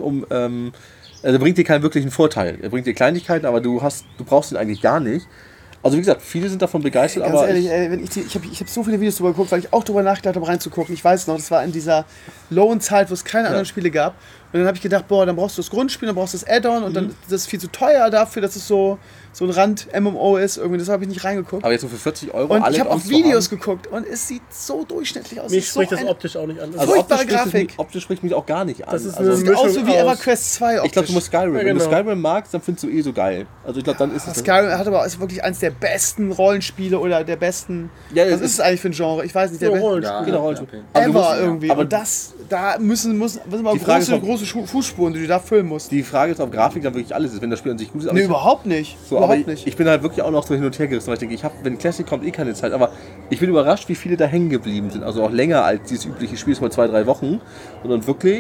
also bringt dir keinen wirklichen Vorteil. Er bringt dir Kleinigkeiten, aber du brauchst ihn eigentlich gar nicht. Also wie gesagt, viele sind davon begeistert, ganz aber... ehrlich, ich hab so viele Videos drüber geguckt, weil ich auch drüber nachgedacht habe, reinzugucken. Ich weiß noch, das war in dieser lowen Zeit, wo es keine anderen Spiele gab. Und dann habe ich gedacht, dann brauchst du das Grundspiel, dann brauchst du das Add-on und dann das ist viel zu teuer dafür, dass es so ein Rand-MMO ist. Irgendwie, das habe ich nicht reingeguckt. Aber jetzt so für 40 Euro und alle ich habe auch Videos geguckt und es sieht so durchschnittlich aus. Mich spricht das optisch auch nicht an. Also furchtbare Grafik. Optisch spricht mich auch gar nicht an. Das ist also, eine sieht aus so wie Mischung EverQuest 2 optisch. ich glaube, du musst Skyrim. Ja, genau. Wenn du Skyrim magst, dann findest du so geil. Also ich glaube, dann ist es... Skyrim ist wirklich eins der besten Rollenspiele oder der besten... Ja, was ist es eigentlich für ein Genre? Ich weiß nicht. Der Rollenspiel. Genau, Rollenspiel. ever irgendwie. Aber und da müssen mal die Frage ist große Fußspuren, die du da füllen musst. Die Frage ist, ob Grafik dann wirklich alles ist, wenn das Spiel an sich gut ist. Nee, überhaupt nicht. So, aber ich bin halt wirklich auch noch so hin und her gerissen, weil ich denke, wenn Classic kommt, keine Zeit. Aber ich bin überrascht, wie viele da hängen geblieben sind. Also auch länger als dieses übliche Spiel, ist mal 2-3 Wochen. Sondern wirklich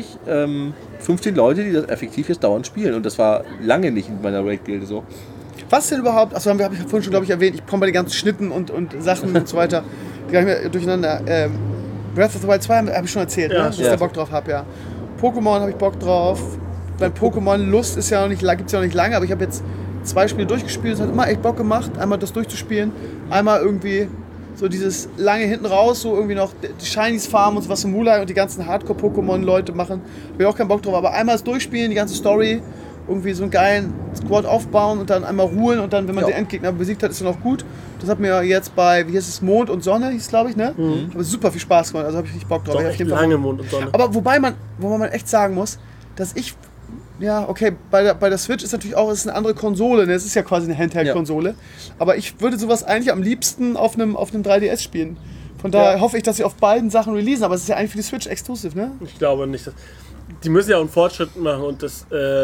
15 Leute, die das effektiv jetzt dauernd spielen. Und das war lange nicht in meiner Raid-Gilde so. Was denn überhaupt? Achso, habe ich vorhin schon, glaube ich, erwähnt. Ich komme bei den ganzen Schnitten und Sachen und so weiter gar nicht mehr durcheinander. Breath of the Wild 2 habe ich schon erzählt, ne? Dass ich da Bock drauf habe, ja. Pokémon habe ich Bock drauf. Bei Pokémon Lust gibt es ja noch nicht lange, aber ich habe jetzt 2 Spiele durchgespielt. Es hat immer echt Bock gemacht, einmal das durchzuspielen. Einmal irgendwie so dieses lange hinten raus, so irgendwie noch die Shinies farmen und so was so Mulai und die ganzen Hardcore-Pokémon-Leute machen. Habe ich auch keinen Bock drauf, aber einmal das durchspielen, die ganze Story, irgendwie so einen geilen Squad aufbauen und dann einmal ruhen und dann, wenn man den Endgegner besiegt hat, ist dann auch gut. Das hat mir jetzt bei, wie heißt es, Mond und Sonne, hieß glaube ich, ne? Ich habe super viel Spaß gemacht, also habe ich richtig Bock drauf. Doch, echt lange Mond und Sonne. Aber wo man echt sagen muss, dass ich, ja, okay, bei der Switch ist natürlich auch, es ist eine andere Konsole, ne? Es ist ja quasi eine Handheld-Konsole, aber ich würde sowas eigentlich am liebsten auf einem 3DS spielen. Von daher hoffe ich, dass sie auf beiden Sachen releasen, aber es ist ja eigentlich für die Switch exclusive, ne? Ich glaube nicht. Die müssen ja auch einen Fortschritt machen und das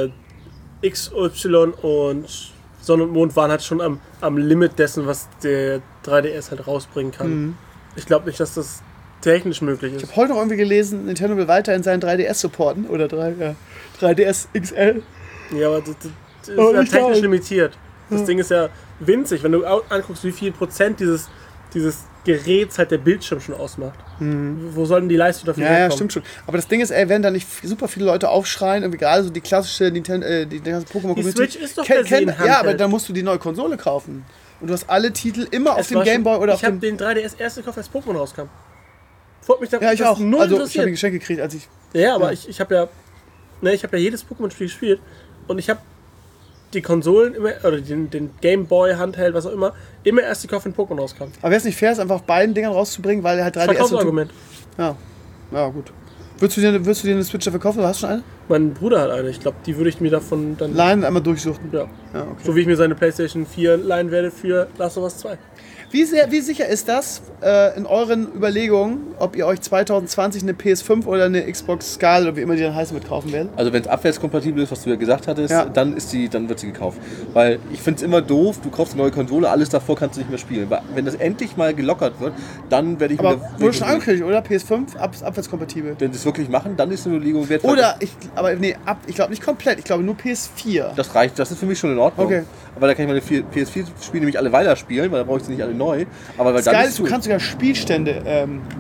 XY und Sonne und Mond waren halt schon am Limit dessen, was der 3DS halt rausbringen kann. Ich glaube nicht, dass das technisch möglich ist. Ich habe heute noch irgendwie gelesen, Nintendo will weiterhin seinen 3DS supporten, oder 3DS XL. Ja, aber das ist ja technisch limitiert. Das Ding ist ja winzig, wenn du anguckst, wie viel Prozent dieses Geräts halt der Bildschirm schon ausmacht. Wo sollen die Leistung dafür herkommen? Ja, stimmt schon. Aber das Ding ist, wenn da nicht super viele Leute aufschreien, irgendwie gerade so die klassische Nintendo, die ganze Pokémon-Community. Die Switch ist doch per se ein Handheld. Ja, aber dann musst du die neue Konsole kaufen. Und du hast alle Titel immer auf dem Gameboy oder auf dem... Ich habe den 3DS erst gekauft, als Pokémon rauskam. Mich da ich auch. Null also interessiert. ich habe ein Geschenk gekriegt, als ich... Ja, aber ich habe ja jedes Pokémon-Spiel gespielt und ich habe die Konsolen immer, oder den Game Boy, Handheld, was auch immer erst gekauft, wenn Pokémon rauskam. Aber wäre es nicht fair, es einfach auf beiden Dingern rauszubringen, weil er halt 3DS... Verkaufsargument. Ja, gut. Würdest du dir eine Switch dafür kaufen, oder hast du schon eine? Mein Bruder hat eine, ich glaube, die würde ich mir davon dann... Leihen, einmal durchsuchen. Ja. Okay. So wie ich mir seine PlayStation 4 leihen werde für Last of Us 2. Wie sicher ist das in euren Überlegungen, ob ihr euch 2020 eine PS5 oder eine Xbox Scarlet oder wie immer die dann heißen, mitkaufen werdet? Also wenn es abwärtskompatibel ist, was du ja gesagt hattest, dann wird sie gekauft. Weil ich finde es immer doof, du kaufst eine neue Konsole, alles davor kannst du nicht mehr spielen. Wenn das endlich mal gelockert wird, dann werde ich... Aber wurde schon angekündigt, oder? PS5 abwärtskompatibel. Wenn sie es wirklich machen, dann ist eine Überlegung wert. Oder, ich glaube nicht komplett, ich glaube nur PS4. Das reicht, das ist für mich schon in Ordnung. Okay. Aber da kann ich meine PS4-Spiele nämlich alle weiterspielen, weil da brauche ich sie nicht alle neu. Aber weil das Geile ist, du kannst sogar Spielstände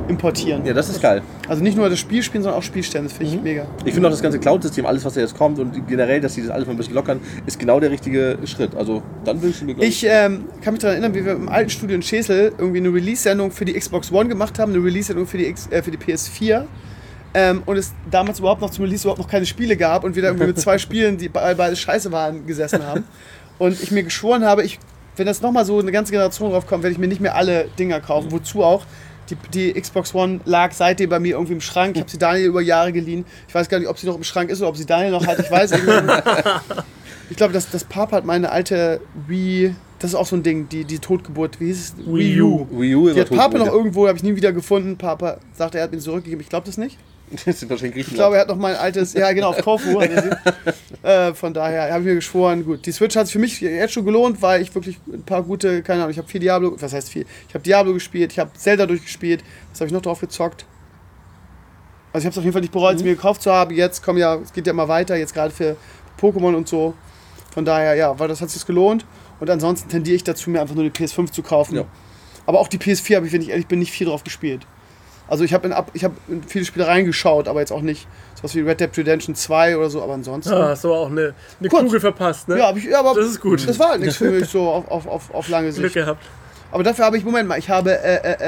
importieren. Ja, das ist geil. Also nicht nur das Spiel spielen, sondern auch Spielstände. Das finde ich mega. Ich finde auch das ganze Cloud-System, alles was da jetzt kommt und generell, dass sie das alles mal ein bisschen lockern, ist genau der richtige Schritt. Also dann wünsche ich mir gleich. Ich kann mich daran erinnern, wie wir im alten Studio in Schesel irgendwie eine Release-Sendung für die Xbox One gemacht haben, eine Release-Sendung für die PS4. Und es damals überhaupt noch zum Release überhaupt noch keine Spiele gab und wir da irgendwie mit 2 Spielen, die beide scheiße waren, gesessen haben. Und ich mir geschworen habe, wenn das nochmal so eine ganze Generation drauf kommt, werde ich mir nicht mehr alle Dinger kaufen. Wozu auch? Die Xbox One lag seitdem bei mir irgendwie im Schrank. Ich habe sie Daniel über Jahre geliehen. Ich weiß gar nicht, ob sie noch im Schrank ist oder ob sie Daniel noch hat. Ich weiß nicht. Ich glaube, das Papa hat meine alte Wii. Das ist auch so ein Ding, die Totgeburt. Wie hieß es? Wii U. Die hat Papa noch irgendwo, habe ich nie wieder gefunden. Papa sagte, er hat mir zurückgegeben. Ich glaube das nicht. Das sind wahrscheinlich ich glaube, er hat noch mein altes, ja genau, auf Kofu. Von daher habe ich mir geschworen, gut, die Switch hat sich für mich jetzt schon gelohnt, weil ich wirklich ein paar gute, keine Ahnung, ich habe viel Diablo, was heißt viel? Ich habe Diablo gespielt, ich habe Zelda durchgespielt, was habe ich noch drauf gezockt? Also ich habe es auf jeden Fall nicht bereut, es mir gekauft zu haben, jetzt es geht ja immer weiter, jetzt gerade für Pokémon und so. Von daher, ja, weil das hat sich gelohnt und ansonsten tendiere ich dazu, mir einfach nur die PS5 zu kaufen. Ja. Aber auch die PS4 habe ich, wenn ich ehrlich bin, nicht viel drauf gespielt. Also ich habe in viele Spiele reingeschaut, aber jetzt auch nicht sowas wie Red Dead Redemption 2 oder so, aber ansonsten... Ja, hast du auch eine Kugel verpasst, ne? Ja, aber das ist gut. Das war halt nichts für mich so auf lange Sicht. Glück gehabt. Aber dafür habe ich, Moment mal, ich habe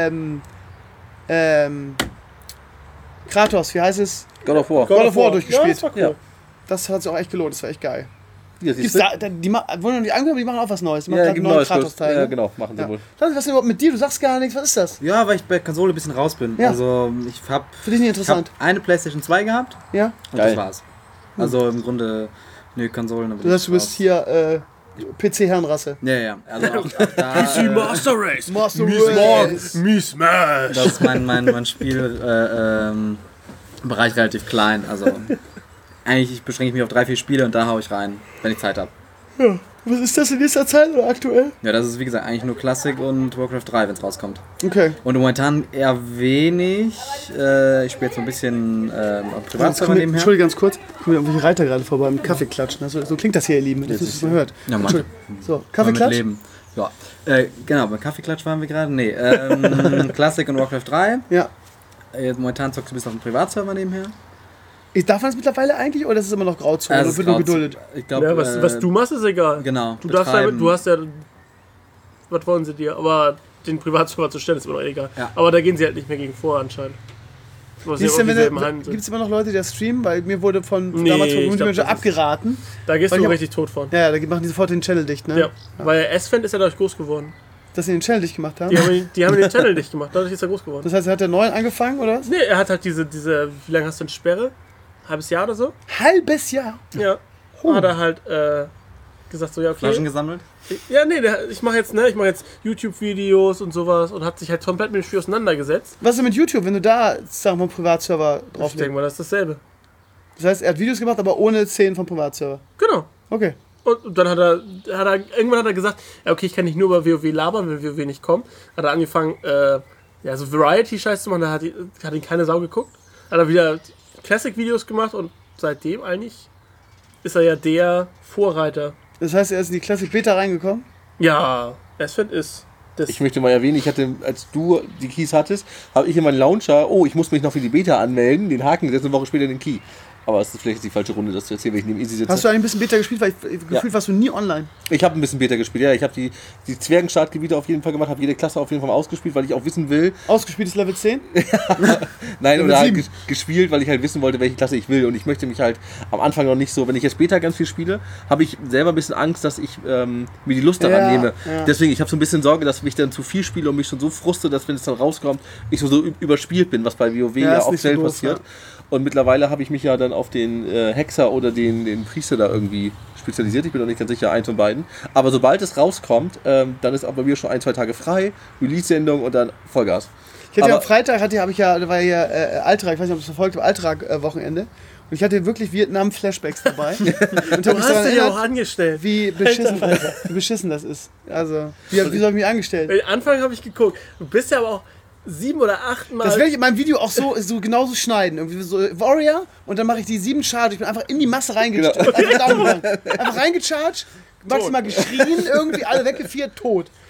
Kratos, wie heißt es? God of War durchgespielt. Ja, das war cool. Ja. Das hat sich auch echt gelohnt, das war echt geil. Ja, die wurden die angehört, die machen auch was Neues. Die machen ja, einen neuen Kratos-Teil. Ja, genau, machen sie wohl. Was ist denn überhaupt mit dir? Du sagst gar nichts, was ist das? Ja, weil ich bei Konsole ein bisschen raus bin. Ja. Also ich habe für dich nicht interessant. Eine PlayStation 2 gehabt. Ja. Und das war's. Also im Grunde, Konsolen. Du bist hier PC-Herrenrasse. Ja. Also auch da, PC Master Race. Me Smash. Das ist mein Spielbereich relativ klein. Also eigentlich beschränke ich mich auf 3-4 Spiele und da hau ich rein, wenn ich Zeit habe. Ja. Was ist das in nächster Zeit oder aktuell? Ja, das ist wie gesagt eigentlich nur Classic und Warcraft 3, wenn es rauskommt. Okay. Und momentan eher wenig. Ich spiele jetzt so ein bisschen Privatserver nebenher. Entschuldigung, ganz kurz. Kommen irgendwelche Reiter gerade vorbei mit Kaffee klatschen. Also, so klingt das hier, ihr Lieben. Das ist, was man hört. Ja, Mann. So, Kaffeeklatsch? Leben. Ja. Genau, beim Kaffeeklatsch waren wir gerade. Nee, Classic und Warcraft 3. Ja. Momentan zockst du bis auf den Privatserver nebenher. Darf man das mittlerweile eigentlich oder ist es immer noch Grauzone? Also wird nur geduldet? Ich glaub, ja, was du machst, ist egal. Genau. Du hast ja. Was wollen sie dir? Aber den Privatserver zu stellen, ist mir doch egal. Ja. Aber da gehen sie halt nicht mehr gegen vor anscheinend. Gibt es immer noch Leute, die das streamen? Weil mir wurde damals von Community Manager abgeraten. Da gehst du richtig tot von. Ja, da machen die sofort den Channel dicht, ne? Ja. Weil S-Fan ist ja dadurch groß geworden. Dass sie den Channel dicht gemacht haben? Die haben den Channel dicht gemacht, dadurch ist er groß geworden. Das heißt, er hat der neuen angefangen, oder was? Nee, er hat halt diese wie lange hast du eine Sperre? Halbes Jahr oder so? Halbes Jahr? Ja. Hat er halt gesagt, so ja, okay. Flaschen gesammelt? Ja, nee, ich mache jetzt YouTube-Videos und sowas und hat sich halt komplett mit dem Spiel auseinandergesetzt. Was ist denn mit YouTube, wenn du da, sagen wir mal, Privatserver drauf legst? Ich denke mal, das ist dasselbe. Das heißt, er hat Videos gemacht, aber ohne Szenen vom Privatserver? Genau. Okay. Und dann irgendwann hat er gesagt, ja, okay, ich kann nicht nur über WoW labern, wenn WoW nicht kommt. Hat er angefangen, so Variety-Scheiß zu machen, da hat ihn keine Sau geguckt. Hat er wieder Classic-Videos gemacht und seitdem eigentlich ist er ja der Vorreiter. Das heißt, er ist in die Classic Beta reingekommen? Ja, S-Fan ist das. Ich möchte mal erwähnen, ich hatte, als du die Keys hattest, habe ich in meinen Launcher, ich muss mich noch für die Beta anmelden, den Haken gesetzt, eine Woche später den Key. Aber es ist vielleicht die falsche Runde, das zu erzählen, wenn ich neben Easy sitze. Hast du eigentlich ein bisschen Beta gespielt? Weil gefühlt warst du nie online. Ich habe ein bisschen Beta gespielt, ja. Ich habe die Zwergenstartgebiete auf jeden Fall gemacht, habe jede Klasse auf jeden Fall mal ausgespielt, weil ich auch wissen will. Ausgespielt ist Level 10? Nein, oder halt gespielt, weil ich halt wissen wollte, welche Klasse ich will. Und ich möchte mich halt am Anfang noch nicht so, wenn ich jetzt Beta ganz viel spiele, habe ich selber ein bisschen Angst, dass ich mir die Lust daran nehme. Ja. Deswegen, ich habe so ein bisschen Sorge, dass ich dann zu viel spiele und mich schon so fruste, dass wenn es dann rauskommt, ich so überspielt bin, was bei WoW ja oft schnell passiert. Ja. Und mittlerweile habe ich mich ja dann auf den Hexer oder den Priester da irgendwie spezialisiert. Ich bin noch nicht ganz sicher, eins von beiden. Aber sobald es rauskommt, dann ist auch bei mir schon 1-2 Tage frei, Release-Sendung und dann Vollgas. Ich hatte am Freitag, da war ja Altrak, ich weiß nicht, ob es verfolgt habe, Altrak-Wochenende. Und ich hatte wirklich Vietnam-Flashbacks dabei. Und du hast dich ja auch angestellt. Wie beschissen das ist. Also, wie soll ich mich angestellt? Am Anfang habe ich geguckt. Du bist ja aber auch 7 oder 8 Mal. Das werde ich in meinem Video auch so genauso schneiden. Irgendwie so Warrior und dann mache ich die 7 Charge. Ich bin einfach in die Masse reingecharged. Einfach reingecharged, maximal geschrien, irgendwie alle weggefeiert, tot.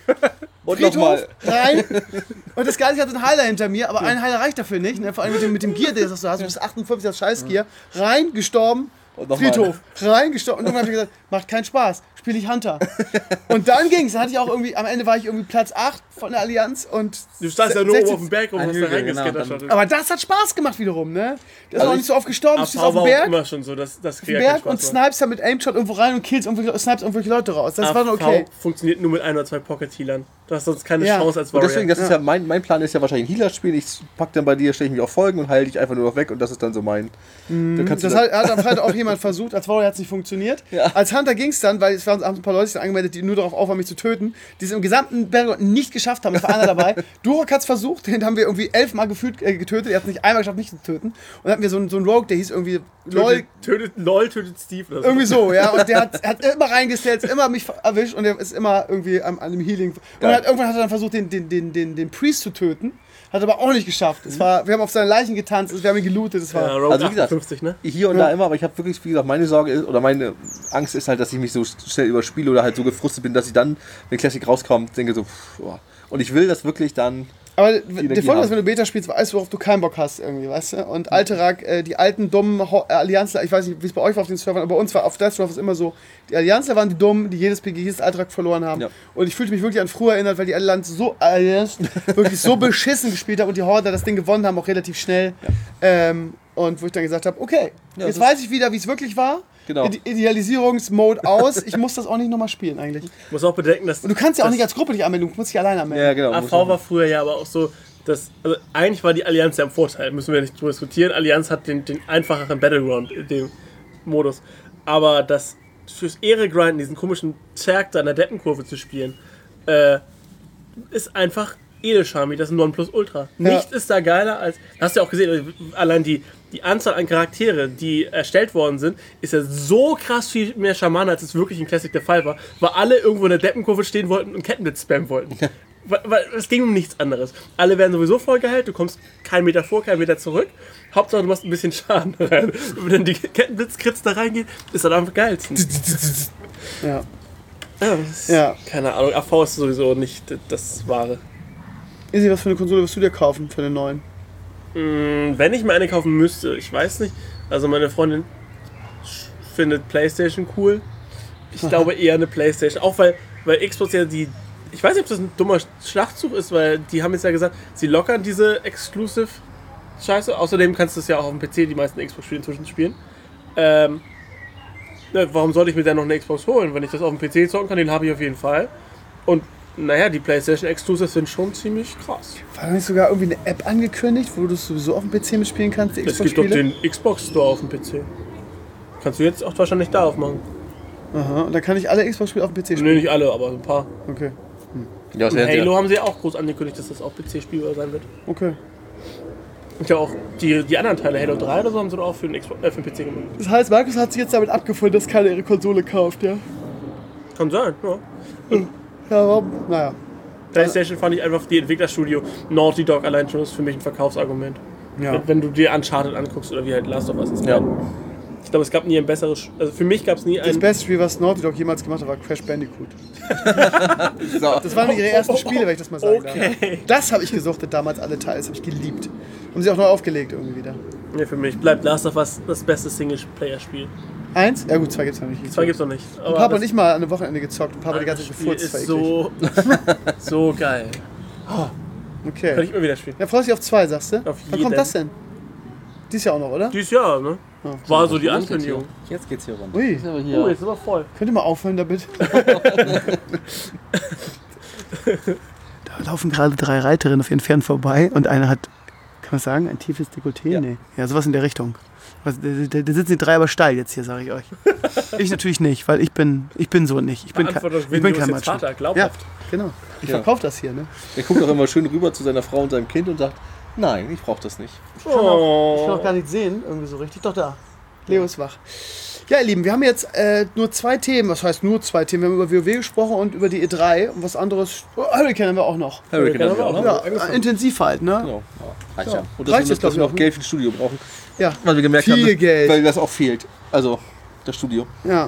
Und Friedhof, nochmal. rein. Und das Geile, ich hatte einen Heiler hinter mir, aber ein Heiler reicht dafür nicht. Ne? Vor allem mit dem Gear, das du hast, bis 58 das Scheiß-Gear. Rein, gestorben, Friedhof. Rein, gestorben. Und irgendwann habe ich gesagt, macht keinen Spaß, spiele ich Hunter. Und dann ging's. Dann hatte ich auch irgendwie, am Ende war ich irgendwie Platz 8 von der Allianz. Und du standst ja nur oben auf dem Berg rum und hast da reingescattershottet. Aber das hat Spaß gemacht wiederum, ne? Das ist auch nicht so oft gestorben, du stehst auf dem war Berg. immer schon so, das Berg und snipest dann mit Aimshot irgendwo rein und killst snipest irgendwelche Leute raus. Das war dann okay. Funktioniert nur mit 1 oder 2 Pocket-Healern. Du hast sonst keine Chance als Und Warrior. deswegen, das ist ja mein Plan ist ja wahrscheinlich ein Healer-Spiel. Ich pack dann bei dir, stelle ich mich auf Folgen und heile dich einfach nur noch weg und das ist dann so mein. Das hat am Freitag auch jemand versucht, als Warrior hat es nicht funktioniert. Ja. Als Hunter ging es dann, weil es haben ein paar Leute sich angemeldet, die nur darauf auf waren, mich zu töten, die es im gesamten Berg nicht geschafft haben. Es war einer dabei. Durok hat es versucht, den haben wir irgendwie 11 Mal gefühlt getötet. Er hat es nicht einmal geschafft, mich zu töten. Und dann hatten wir so einen Rogue, der hieß irgendwie LOL tötet Steve. Oder so. Irgendwie so, ja. Und der hat immer reingestellt, immer mich erwischt und der ist immer irgendwie an dem Healing. Und irgendwann hat er dann versucht, den Priest zu töten. Hat aber auch nicht geschafft. Wir haben auf seine Leichen getanzt, wir haben ihn gelootet. Das war Rogue also wie gesagt, 50, ne? Hier und da immer, aber ich habe wirklich, wie gesagt, meine Sorge ist, oder meine Angst ist halt, dass ich mich so schnell überspiele oder halt so gefrustet bin, dass ich dann, wenn Classic rauskommt, denke so, und ich will das wirklich dann. Aber der Vorteil ist, wenn du Beta spielst, weißt du, worauf du keinen Bock hast irgendwie, weißt du? Und Alterak, die alten, dummen Allianzler, ich weiß nicht, wie es bei euch war auf den Servern, aber bei uns war auf Deathdraft immer so, die Allianzler waren die Dummen, die jedes PG, jedes Alterak verloren haben. Ja. Und ich fühlte mich wirklich an früher erinnert, weil die Allianz wirklich so beschissen gespielt haben und die Horde das Ding gewonnen haben, auch relativ schnell. Ja. Und wo ich dann gesagt habe, okay, jetzt weiß ich wieder, wie es wirklich war. Genau. Idealisierungsmode aus. Ich muss das auch nicht nochmal spielen eigentlich. Ich muss auch bedenken, dass... Und du kannst ja auch nicht als Gruppe dich anmelden, du musst dich alleine anmelden. Ja, genau. AV war früher ja aber auch so, dass... Also eigentlich war die Allianz ja im Vorteil, müssen wir nicht drüber diskutieren. Allianz hat den einfacheren Battleground in dem Modus. Aber das fürs Ehre-Grinden, diesen komischen Zerg da in der Deppenkurve zu spielen, ist einfach Edelshami, das ist ein Nonplusultra. Ja. Nichts ist da geiler als... Hast du ja auch gesehen, allein die Anzahl an Charaktere, die erstellt worden sind, ist ja so krass viel mehr Schamane, als es wirklich in Classic der Fall war. Weil alle irgendwo in der Deppenkurve stehen wollten und Kettenblitz spammen wollten. Weil es ging um nichts anderes. Alle werden sowieso voll geheilt, du kommst keinen Meter vor, keinen Meter zurück. Hauptsache du machst ein bisschen Schaden rein. Wenn dann die Kettenblitzkritz da reingeht, ist das einfach geil. Ja. Keine Ahnung, AV ist sowieso nicht das Wahre. Izzy, was für eine Konsole wirst du dir kaufen für den neuen? Wenn ich mir eine kaufen müsste, ich weiß nicht. Also meine Freundin findet PlayStation cool. Ich glaube eher eine PlayStation. Auch weil Xbox ja die... Ich weiß nicht, ob das ein dummer Schlachtzug ist, weil die haben jetzt ja gesagt, sie lockern diese Exclusive-Scheiße. Außerdem kannst du es ja auch auf dem PC die meisten Xbox-Spiele inzwischen spielen. Warum sollte ich mir dann noch eine Xbox holen? Wenn ich das auf dem PC zocken kann, den habe ich auf jeden Fall. Und naja, die PlayStation Exclusives sind schon ziemlich krass. War da nicht sogar irgendwie eine App angekündigt, wo du es sowieso auf dem PC mitspielen kannst, die Xbox-Spiele? Es gibt doch den Xbox Store auf dem PC. Kannst du jetzt auch wahrscheinlich da aufmachen. Aha, und dann kann ich alle Xbox-Spiele auf dem PC spielen? Nee, nicht alle, aber ein paar. Okay. Ja, und Halo haben sie ja auch groß angekündigt, dass das auch PC-spielbar sein wird. Okay. Und ja auch die anderen Teile, Halo 3 oder so, haben sie doch auch für den PC gemacht. Das heißt, Markus hat sich jetzt damit abgefunden, dass keiner ihre Konsole kauft, ja? Kann sein, ja. Ja, warum? Naja. PlayStation fand ich einfach die Entwicklerstudio. Naughty Dog allein schon ist für mich ein Verkaufsargument. Ja. Wenn du dir Uncharted anguckst oder wie halt Last of Us ist. Ja. Ich glaube, es gab nie ein besseres... Also für mich gab es nie ein... Das beste Spiel, was Naughty Dog jemals gemacht hat, war Crash Bandicoot. Das waren ihre ersten Spiele, wenn ich das mal sagen darf. Das habe ich gesuchtet damals, alle Teile. Das habe ich geliebt. Haben sie auch neu aufgelegt irgendwie wieder. Nee, für mich bleibt Last of Us das beste Single-Player-Spiel. 1? Ja gut, 2 gibt's noch nicht. 2 gibt's noch nicht. Aber Papa und ich mal an einem Wochenende gezockt und Papa die ganze Zeit gefurzt. Ist so geil. Okay. Kann ich immer wieder spielen. Ja, freust dich auf 2, sagst du? Auf jeden. Wann kommt das denn? Dieses Jahr auch noch, oder? Dieses Jahr, ne? Oh, war so die Ankündigung. Jetzt geht's hier rum. Ui. Jetzt ist aber voll. Könnt ihr mal aufhören damit? Da laufen gerade 3 Reiterinnen auf ihren Pferden vorbei und eine hat, kann man sagen, ein tiefes Dekolleté? Ja. Nee. Ja, sowas in der Richtung. Da sitzen die 3 aber steil jetzt hier, sage ich euch. Ich natürlich nicht, weil ich bin so nicht. Ich bin kein Matsch. Vater, glaubhaft. Ja, genau. Ich verkaufe das hier, ne? Er guckt auch immer schön rüber zu seiner Frau und seinem Kind und sagt, nein, ich brauche das nicht. Ich kann auch gar nicht sehen, irgendwie so richtig. Doch da. Leo ist wach. Ja, ihr Lieben, wir haben jetzt nur 2 Themen. Was heißt nur 2 Themen? Wir haben über WoW gesprochen und über die E3 und was anderes. Hurricane haben wir auch noch. Hurricane haben wir auch noch. Ja, intensiv halt, ne? Genau. Reicht ja. Und dass wir noch Geld für das Studio brauchen. Ja. Weil wir gemerkt viel haben, Geld. weil das auch fehlt. Also, das Studio. Ja.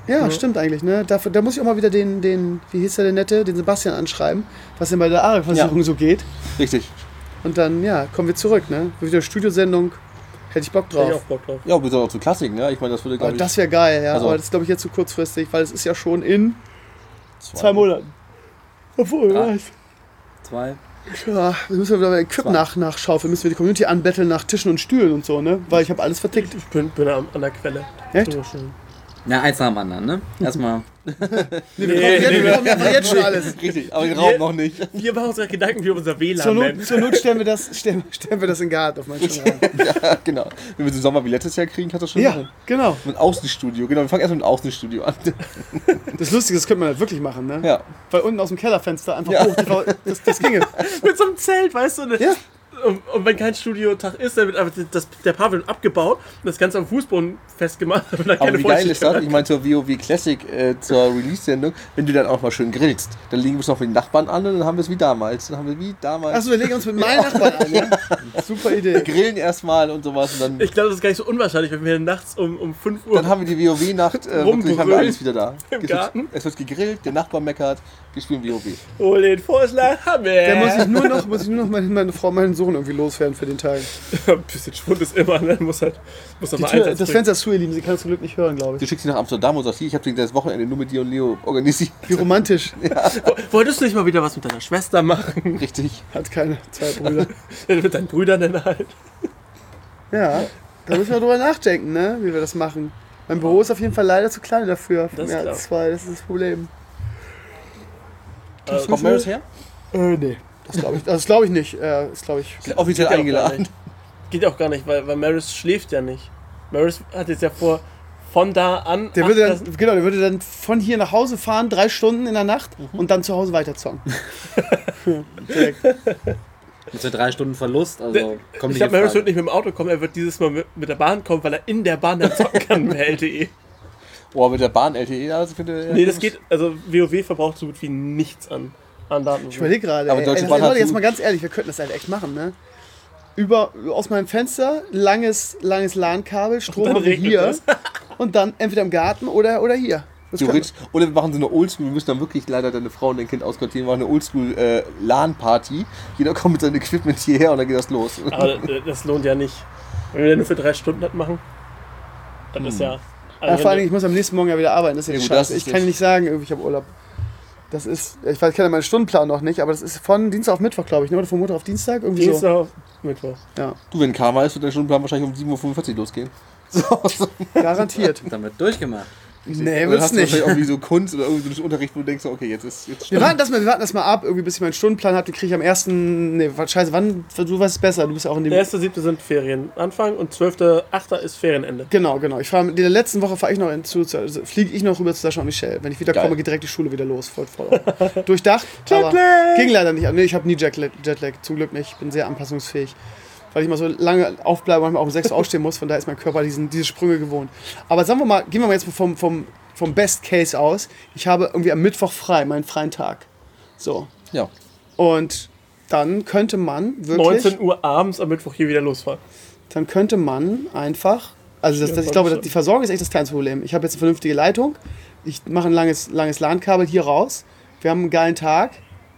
Ja, stimmt eigentlich, ne? Da muss ich auch mal wieder den wie hieß der Nette, den Sebastian anschreiben, was denn bei der ARE-Versicherung so geht. Richtig. Und dann, kommen wir zurück, ne? Wieder Studiosendung. Hätte ich Bock drauf. Hätte ich auch Bock drauf. Ja, wir sind auch zu Klassiken, ja. Ich meine, das würde, glaube ich... Das wäre geil, ja. Also- aber das ist, glaube ich, jetzt zu kurzfristig, weil es ist ja schon in 2 Monaten. Obwohl, Ja. 2. Ja, wir müssen wieder Equip nachschaufeln, müssen wir die Community anbetteln nach Tischen und Stühlen und so, ne? Weil ich habe alles vertickt. Ich bin an der Quelle. Echt? So schön. Ja, eins nach dem anderen, ne? Erstmal. Wir bekommen einfach jetzt schon alles. Richtig, aber den Raum noch nicht. Wir machen uns ja Gedanken, wie unser WLAN Zur nennen. Not stellen wir das in den Garten auf meinen Schrank. Ja, genau. Wenn wir den Sommer wie letztes Jahr kriegen, hat das schon Ja, genau. mit Außenstudio. Genau, wir fangen erst mit dem Außenstudio an. Das Lustige, das könnte man halt wirklich machen, ne? Ja. Weil unten aus dem Kellerfenster einfach hoch, das ginge. Mit so einem Zelt, weißt du? Ne? Ja. Und wenn kein Studiotag ist, dann wird einfach der Pavillon abgebaut und das Ganze am Fußboden festgemacht. Damit da Aber keine wie geil ist das? Feuchtigkeit Ich meine, zur WoW Classic, zur Release-Sendung, wenn du dann auch mal schön grillst, dann legen wir es noch mit den Nachbarn an und dann haben wir es wie damals. Achso, wir legen uns mit meinen Nachbarn an, ja? Super Idee. Grillen erstmal und sowas und dann, Ich glaube, das ist gar nicht so unwahrscheinlich, wenn wir nachts um 5 Uhr dann haben wir die WoW-Nacht, wirklich haben wir Rumbrüllen alles wieder da. im Garten. Es wird gegrillt, der Nachbar meckert, wir spielen WoW. Oh, den Vorschlag haben wir. Da muss ich nur noch meine Frau, meinen Sohn irgendwie loswerden für den Tag. Ein bisschen Schwund ist immer, ne? Muss doch mal Einsatz Das bringen. Fenster ist zu, ihr Lieben. Sie kann es zum Glück nicht hören, glaube Du ich. schickst sie nach Amsterdam und sagst, hier, ich habe das Wochenende nur mit dir und Leo organisiert. Wie romantisch. Wolltest du nicht mal wieder was mit deiner Schwester machen? Richtig. Hat keine 2 Brüder. Mit deinen Brüdern dann halt. Ja, da müssen wir drüber nachdenken, ne? Wie wir das machen. Mein Büro ist auf jeden Fall leider zu klein dafür. Das ist Mehr klar. als 2, das ist das Problem. Kommt Maris her? Nee. Das glaube ich nicht. Ist, glaube ich. Offiziell Geht ja auch gar eingeladen. nicht. Geht auch gar nicht, weil Maris schläft ja nicht. Maris hat jetzt ja vor, von da an. Der würde dann von hier nach Hause fahren, 3 Stunden in der Nacht und dann zu Hause weiterzocken. Direkt. Mit so 3 Stunden Verlust, also kommt Ich nicht glaube, in Maris Frage. wird nicht mit dem Auto kommen, er wird dieses Mal mit der Bahn kommen, weil er in der Bahn dann zocken kann mit der LTE. Boah, mit der Bahn LTE, also finde Nee, das geht, also WoW verbraucht so gut wie nichts an Daten. Ich überlege gerade, Aber ey, Deutsche ey, Bahn hat Leute, jetzt so- mal ganz ehrlich, wir könnten das halt echt machen, ne? Aus meinem Fenster, langes LAN-Kabel, Strom dann haben wir regnet hier es. und dann entweder im Garten oder hier. Das Theoretisch. Oder wir machen so eine Oldschool, wir müssen dann wirklich leider deine Frau und dein Kind ausquartieren, wir machen eine Oldschool LAN-Party. Jeder kommt mit seinem Equipment hierher und dann geht das los. Aber das lohnt ja nicht. Wenn wir den nur für 3 Stunden das machen, dann ist ja. Ja, Also vor allen Dingen, ich muss am nächsten Morgen ja wieder arbeiten, das ist ja die Ja, gut, das Scheiße. ist Ich kann das. nicht sagen, irgendwie, ich habe Urlaub. Das ist, ich weiß, ich kenne meinen Stundenplan noch nicht, aber das ist von Dienstag auf Mittwoch, glaube ich, ne? Oder von Montag auf Dienstag, irgendwie Dienstag auf Mittwoch. so. Ja, Du, wenn Karma ist, wird der Stundenplan wahrscheinlich um 7:45 Uhr losgehen. So. garantiert. Dann wird durchgemacht. Nee, Und dann wird's hast du nicht. wahrscheinlich irgendwie so Kunst oder irgendwie so einen Unterricht, wo du denkst, so, okay, jetzt Wir warten das mal ab, irgendwie, bis ich meinen Stundenplan habe. Den kriege ich am 1. Nee, scheiße, wann? Du weißt es besser, du bist ja auch in dem. 1.7. sind Ferienanfang und 12.8. ist Ferienende. Genau. Ich fahre in der letzten Woche fliege ich noch rüber zu Sascha und Michelle. Wenn ich wieder Geil. komme, geht direkt die Schule wieder los. Voll. Durchdacht. Aber Jetlag! ging leider nicht. Nee, ich habe nie Jetlag. Zum Glück nicht. Ich bin sehr anpassungsfähig. Weil ich mal so lange aufbleibe und manchmal auch um 6 Uhr aufstehen muss. Von daher ist mein Körper diese Sprünge gewohnt. Aber sagen wir mal, gehen wir mal jetzt vom Best Case aus. Ich habe irgendwie am Mittwoch frei, meinen freien Tag. So. Ja. Und dann könnte man wirklich... 19 Uhr abends am Mittwoch hier wieder losfahren. Dann könnte man einfach, also ich glaube, die Versorgung ist echt das kleinste Problem. Ich habe jetzt eine vernünftige Leitung, ich mache ein langes LAN-Kabel hier raus, wir haben einen geilen Tag,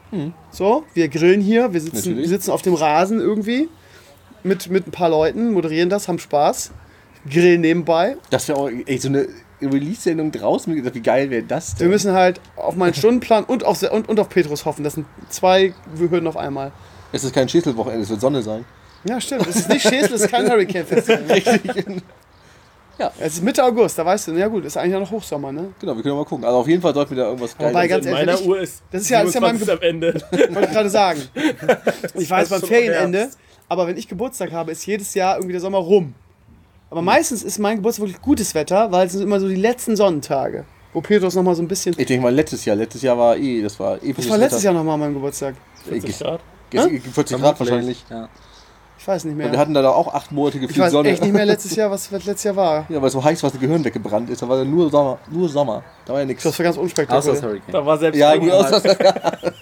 so, wir grillen hier, wir sitzen auf dem Rasen irgendwie mit ein paar Leuten, moderieren das, haben Spaß, grillen nebenbei. Das wäre auch so eine Release-Sendung draußen. Wie geil wäre das Wir denn? müssen halt auf meinen Stundenplan und auf Petrus hoffen. Das sind 2 Hürden auf einmal. Es ist kein Schäselwochenende, es wird Sonne sein. Ja, stimmt. Es ist nicht Schäsel, es ist kein Hurricane-Festival. Richtig. Ja. Es ist Mitte August, da weißt du, ja gut, ist eigentlich ja noch Hochsommer, ne? Genau, wir können mal gucken. Also auf jeden Fall sollten wir da irgendwas Geiles. Wobei, ganz In ehrlich, meiner wenn ich- Uhr ist das ist ja 27 am Ende. Wollte ich gerade sagen. Ich weiß beim schon Ferienende, Herbst. aber wenn ich Geburtstag habe, ist jedes Jahr irgendwie der Sommer rum. Aber meistens ist mein Geburtstag wirklich gutes Wetter, weil es sind immer so die letzten Sonnentage, wo Petrus nochmal so ein bisschen... Ich denke mal letztes Jahr war das war episches Das war letztes Jahr nochmal mein Geburtstag. 40 Grad. 40 Grad wahrscheinlich. Ja. Ich weiß nicht Und wir mehr. hatten da auch 8 Monate Ich gefühlt weiß Sonne. echt nicht mehr letztes Jahr, was letztes Jahr war. Ja, weil es so heiß war, das Gehirn weggebrannt ist. Da war ja nur Sommer. Da war ja nichts. Das war ganz Außer unspektakulär. das Hurricane. Da war selbst Ja, Regen gut, halt. außer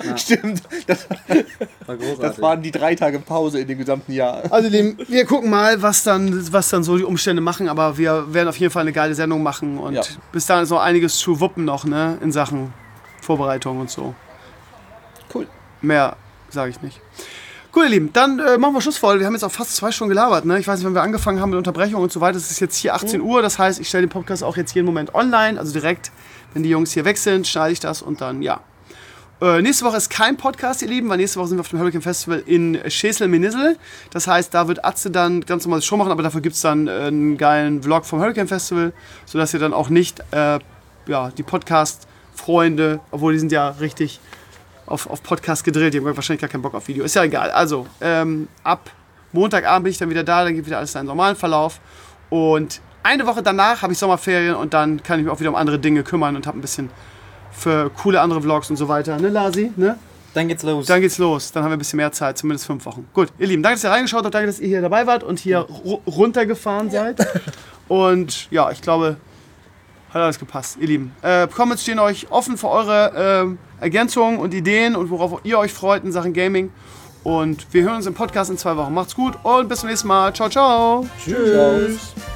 Stimmt. War großartig. Das waren die 3 Tage Pause in dem gesamten Jahr. Also wir gucken mal, was dann so die Umstände machen, aber wir werden auf jeden Fall eine geile Sendung machen und bis dahin ist noch einiges zu wuppen noch, ne, in Sachen Vorbereitung und so. Cool. Mehr sage ich nicht. Cool, ihr Lieben, dann machen wir Schluss voll. Wir haben jetzt auch fast 2 Stunden gelabert, ne? Ich weiß nicht, wann wir angefangen haben mit Unterbrechung und so weiter. Es ist jetzt hier 18 Uhr, das heißt, ich stelle den Podcast auch jetzt jeden Moment online, also direkt, wenn die Jungs hier weg sind, schneide ich das und dann, ja. Nächste Woche ist kein Podcast, ihr Lieben, weil nächste Woche sind wir auf dem Hurricane Festival in Schesel-Minissel. Das heißt, da wird Atze dann ganz normales Show machen, aber dafür gibt es dann einen geilen Vlog vom Hurricane Festival, sodass ihr dann auch nicht die Podcast-Freunde, obwohl die sind ja richtig auf Podcast gedreht, die haben wahrscheinlich gar keinen Bock auf Video. Ist ja egal. Also, ab Montagabend bin ich dann wieder da, dann geht wieder alles seinen normalen Verlauf. Und eine Woche danach habe ich Sommerferien und dann kann ich mich auch wieder um andere Dinge kümmern und habe ein bisschen für coole andere Vlogs und so weiter. Ne, Lasi? Ne? Dann geht's los. Dann haben wir ein bisschen mehr Zeit, zumindest 5 Wochen. Gut, ihr Lieben, danke, dass ihr reingeschaut habt, danke, dass ihr hier dabei wart und hier runtergefahren seid. Und ja, ich glaube, hat alles gepasst, ihr Lieben. Comments stehen euch offen für eure Ergänzungen und Ideen und worauf ihr euch freut in Sachen Gaming. Und wir hören uns im Podcast in 2 Wochen. Macht's gut und bis zum nächsten Mal. Ciao, ciao. Tschüss.